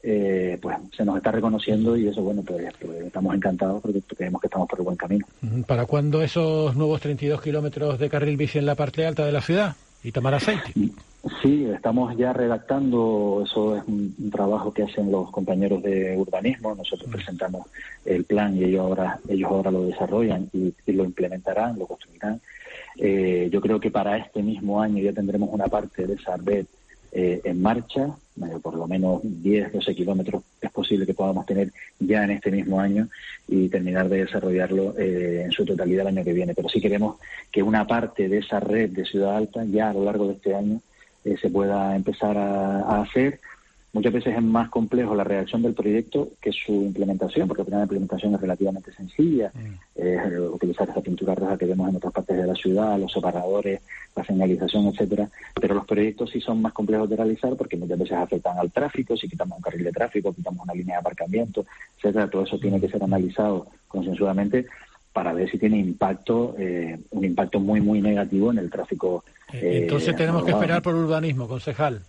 eh, pues se nos está reconociendo y eso, bueno, pues, pues estamos encantados porque creemos que estamos por el buen camino. ¿Para cuándo esos nuevos treinta y dos kilómetros de carril bici en la parte alta de la ciudad? ¿Y tomar aceite? Sí, estamos ya redactando, eso es un, un trabajo que hacen los compañeros de urbanismo, nosotros presentamos el plan y ellos ahora ellos ahora lo desarrollan y, y lo implementarán, lo construirán. Eh, yo creo que para este mismo año ya tendremos una parte de esa red Eh, en marcha, eh, por lo menos diez, doce kilómetros es posible que podamos tener ya en este mismo año y terminar de desarrollarlo eh, en su totalidad el año que viene. Pero sí queremos que una parte de esa red de Ciudad Alta ya a lo largo de este año eh, se pueda empezar a, a hacer. Muchas veces es más complejo la redacción del proyecto que su implementación, porque al final la implementación es relativamente sencilla, mm. eh, utilizar esa pintura roja que vemos en otras partes de la ciudad, los separadores, la señalización, etcétera, pero los proyectos sí son más complejos de realizar porque muchas veces afectan al tráfico, si quitamos un carril de tráfico, quitamos una línea de aparcamiento, etcétera, todo eso tiene que ser analizado consensuadamente para ver si tiene impacto, eh, un impacto muy, muy negativo en el tráfico. Eh, Entonces tenemos que esperar por urbanismo, concejal.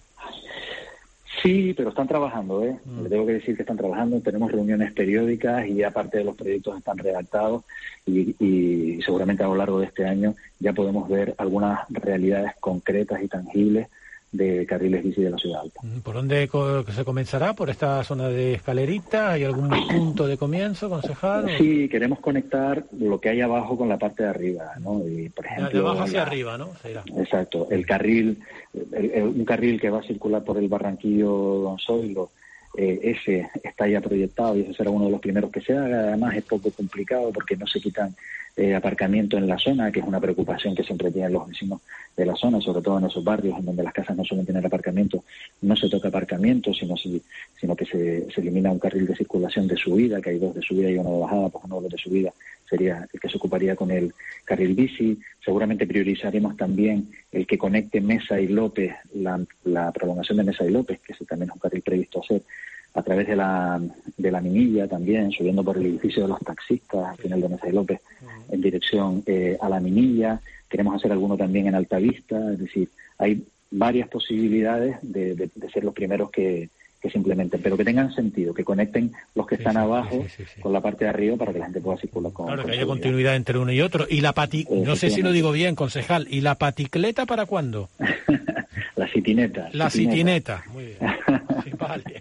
Sí, pero están trabajando, ¿eh? Mm. Le tengo que decir que están trabajando, tenemos reuniones periódicas y aparte de los proyectos están redactados y, y seguramente a lo largo de este año ya podemos ver algunas realidades concretas y tangibles de carriles bici de la Ciudad Alta. ¿Por dónde co- se comenzará? ¿Por esta zona de Escalerita? ¿Hay algún punto de comienzo, concejal? ¿O? Sí, queremos conectar lo que hay abajo con la parte de arriba, ¿no? Y, por ejemplo, de abajo hacia la... arriba, ¿no? Será. Exacto, el carril, el, el, un carril que va a circular por el Barranquillo Don Zoilo, eh, ese está ya proyectado y ese será uno de los primeros que se haga. Además es poco complicado porque no se quitan eh, aparcamiento en la zona, que es una preocupación que siempre tienen los vecinos de la zona, sobre todo en esos barrios en donde las casas no suelen tener aparcamiento. No se toca aparcamiento, sino, si, sino que se, se elimina un carril de circulación de subida, que hay dos de subida y uno de bajada, pues uno de subida sería el que se ocuparía con el carril bici. Seguramente priorizaremos también el que conecte Mesa y López, la, la prolongación de Mesa y López, que ese también es un carril previsto hacer, a través de la de la Minilla también, subiendo por el edificio de los taxistas, al final de Mesa y López, en dirección eh, a la Minilla. Queremos hacer alguno también en Altavista, es decir, hay varias posibilidades de, de, de ser los primeros que, que se implementen, pero que tengan sentido, que conecten los que sí, están sí, abajo sí, sí, sí. con la parte de arriba para que la gente pueda circular con Claro, con que haya seguridad. Continuidad entre uno y otro. Y la pati... No sé si lo digo bien, concejal. ¿Y la paticleta para cuándo? La citineta. La citineta. citineta. Muy bien. Sí, vale.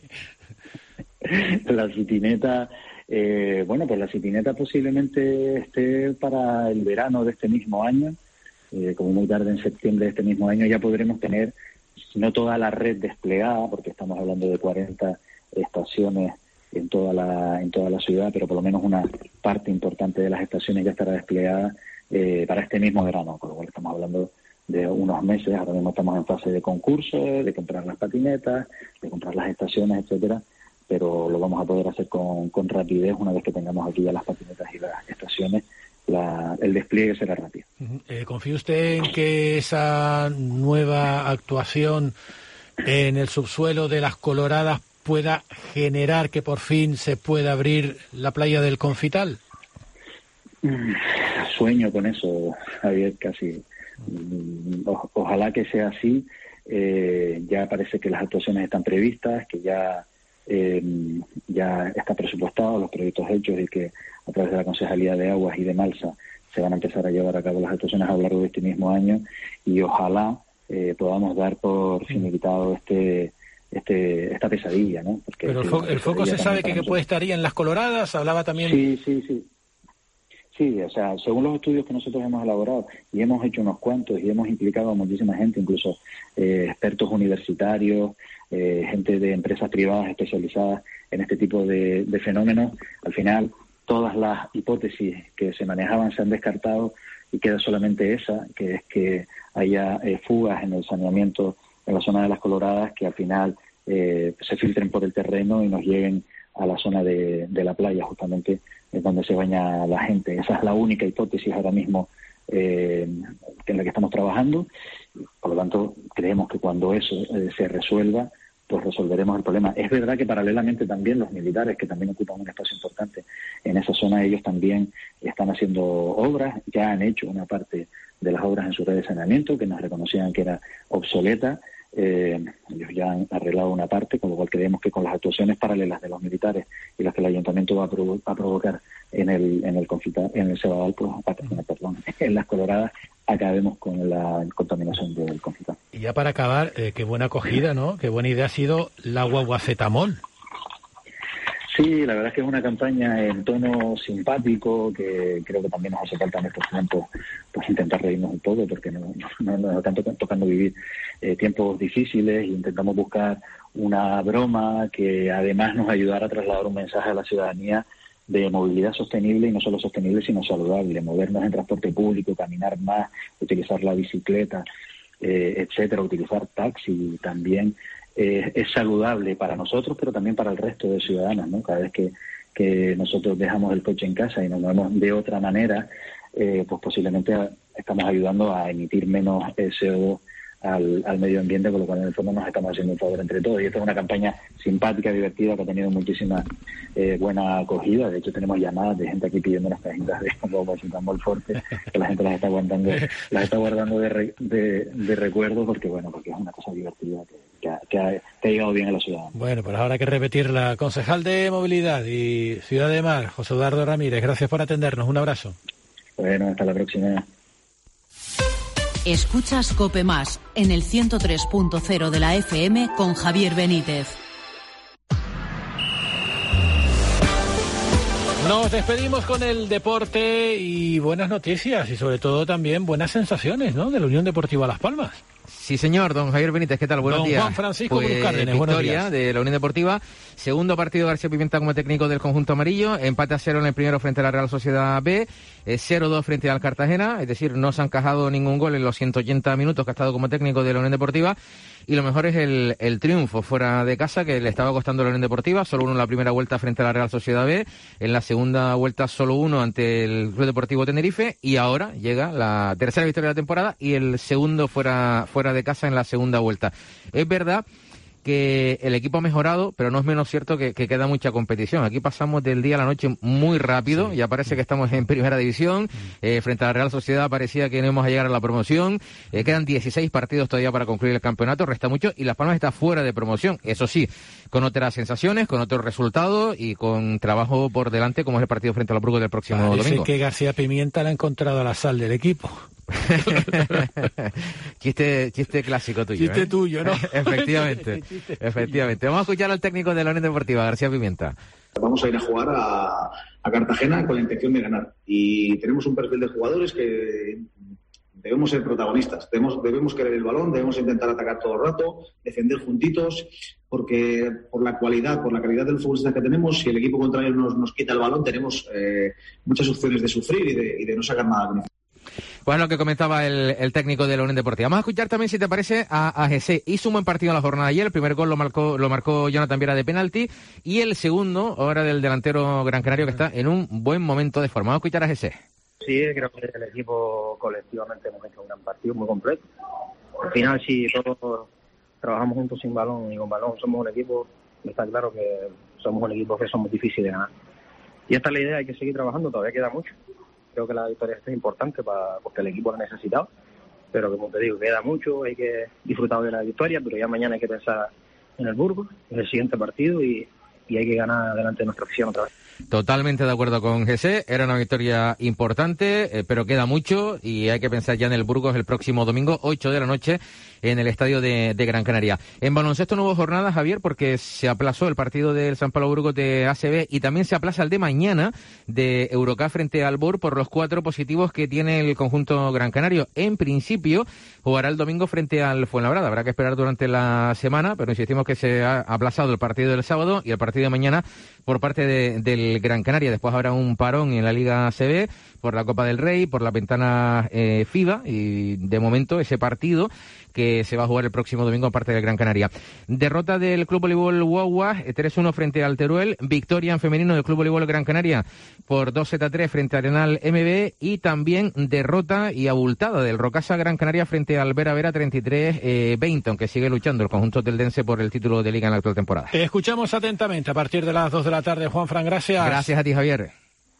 La citineta, eh, bueno, pues la citineta posiblemente esté para el verano de este mismo año, eh, como muy tarde en septiembre de este mismo año ya podremos tener, si no toda la red desplegada, porque estamos hablando de cuarenta estaciones en toda la en toda la ciudad, pero por lo menos una parte importante de las estaciones ya estará desplegada eh, para este mismo verano, con lo cual estamos hablando de unos meses. Ahora mismo estamos en fase de concurso, de comprar las patinetas, de comprar las estaciones, etcétera, pero lo vamos a poder hacer con, con rapidez una vez que tengamos aquí ya las patinetas y las estaciones. La, el despliegue será rápido. Eh, ¿Confía usted en que esa nueva actuación en el subsuelo de las Coloradas pueda generar que por fin se pueda abrir la playa del Confital? Sueño con eso, Javier, casi. O, ojalá que sea así. Eh, ya parece que las actuaciones están previstas, que ya eh, ya está presupuestado, los proyectos hechos, y que a través de la Concejalía de Aguas y de Malsa se van a empezar a llevar a cabo las actuaciones a lo largo de este mismo año, y ojalá eh, podamos dar por finiquitado este este esta pesadilla, ¿no? Porque Pero el, fo el foco se sabe que, que puede estar ahí en Las Coloradas, hablaba también... Sí, sí, sí. Sí, o sea, según los estudios que nosotros hemos elaborado, y hemos hecho unos cuantos, y hemos implicado a muchísima gente, incluso eh, expertos universitarios, eh, gente de empresas privadas especializadas en este tipo de, de fenómenos, al final todas las hipótesis que se manejaban se han descartado y queda solamente esa, que es que haya eh, fugas en el saneamiento en la zona de Las Coloradas, que al final eh, se filtren por el terreno y nos lleguen a la zona de, de la playa, justamente es donde se baña la gente. Esa es la única hipótesis ahora mismo eh, en la que estamos trabajando. Por lo tanto, creemos que cuando eso eh, se resuelva, pues resolveremos el problema. Es verdad que paralelamente también los militares, que también ocupan un espacio importante en esa zona, ellos también están haciendo obras, ya han hecho una parte de las obras en su red de saneamiento, que nos reconocían que era obsoleta. Eh, ellos ya han arreglado una parte, con lo cual creemos que con las actuaciones paralelas de los militares y las que el ayuntamiento va a, provo a provocar en el en el Confita, en el Cebadal, pues, perdón, en Las Coloradas, acabemos con la contaminación del Confita. Y ya para acabar, eh, qué buena acogida, ¿no? Qué buena idea ha sido la guaguacetamol. Sí, la verdad es que es una campaña en tono simpático, que creo que también nos hace falta en estos tiempos, pues intentar reírnos un poco, porque no, no, no nos están tocando vivir eh, tiempos difíciles, e intentamos buscar una broma que además nos ayudara a trasladar un mensaje a la ciudadanía de movilidad sostenible, y no solo sostenible sino saludable, movernos en transporte público, caminar más, utilizar la bicicleta, eh, etcétera, utilizar taxi también. Eh, es saludable para nosotros, pero también para el resto de ciudadanos, ¿no? Cada vez que, que nosotros dejamos el coche en casa y nos movemos de otra manera, eh, pues posiblemente estamos ayudando a emitir menos C O dos al, al medio ambiente, con lo cual en el fondo nos estamos haciendo un favor entre todos. Y esta es una campaña simpática, divertida, que ha tenido muchísima eh, buena acogida. De hecho, tenemos llamadas de gente aquí pidiendo unas cajitas de guaguacetamol fuerte, que la gente las está guardando, las está guardando de, re, de, de recuerdo, porque bueno, porque es una cosa divertida que, que, ha, que, ha, que ha llegado bien a la ciudad. Bueno, pues ahora hay que repetir. La concejal de Movilidad y Ciudad de Mar, José Eduardo Ramírez, gracias por atendernos. Un abrazo. Bueno, hasta la próxima. Escuchas COPE Más en el ciento tres punto cero de la F M con Javier Benítez. Nos despedimos con el deporte y buenas noticias, y sobre todo también buenas sensaciones, ¿no?, de la Unión Deportiva Las Palmas. Sí, señor, don Javier Benítez, ¿qué tal? Buenos don días. Juan Francisco pues, Cruz Cárdenas, buenos días. Victoria de la Unión Deportiva, segundo partido de García Pimienta como técnico del conjunto amarillo, empate a cero en el primero frente a la Real Sociedad B, eh, cero dos frente al Cartagena, es decir, no se han encajado ningún gol en los ciento ochenta minutos que ha estado como técnico de la Unión Deportiva, y lo mejor es el, el triunfo fuera de casa, que le estaba costando a la Unión Deportiva, solo uno en la primera vuelta frente a la Real Sociedad B, en la segunda vuelta solo uno ante el Club Deportivo Tenerife, y ahora llega la tercera victoria de la temporada y el segundo fuera, fuera de casa en la segunda vuelta. Es verdad que el equipo ha mejorado, pero no es menos cierto que, que queda mucha competición. Aquí pasamos del día a la noche muy rápido, sí. Ya parece que estamos en primera división, eh, frente a la Real Sociedad parecía que no íbamos a llegar a la promoción, eh, quedan dieciséis partidos todavía para concluir el campeonato, resta mucho, y Las Palmas está fuera de promoción, eso sí, con otras sensaciones, con otros resultados y con trabajo por delante, como es el partido frente a los Burgos del próximo Parece domingo. que García Pimienta le ha encontrado a la sal del equipo. chiste chiste clásico tuyo. Chiste ¿eh? tuyo, ¿no? Efectivamente, efectivamente. Vamos a escuchar al técnico de la Unión Deportiva, García Pimienta. Vamos a ir a jugar a, a Cartagena con la intención de ganar. Y tenemos un perfil de jugadores que debemos ser protagonistas. Debemos, debemos querer el balón, debemos intentar atacar todo el rato, defender juntitos, porque por la cualidad, por la calidad de los futbolistas que tenemos, si el equipo contrario nos, nos quita el balón, tenemos eh, muchas opciones de sufrir y de, y de no sacar nada con eso. Pues lo que comentaba el, el técnico de la Unión Deportiva. Vamos a escuchar también, si te parece, a, a Jesse. Hizo un buen partido en la jornada de ayer. El primer gol lo marcó, lo marcó Jonathan Viera de penalti. Y el segundo, ahora del delantero gran canario, que está en un buen momento de forma. Vamos a escuchar a Jesse. Sí, creo que el equipo colectivamente hemos hecho un gran partido, muy completo. Al final, si todos trabajamos juntos sin balón y con balón somos un equipo, está claro que somos un equipo que somos difíciles de ganar. Y esta es la idea, hay que seguir trabajando, todavía queda mucho. Creo que la victoria es importante para, porque el equipo lo ha necesitado, pero como te digo, queda mucho, hay que disfrutar de la victoria, pero ya mañana hay que pensar en el Burgos, en el siguiente partido, y, y hay que ganar delante de nuestra afición otra vez. Totalmente de acuerdo con José, era una victoria importante, eh, pero queda mucho y hay que pensar ya en el Burgos el próximo domingo, ocho de la noche, en el estadio de, de Gran Canaria. En baloncesto no hubo jornada, Javier, porque se aplazó el partido del San Pablo Burgos de A C B y también se aplaza el de mañana de Eurocup frente al Bur por los cuatro positivos que tiene el conjunto gran canario. En principio jugará el domingo frente al Fuenlabrada, habrá que esperar durante la semana, pero insistimos que se ha aplazado el partido del sábado y el partido de mañana por parte de, del Gran Canaria. Después habrá un parón en la Liga A C B por la Copa del Rey, por la ventana eh, FIBA y de momento ese partido que se va a jugar el próximo domingo parte del Gran Canaria. Derrota del Club Voleibol Guagua, tres uno frente al Teruel, victoria en femenino del Club Voleibol Gran Canaria por dos a tres frente a Arenal M B y también derrota y abultada del Rocasa Gran Canaria frente al Vera Vera treinta y tres veinte, aunque sigue luchando el conjunto teldense por el título de Liga en la actual temporada. Te escuchamos atentamente a partir de las dos de la tarde, Juanfran, gracias. Gracias a ti, Javier.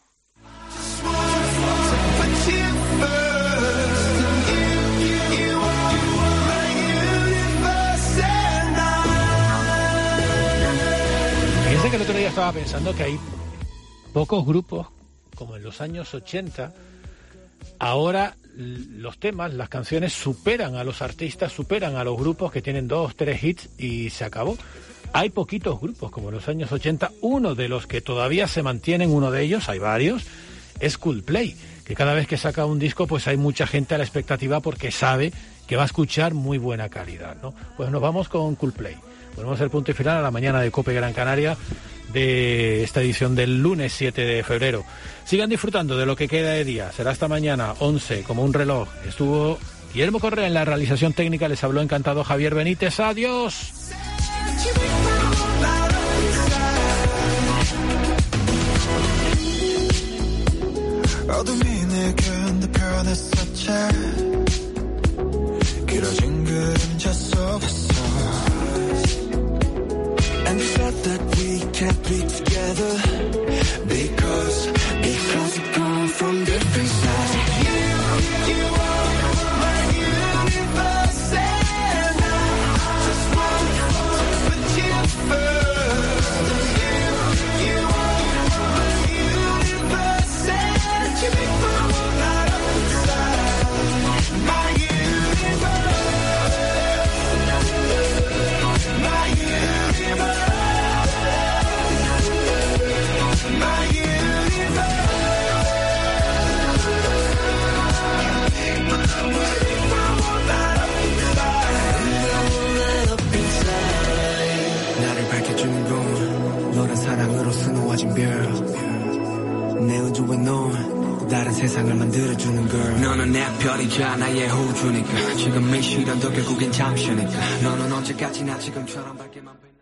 Fíjense que el otro día estaba pensando que hay pocos grupos, como en los años ochenta, ahora los temas, las canciones superan a los artistas, superan a los grupos que tienen dos, tres hits y se acabó. Hay poquitos grupos como en los años ochenta, uno de los que todavía se mantienen, uno de ellos, hay varios, es Coldplay, que cada vez que saca un disco pues hay mucha gente a la expectativa porque sabe que va a escuchar muy buena calidad, ¿no? Pues nos vamos con Coldplay. Ponemos el punto y final a la mañana de COPE Gran Canaria de esta edición del lunes siete de febrero. Sigan disfrutando de lo que queda de día. Será hasta mañana, once, como un reloj. Estuvo Guillermo Correa en la realización técnica. Les habló encantado Javier Benítez. ¡Adiós! And felt that we can't be together because, because we come from different sides. You, you are my universe and I just want to put you first. You, you are my universe and you make my whole life inside. My universe, my universe. 나를 밝혀주는 건 너란 사랑으로 수놓아진 별 내 우주에 넌 다른 세상을 만들어주는 걸 너는 내 별이자 나의 호주니까 지금 이 시련도 결국엔 잠시니까 너는 언제까지나 지금처럼 밝게만